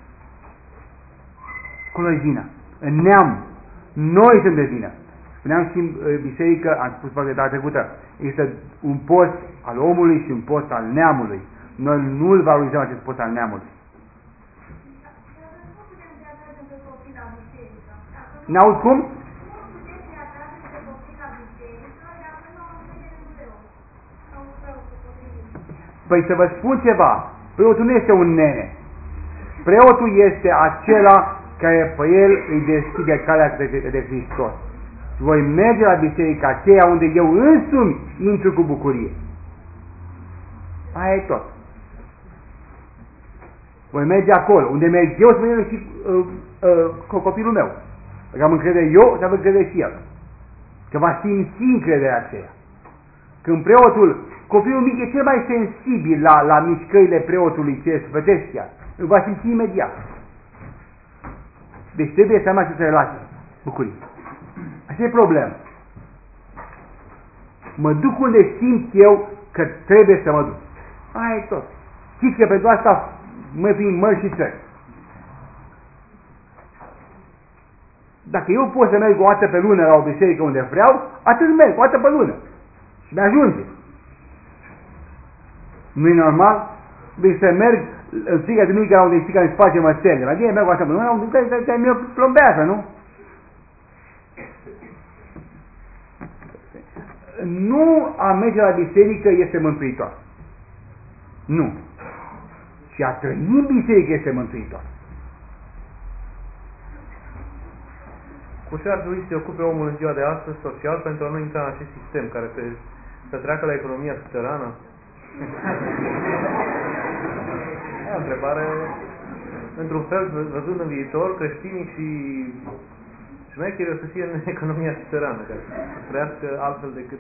Acolo e vina. În neam, noi suntem de vină. Spuneam și în biserică, am spus poate data trecută, este un post al omului și un post al neamului. Noi nu-l valorizăm acest post al neamului. N-aud cum? Păi să vă spun ceva, preotul nu este un nene. Preotul este acela care pe el îi deschide calea de, de Hristos. Și voi merge la biserica aceea unde eu însumi intru cu bucurie. Aia e tot. Voi merge acolo, unde merg eu să merg și uh, uh, cu copilul meu. Dacă am încredere eu, să am încredere și el. Că va simți încrederea aceea. Când preotul, copilul mic e cel mai sensibil la, la mișcările preotului ce sfătesc chiar. Îl va simți imediat. Deci trebuie să mai să se relaxe. Bucurie. Asta e problemă. Mă duc unde simt eu că trebuie să mă duc. Aia e tot. Știți că pentru asta mă fiind mări și țări. Dacă eu pot să merg o dată pe lună la o biserică unde vreau, atât merg, o dată pe lună. Și mi-ajunge. Nu e normal? Vrei să merg în fiecare duminică la unde știi care îmi face măsele. La tine merg o dată pe lună, la unde care mi-o plombează, nu? Nu a merge la biserică este mântuitor. Nu. Și a trăi în biserică este mântuitor. Cu ce ar trebui să se ocupe omul în ziua de astăzi social pentru a nu intra în acest sistem care se, să treacă la economia subterană? E o întrebare, într-un fel, văzând în viitor, creștinii și șmecherii o să fie în economia subterană, care să trăiască altfel decât...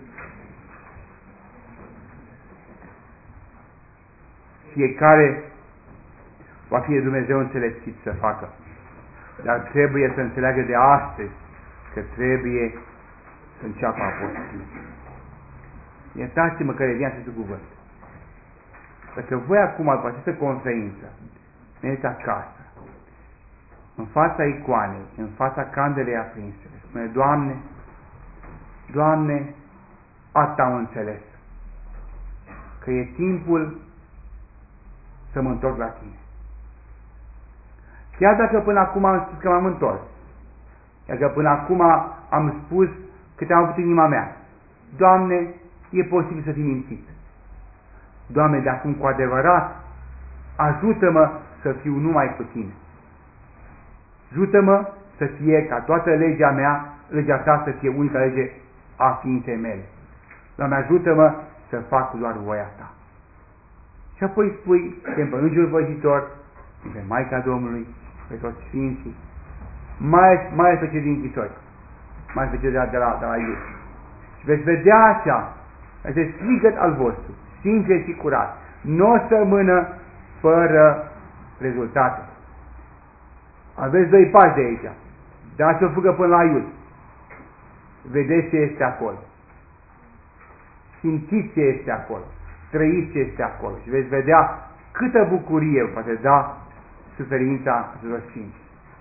Fiecare va fi de Dumnezeu înțelepțit să facă. Dar trebuie să înțeleagă de astăzi că trebuie să înceapă apostolii. Iertați-mă că revin acest cuvânt. Dacă voi acum, după această conferință, mergeți acasă, în fața icoanei, în fața candelei aprinse, spune, Doamne, Doamne, asta am înțeles, că e timpul să mă întorc la Tine. Chiar dacă până acum am spus că m-am întors, dacă până acum am spus că te-am avut în inima mea, Doamne, e posibil să fii mințit. Doamne, de acum cu adevărat, ajută-mă să fiu numai cu Tine. Ajută-mă să fie ca toată legea mea, legea Ta să fie unica lege a ființei mele. Doamne, ajută-mă să fac doar voia Ta. Și apoi spui, pe Îngerul Păzitor, pe Maica Domnului, pe toți Sfinții, mai, mai pe cei din închisori, mai pe cei de la, de la, de la Iud. Și veți vedea așa, acest strigăt al vostru, sincer și curat, nu o să rămână fără rezultate. Aveți doi pași de aici, dați o fugă până la Iud. Vedeți ce este acolo. Simțiți ce este acolo. Trăiți ce este acolo. Și veți vedea câtă bucurie poate da suferința celor sfinți.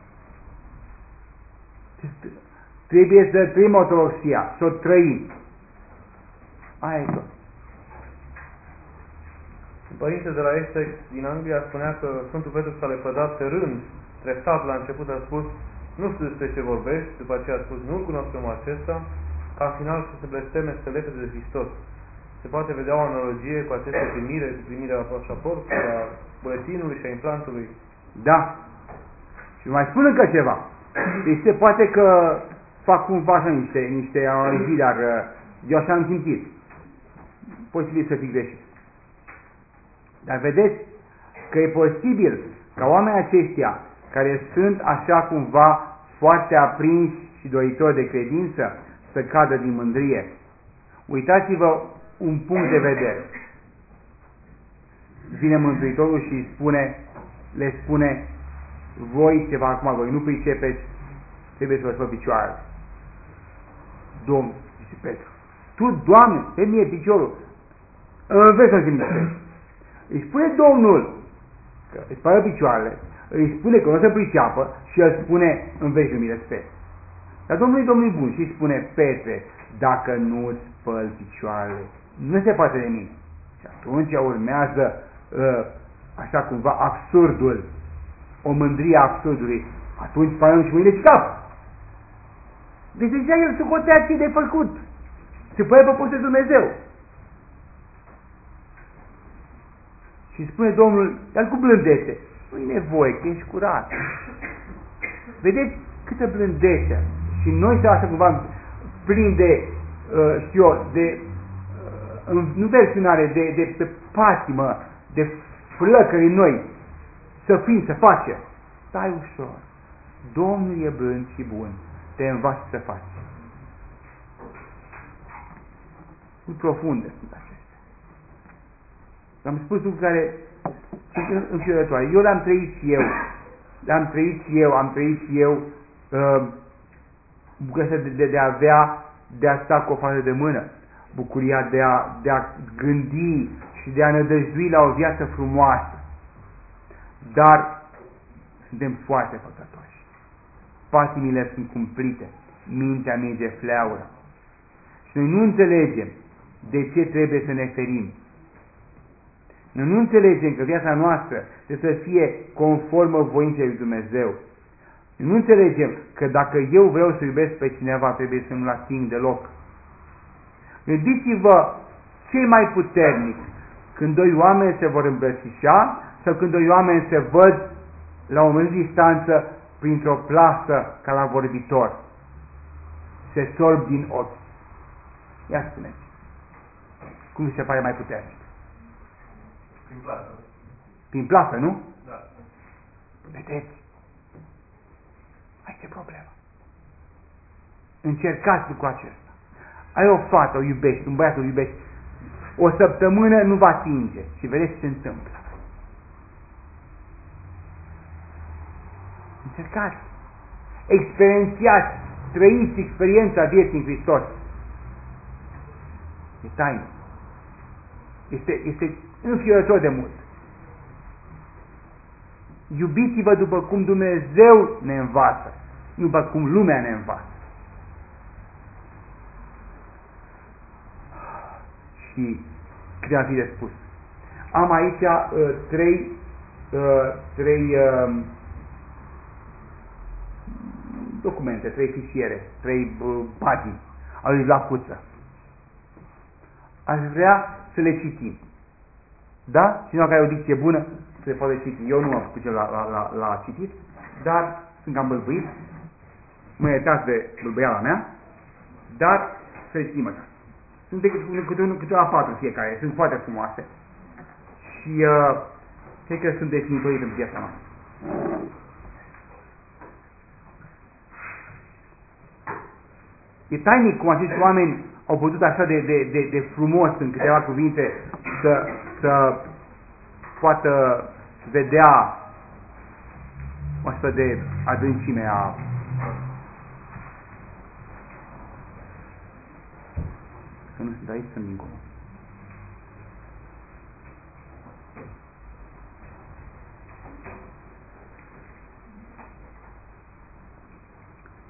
Trebuie să trăim ortodoxia, să o trăim. Aia e tot. Părinte de la Essex din Anglia spunea că Sfântul Petru s-a lepădat rând, treptat la început a spus, nu știu despre ce vorbești, după aceea a spus, nu-L cunosc pe omul acesta, ca în final să se blesteme, să se lepede de Hristos. Se poate vedea o analogie cu aceste primire, cu primirea la pașaportului, a buletinului și a implantului. Da. Și mai spun încă ceva. Este poate că fac cumva așa niște, niște analogii, dar eu așa am simțit. Posibil să fi greșit. Dar vedeți că e posibil ca oamenii aceștia, care sunt așa cumva foarte aprinși și doritori de credință, să cadă din mândrie. Uitați-vă un punct de vedere. Vine Mântuitorul și îi spune, le spune, voi ceva acum, voi nu pricepeți, trebuie să vă spă picioarele. Domnul, zice Petru, tu, Doamne, pe mie piciorul, vezi să-ți miștești. Îi spune Domnul că îi spală picioarele, îi spune că nu se priceapă și îl spune în veci lumii respect. Dar Domnul e Domnul bun și îi spune, Petre, dacă nu îți spăl picioarele, nu se poate de mine. Și atunci urmează uh, așa cumva absurdul, o mândrie a absurdului. Atunci spalăm și mâinile și cap. Deci deja el socotea ce de făcut. Se păie pe postul Dumnezeu. Și spune Domnul, dar cu blândețe, nu-i nevoie, că ești curat. Vedeți câtă blândețe. Și noi să așa cumva plin de, uh, știu eu, de, uh, nu versionare, de, de, de patimă, de flăcări în noi, să fim, să facem. Stai ușor. Domnul e blând și bun. Te învață să faci. Sunt profunde, sunt acestea. Am spus lucruri care sunt înfiorătoare. Eu le-am trăit și eu. Le-am trăit și eu, am trăit și eu uh, bucuria de, de, de a avea, de a sta cu o față de mână. Bucuria de a, de a gândi și de a nădăjdui la o viață frumoasă. Dar suntem foarte păcătoși. Patimile sunt cumplite. Mintea merge fleaură. Și noi nu înțelegem de ce trebuie să ne ferim. Noi nu înțelegem că viața noastră trebuie să fie conformă voinței lui Dumnezeu. Noi nu înțelegem că dacă eu vreau să iubesc pe cineva, trebuie să nu-l ating deloc. Gândiți-vă cel mai puternic când doi oameni se vor îmbrățișa sau când doi oameni se văd la o mână distanță printr-o plasă ca la vorbitor. Se sorb din ochi. Ia spuneți. Cum vi se pare mai puternic? Prin plasă. Prin plasă, nu? Da. Vedeți? Aici e problema. Încercați cu acesta. Ai o fată, o iubești, un băiat o iubești, o săptămână nu va atinge și vedeți ce se întâmplă. Încercați. Experiențiați, trăiți experiența vieții în Hristos. E taină. Este, este înfiorător de mult. Iubiți-vă după cum Dumnezeu ne învață, nu după cum lumea ne învață. Și câte am fi de spus. Am aici uh, trei, uh, trei uh, documente, trei fișiere, trei uh, pagini al lui Lacuță. Aș vrea să le citim. Da? Cineva care are o dicție bună se poate citi. Eu nu am făcut la, la, la, la citit, dar sunt cam bâlbâit. Mă iertați de bâlbâiala mea, dar să le citim așa. Sunt de câte una patru fiecare, sunt foarte frumoase. Și uh, cred că sunt definitorii pentru viața noastră. E tainic cum acești oameni au putut așa de, de, de, de frumos în câteva cuvinte să, să poată vedea o astfel de adâncime a că nu sunt aici, sunt dincolo.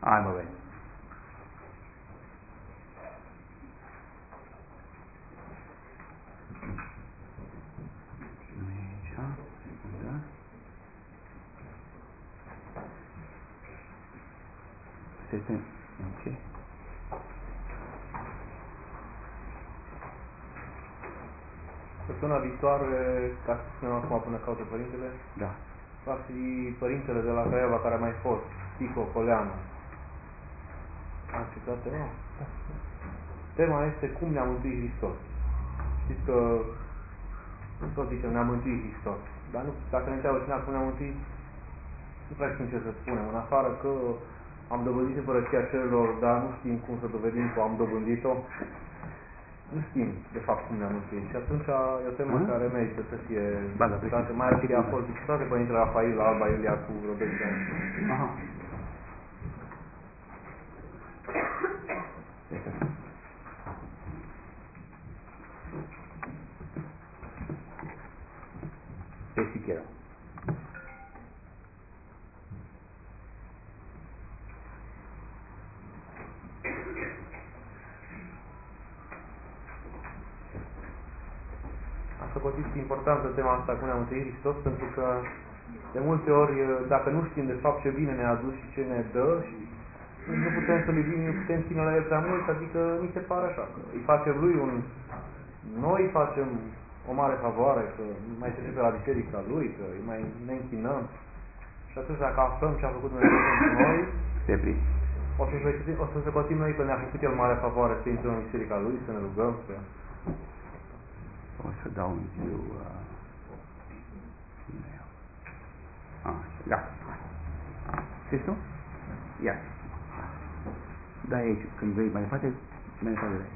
Hai mă vezi. Nu e aici, secundă. Se este în ce? Săptămâna viitoare, ca să spunem acum până caută părintele, Da. va fi părintele de la Craiova care a mai fost, Tico Coleanu. A acceptat tema? Tema este cum ne-a mântuit Hristos. Știți că nu tot zicem ne-a mântuit Hristos, dar nu, dacă ne întreabă cineva cum ne-a mântuit, nu prea știm ce să spunem, în afară că am dobândit împărăția cerurilor, dar nu știm cum să dovedim că am dobândit-o. Nu știm, de fapt, cum ne-am mântuit. Și atunci e o temă mm? care merită să fie ba, da, discutată, mai ales că a fost discutată Părintele Rafael la Alba Iulia cu vreo doi ani. Aha. Este chiar. Am socotit importantă tema asta cu ne-a mântuit Hristos, pentru că de multe ori, dacă nu știm de fapt ce bine ne-a adus și ce ne dă, și nu putem să-L iubim, nu putem ține la El prea mult, adică mi se pare așa, că îi facem Lui un... Noi facem o mare favoare, că mai se duce la biserica Lui, că îi mai ne închinăm. Și atunci dacă aflăm ce a făcut Dumnezeu pentru noi, o să, o să socotim noi că ne-a făcut El mare favoare să intrăm în biserica Lui, să ne rugăm, să... O să dau un ziu... Uh, a, gata. Știți tu? Ia. Da, aici, când vrei mai departe, mai departe de aici.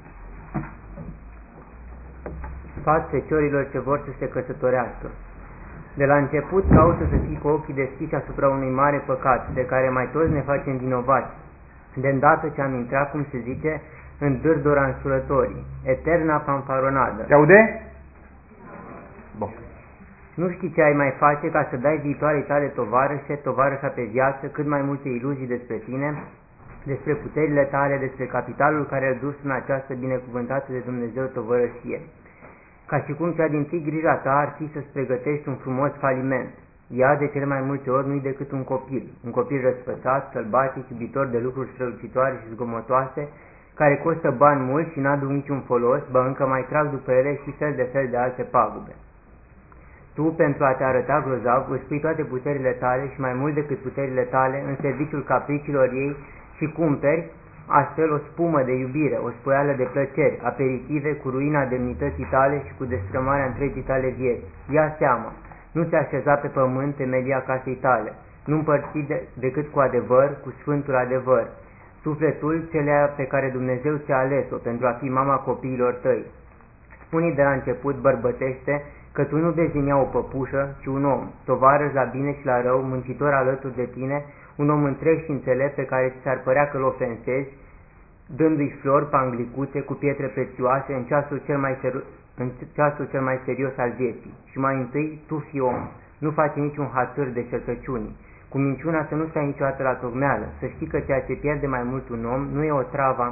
Sfat feciorilor ce vor să se căsătorească. De la început caută să fii cu ochii deschiși asupra unui mare păcat, de care mai toți ne facem vinovați. De îndată ce am intrat, cum se zice, în dârdora însulătorii, eterna fanfaronadă. Te aude? Bun. Nu știi ce ai mai face ca să dai viitoarei tale tovarășe, tovarășa pe viață, cât mai multe iluzii despre tine, despre puterile tale, despre capitalul care îl dus în această binecuvântată de Dumnezeu tovărășie. Ca și cum cea dintâi grija ta ar fi să-ți pregătești un frumos faliment. Ea, de cele mai multe ori, nu-i decât un copil, un copil răspățat, sălbatic, iubitor de lucruri strălucitoare și zgomotoase, care costă bani mulți și n-aduc niciun folos, bă încă mai trag după ele și fel de fel de alte pagube. Tu, pentru a te arăta grozav, îți pui toate puterile tale și mai mult decât puterile tale în serviciul capriciilor ei și cumperi astfel o spumă de iubire, o spoială de plăceri, aperitive cu ruina demnității tale și cu destrămarea întregii tale vieți. Ia seama, nu te așeza pe pământ temelia casei tale, nu împărți de, decât cu adevăr, cu sfântul adevăr, sufletul celea pe care Dumnezeu ți-a ales-o pentru a fi mama copiilor tăi. Spune-i de la început, bărbătește, că tu nu vezi în ea o păpușă, ci un om, tovarăș la bine și la rău, muncitor alături de tine, un om întreg și înțelept pe care ți s-ar părea că-l ofensezi, dându-i flori panglicuțe cu pietre prețioase în ceasul, cel mai în ceasul cel mai serios al vieții. Și mai întâi, tu fii om, nu faci niciun hatâr de cercăciunii. Cu minciuna să nu stai niciodată la tocmeală, să știi că ceea ce pierde mai mult un om nu e o travă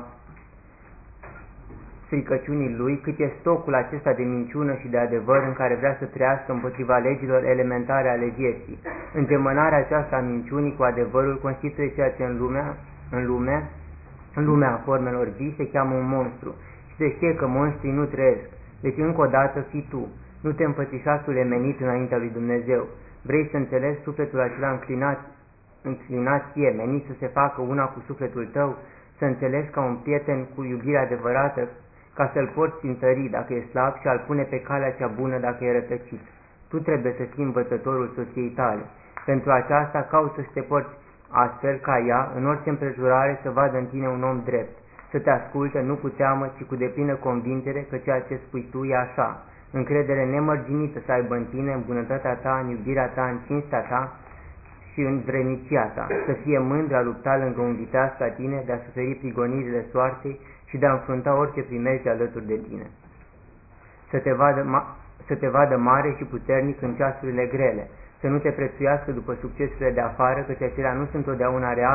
stricăciunii lui, cât e stocul acesta de minciună și de adevăr în care vrea să trăiască împotriva legilor elementare ale vieții. Îngemănarea aceasta a minciunii cu adevărul constituie ceea ce în lumea, în lume, în lumea formelor vii se cheamă un monstru și se știe că monstrii nu trăiesc. Deci încă o dată fii tu, nu te împățișa sulemenit înaintea lui Dumnezeu. Vrei să înțelegi sufletul acela înclinat, înclinație, menit să se facă una cu sufletul tău, să înțelegi ca un prieten cu iubire adevărată, ca să-l porți întări dacă e slab și al pune pe calea cea bună dacă e rătăcit. Tu trebuie să fii învățătorul soției tale. Pentru aceasta caută să te porți astfel ca ea, în orice împrejurare, să vadă în tine un om drept, să te asculte nu cu teamă, ci cu deplină convingere că ceea ce spui tu e așa, încredere nemărginită să aibă în tine, în bunătatea ta, în iubirea ta, în cinstea ta și în vrednicia ta, să fie mândră a lupta lângă un viteaz ca tine, de a suferi prigonirile soartei și de a înfrunta orice primește alături de tine. Să te vadă, să te vadă mare și puternic în ceasurile grele, să nu te prețuiască după succesurile de afară, căci acelea nu sunt totdeauna reale,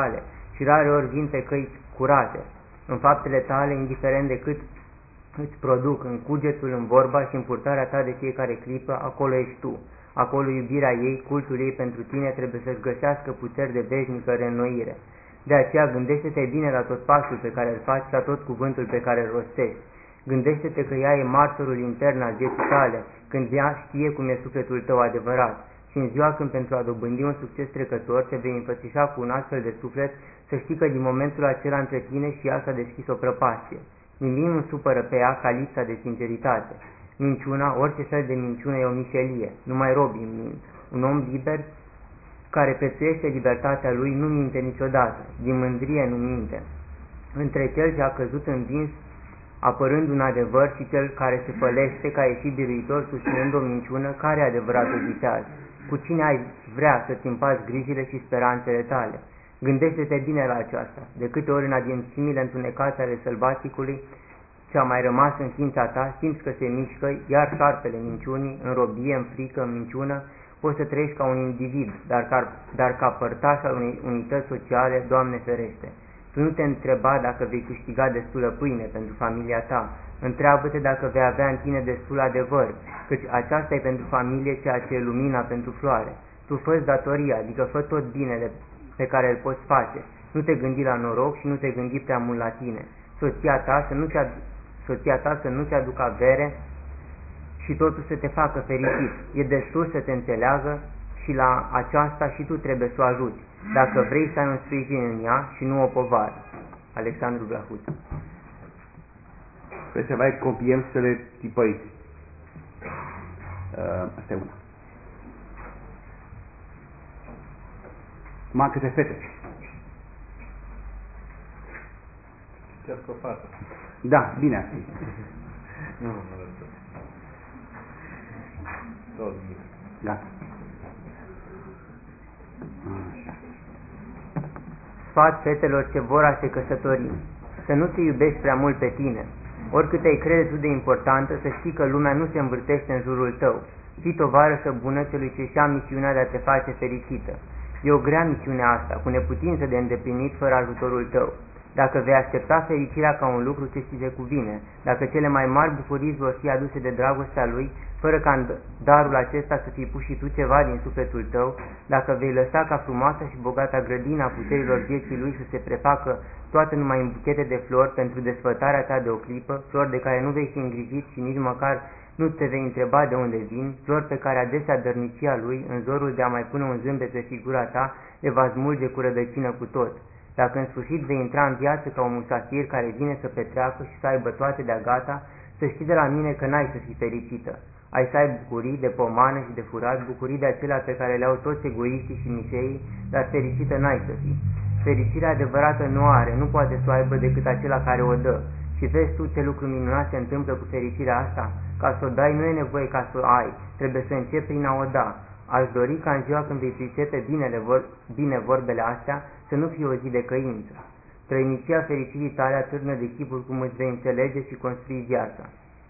și rare ori vin pe căi curate. În faptele tale, indiferent de cât îți produc, în cugetul, în vorba și în purtarea ta de fiecare clipă, acolo ești tu. Acolo iubirea ei, cultul ei pentru tine trebuie să-și găsească puteri de veșnică reînnoire. De aceea gândește-te bine la tot pasul pe care îl faci, la tot cuvântul pe care îl rostești. Gândește-te că ea e martorul intern al vieții tale, când ea știe cum e sufletul tău adevărat. Și în ziua când pentru a dobândi un succes trecător te vei înfățișa cu un astfel de suflet, să știi că din momentul acela între tine și ea s-a deschis o prăpastie. Nimic nu supără pe ea ca lipsa de sinceritate. Minciuna, orice fel de minciună e o mișelie, numai robii mint. Un om liber care prețuiește libertatea lui nu minte niciodată, din mândrie nu minte. Între cel ce a căzut învins apărând un adevăr și cel care se fălește ca ieșit biruitor susținând o minciună, care e adevăratul viteaz? Cu cine ai vrea să-ți împaci grijile și speranțele tale? Gândește-te bine la aceasta. De câte ori în adâncimile întunecate ale sălbaticului ce-a mai rămas în ființa ta, simți că se mișcă, iar șarpele minciunii, în robie, în frică, în minciună, poți să trăiești ca un individ, dar ca, dar ca părtaș al unei unități sociale, Doamne ferește. Tu nu te întreba dacă vei câștiga destulă pâine pentru familia ta. Întreabă-te dacă vei avea în tine destul adevăr, căci aceasta e pentru familie ceea ce e lumina pentru floare. Tu fă-ți datoria, adică fă tot binele pe care îl poți face. Nu te gândi la noroc și nu te gândi prea mult la tine. Soția ta să nu ți soția ta să nu-ți aducă avere și totul să te facă fericit. E destul să te înțeleagă și la aceasta și tu trebuie să o ajuți, dacă vrei să ai un sprijin în ea și nu o povară. Alexandru Blahut. Trebuie să mai copiem să le tipăi. Uh, asta e una. Mai câte fete. Ce-a scăpat? Da, bine ar fi. Nu, nu, nu. Tot bine. Gata. Așa. Sfat fetelor ce vor a se căsători. Să nu te iubești prea mult pe tine. Oricât ai crede tu de importantă, să știi că lumea nu se învârtește în jurul tău. Fii tovarășă bună celui ce și-a misiunea de a te face fericită. E o grea misiune asta, cu neputință de îndeplinit fără ajutorul tău. Dacă vei accepta fericirea ca un lucru ce ți se cuvine, dacă cele mai mari bucurii vor fi aduse de dragostea lui, fără ca în darul acesta să fii pus și tu ceva din sufletul tău, dacă vei lăsa ca frumoasa și bogata grădina puterilor vieții lui să se prefacă toată numai în buchete de flori pentru desfătarea ta de o clipă, flori de care nu vei fi îngrijit și nici măcar nu te vei întreba de unde vin, flori pe care adesea dărnicia lui, în zorul de a mai pune un zâmbet pe figura ta, le va smulge cu rădăcină cu tot. Dacă în sfârșit vei intra în viață ca un musafir care vine să petreacă și să aibă toate de-a gata, să știi de la mine că n-ai să fii fericită. Ai să ai bucurii de pomană și de furat, bucurii de acelea pe care le au toți egoiștii și mișeii, dar fericită n-ai să fii. Fericirea adevărată nu are, nu poate să o aibă decât acela care o dă. Și vezi tu ce lucru minunat se întâmplă cu fericirea asta? Ca să o dai nu e nevoie ca să o ai, trebuie să începi prin a o da. Aș dori ca în ziua când vei pricepe binele vor, bine vorbele astea, să nu fie o zi de căință. Trăinicia fericirii tale atârnă de chipul cum îți vei înțelege și construi viața.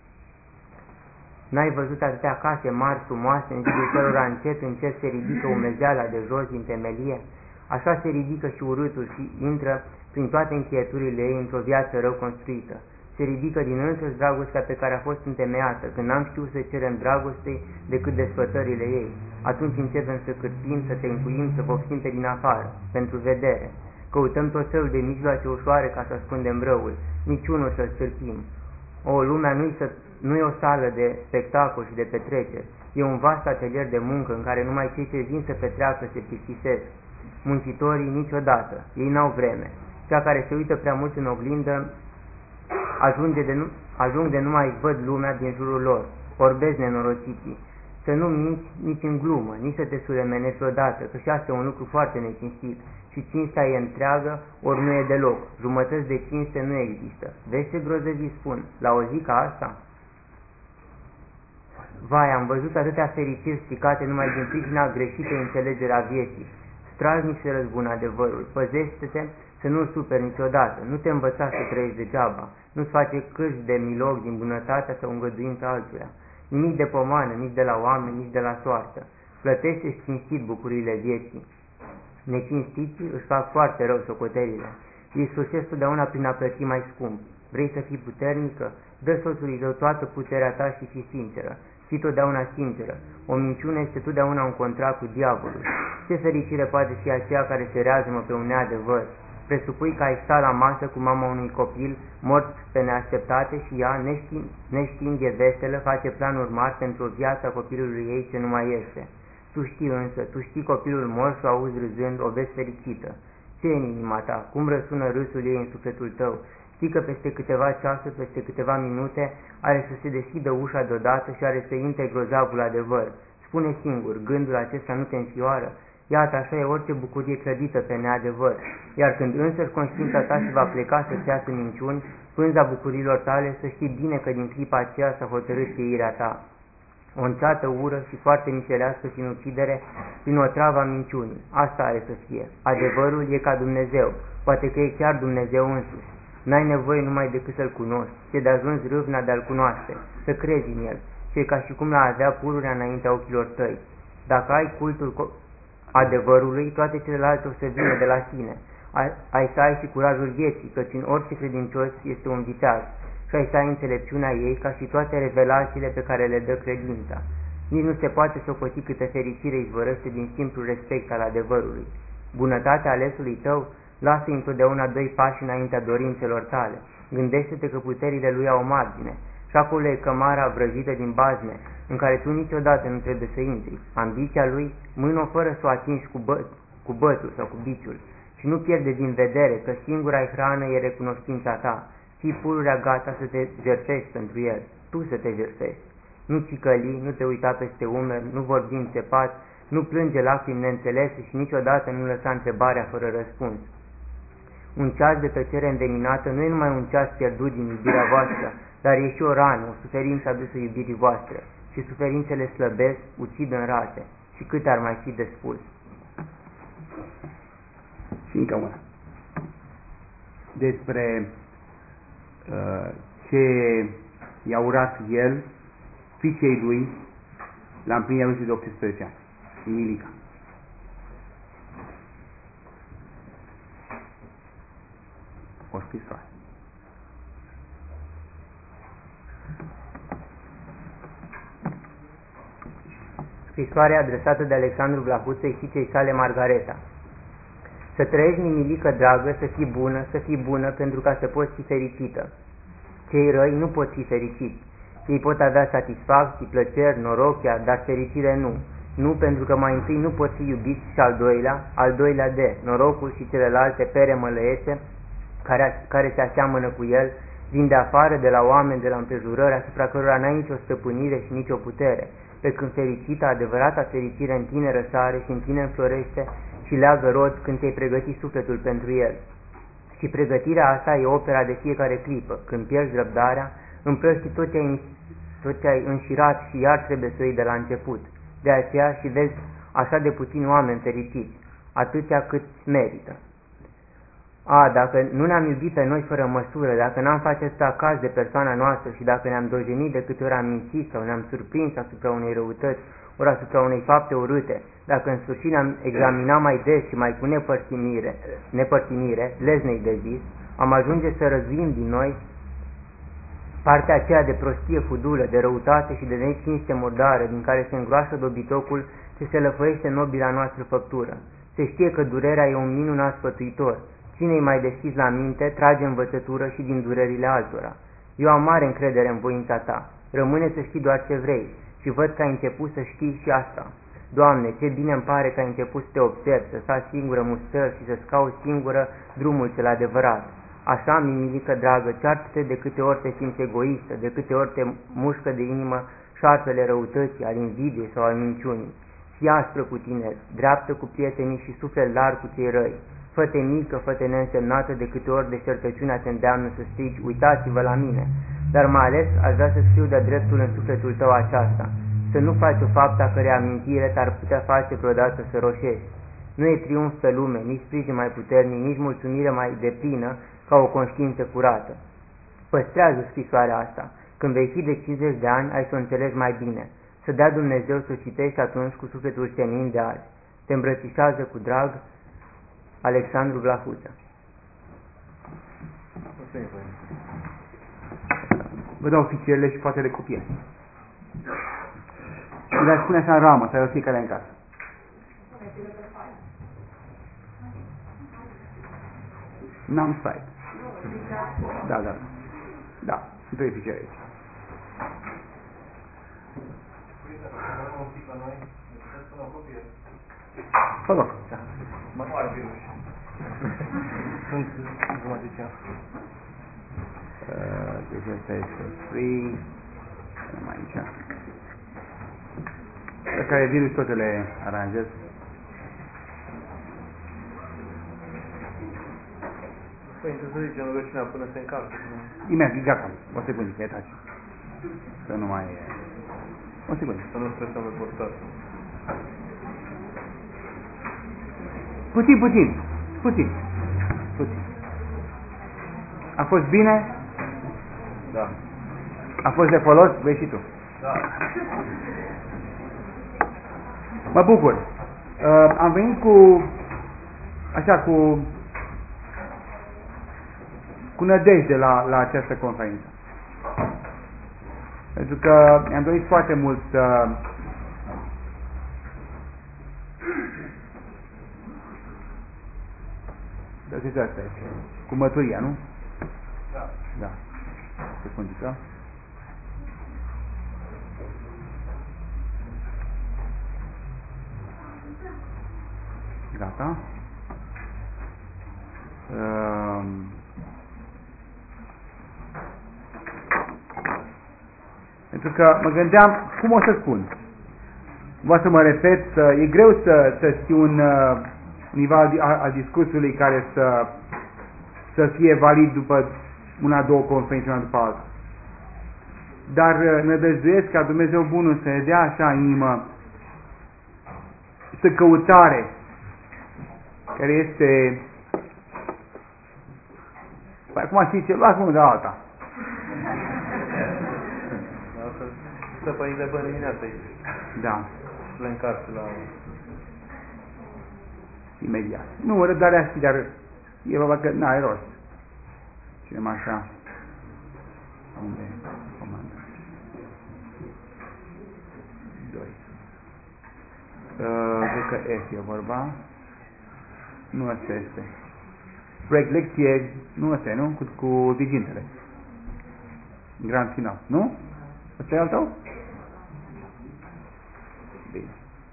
N-ai văzut atâtea case mari, frumoase, în zidul cărora încet, încet se ridică umezeala de jos din temelie? Așa se ridică și urâtul și intră prin toate încheieturile ei într-o viață rău construită. Se ridică din însăși dragostea pe care a fost întemeiată, când n-am știut să cerem dragostei decât desfătările ei. Atunci începem să cârpim, să te încuim, să poftim pe din afară, pentru vedere. Căutăm tot felul de mijloace ușoare ca să ascundem răul, niciunul să-l stârpim. O, lumea nu-i să, nu e o sală de spectacol și de petreceri, e un vast atelier de muncă în care numai cei ce vin să petreacă se plictisesc. Muncitorii niciodată, ei n-au vreme. Cea care se uită prea mult în oglindă ajunge de nu, ajung de nu mai văd lumea din jurul lor, orbezi nenorociții. Să nu minți nici în glumă, nici să te suremenezi odată, că și asta e un lucru foarte necinstit. Și cinstea e întreagă, ori nu e deloc. Jumătăți de cinste nu există. Vezi ce grozăvii spun, la o zi ca asta? Vai, am văzut atâtea fericiri stricate numai din pricina greșitei înțelegerea vieții. Strajnic se răzbună adevărul, păzește-te să nu-l superi niciodată, nu te învăța să trăiești degeaba, nu-ți face câști de miloc din bunătatea sau îngăduința altuia. Nimic de pomană, nici de la oameni, nici de la soartă. Plătește-și cinstit bucurile vieții. Necinstiții își fac foarte rău socotelile. Ei sosesc totdeauna prin a plăti mai scump. Vrei să fii puternică? Dă soțului tău toată puterea ta și fii sinceră. Fii totdeauna sinceră. O minciună este totdeauna un contract cu diavolul. Ce fericire poate fi aceea care se reazmă pe un neadevăr? Presupui că ai sta la masă cu mama unui copil mort pe neașteptate și ea, neștiind, neștiind de veselă, face planuri mari pentru viața copilului ei ce nu mai este. Tu știi însă, tu știi copilul mort și o auzi râzând, o vezi fericită. Ce e în inima ta? Cum răsună râsul ei în sufletul tău? Știi că peste câteva ceasuri, peste câteva minute, are să se deschidă ușa deodată și are să intre grozavul adevăr. Spune singur, gândul acesta nu te înfioară? Iată, așa e orice bucurie clădită pe neadevăr. Iar când însăși conștiința ta se va pleca să-ți iasă minciuni, pânza bucurilor tale, să știi bine că din clipa aceea s-a hotărât pieirea ta. O înțată ură și foarte mișelească sinucidere prin o travă minciunii. Asta are să fie. Adevărul e ca Dumnezeu, poate că e chiar Dumnezeu însuși. N-ai nevoie numai decât să-L cunoști, ce de ajuns râvna de a-L cunoaște, să crezi în El, ce ca și cum l-a avea pururea înaintea ochilor tăi. Dacă ai cultul adevărului, toate celelalte o să vină de la sine. Ai, ai să ai și curajul vieții, căci în orice credincios este un viteaz, și ai să ai înțelepciunea ei ca și toate revelațiile pe care le dă credința. Nici nu se poate socoti câtă fericire izvorăște din simplu respect al adevărului. Bunătatea alesului tău lasă întotdeauna doi pași înaintea dorințelor tale. Gândește-te că puterile lui au margine. Și acolo e cămara vrăjită din bazme, în care tu niciodată nu trebuie să intri. Ambiția lui mână fără să o atingi cu, bă, cu bătul sau cu biciul. Și nu pierde din vedere că singura-i hrană e recunoștința ta. Fii pururea gata să te jertfești pentru el, tu să te jertfești. Nu cicăli, nu te uita peste umeri, nu vorbi înțepat, nu plânge lacrimi neînțelese și niciodată nu lăsa întrebarea fără răspuns. Un ceas de tăcere înveninată nu e numai un ceas pierdut din iubirea voastră, dar e și o rană, o suferință adusă iubirii voastre. Și suferințele slăbesc, ucid în rate. Și câte ar mai fi de spus? Și încă una. Despre uh, ce i-a urat el, fiicei lui, la împlinirea lui de optsprezece ani, Milica. O scrisoare. Scrisoare adresată de Alexandru Vlahuței fiicei sale Margareta. Să trăiești, Mimilică dragă, să fii bună, să fii bună, pentru ca să poți fi fericită. Cei răi nu pot fi fericiți. Ei pot avea satisfacții, plăceri, norochia, dar fericire nu. Nu, pentru că mai întâi nu pot fi iubiți și al doilea, al doilea de norocul și celelalte pere mălăiețe care, care se aseamănă cu el, vin de afară, de la oameni, de la împrejurări, asupra cărora n-ai nicio stăpânire și nicio putere, pe când fericită, adevărata fericire în tine răsare și în tine înflorește și leagă rod când te-ai pregătit sufletul pentru el. Și pregătirea asta e opera de fiecare clipă. Când pierzi răbdarea, împrăști tot ce ai, tot ce ai înșirat și iar trebuie să o iei de la început. De aceea și vezi așa de puțini oameni fericiți, atâția cât merită. A, dacă nu ne-am iubit pe noi fără măsură, dacă n-am face asta caz de persoana noastră și dacă ne-am dojenit de câte ori am mințit sau ne-am surprins asupra unei răutăți, ori asupra unei fapte urâte, dacă în sfârșit ne-am examinat mai des și mai cu nepărtinire, nepărtinire, leznei de zis, am ajunge să răzuim din noi partea aceea de prostie fudulă, de răutate și de necinste murdară, din care se îngroașă dobitocul ce se lăfăiește nobila noastră făptură. Se știe că durerea e un minunat sfătuitor. Cine-i mai deschis la minte, trage învățătură și din durerile altora. Eu am mare încredere în voința ta. Rămâne să știi doar ce vrei și văd că ai început să știi și asta. Doamne, ce bine îmi pare că ai început să te observi, să faci singură mustări și să-ți cauți singură drumul cel adevărat. Așa, Mimilică dragă, ceartă-te de câte ori te simți egoistă, de câte ori te mușcă de inimă șarpele răutății, al invidiei sau al minciunii. Fii aspră cu tine, dreaptă cu prietenii și suflet larg cu cei răi. Fă-te mică, fă-te neînsemnată de câte ori deșertăciunea te îndeamnă să strigi, uitați-vă la mine. Dar mai ales aș vrea să scriu de-a dreptul în sufletul tău aceasta, să nu faci o faptă a cărei amintire te-ar putea face vreodată să roșești. Nu e triumf pe lume, nici sprijin mai puternic, nici mulțumire mai deplină ca o conștiință curată. Păstrează scrisoarea asta. Când vei fi de cincizeci de ani, ai să o înțelegi mai bine. Să dea Dumnezeu să o citești atunci cu sufletul senin de azi. Te îmbrățișează cu drag, Alexandru Vlahuță. Vă dau fișierele și poate le copiați. Și le-aș pune așa în ramă, să o fiecare în casă. N-am site. Da, da. Da, sunt trei fișiere aici. Fă loc. Mă mari virus. Sunt, cum zicea. Deci ăsta este free. Punem aici. Pe care virus toate le aranjez. Păi, să zicem rugăciunea până se încarcă. Imediat, e gata. O secundă, e taci. Să nu mai... O secundă. Să nu stresăm pe portar. Puțin, puțin. Puțin. Puțin. A fost bine? Da. A fost de folos? Vei și tu. Da. Mă bucur. Uh, am venit cu... Așa, cu... cu nădejde la, la această conferință. Pentru că mi-am dorit foarte mult să... Deci asta este. Cu măturia, nu? Da. Da. Secundică. Gata. Um... Pentru că mă gândeam cum o să spun. Vă să mă repet, e greu să, să știu un uh, nivel al, al discursului care să, să fie valid după una, două conferințe, una după alta. Dar uh, nădăjduiesc ca Dumnezeu bunul să ne dea așa în inimă să căutare care este, păi acum știți ce, luați unul de alta. Să părinte până dimineața aici. Da. Să le încarci la... Imediat. Nu, răbdarea știi, dar e vorba că n-are rost. Cinem așa. Unde? Comandă. doi. Uh, cred că F e vorba. Nu asta este. Proiect lecție, nu asta e, nu? Cu, cu digintele. Grand final, nu? Asta e al tău? Bine.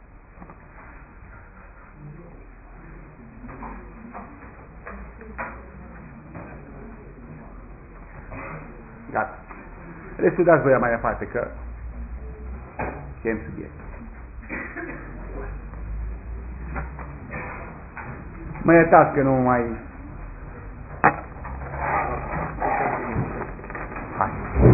Gata. Restul dați voia mai departe, că chem subiect. Mă iertați că nu mai... Hai.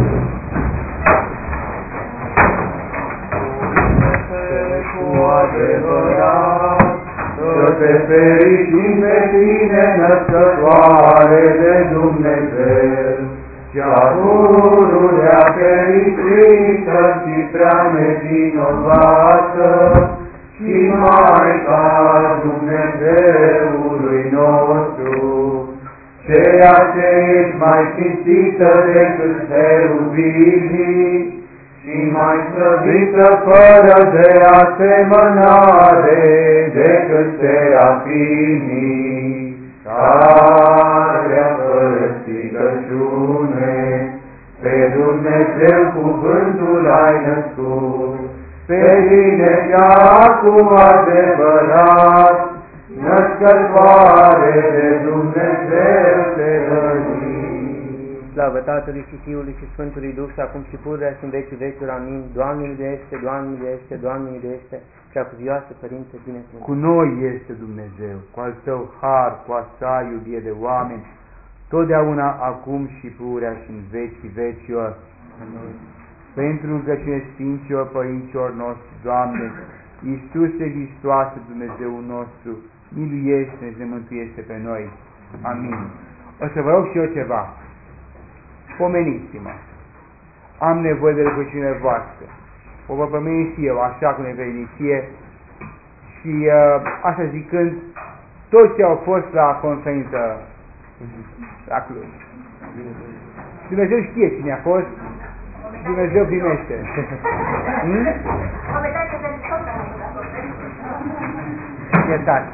Cu adevărat, să te fericim pe tine, născătoare de Dumnezeu, cea pururea fericită și prea nevinovată, și Maica Dumnezeului nostru, ceea ce ești mai cinstită decât cherubinii și mai slăvită fără de asemănare decât serafimii, care fără stricăciune pe Dumnezeu cuvântul ai născut. Pe tine cea cu adevărat, născătoare de Dumnezeu te rănim. Slavă Tatălui și Fiului și Sfântului Duh, și acum și pururea și în vecii vecilor. Amin. Doamne miluiește, Doamne miluiește, Doamne miluiește, cea cuvioasă Părinte binecuvânt. Cu noi este Dumnezeu, cu al Tău har, cu a Sa iubire de oameni, totdeauna, acum și pururea și în vecii vecilor. Amin. Pentru rugăciune Sfinților Părinților noștri, Doamne, Iisuse Hristoase, Dumnezeul nostru, miluiește-ne și ne mântuiește pe noi. Amin. O să vă rog și eu ceva. Pomeniți-mă. Am nevoie de rugăciune voastră. O vă pomeni și eu, așa cum ne veinicie. Și uh, așa zicând, toți au fost la conferință la Cluj. Dumnezeu știe cine a fost și Dumnezeu primește. Hmm? O medanie pentru tot la fost. Iertați.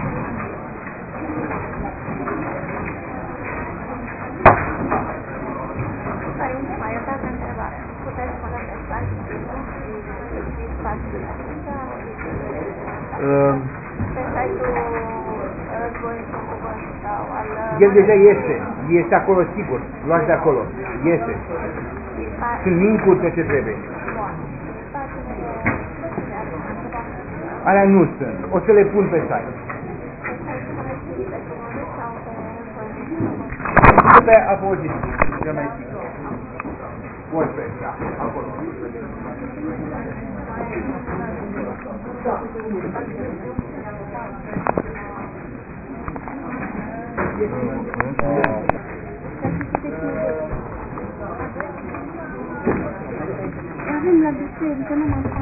Părinte, mai o dată întrebare. Puteți spune pe site-ul pe site-ul Războiul cu Cuvânt sau al... El deja este. Este acolo sigur. Luați de acolo. Este. Sunt linkuri pe ce trebuie. Alea nu sunt. O să le pun pe site. Pe apologetic. Cel mai sigur. WordPress, da. Acolo. Avem la biserică, nu mă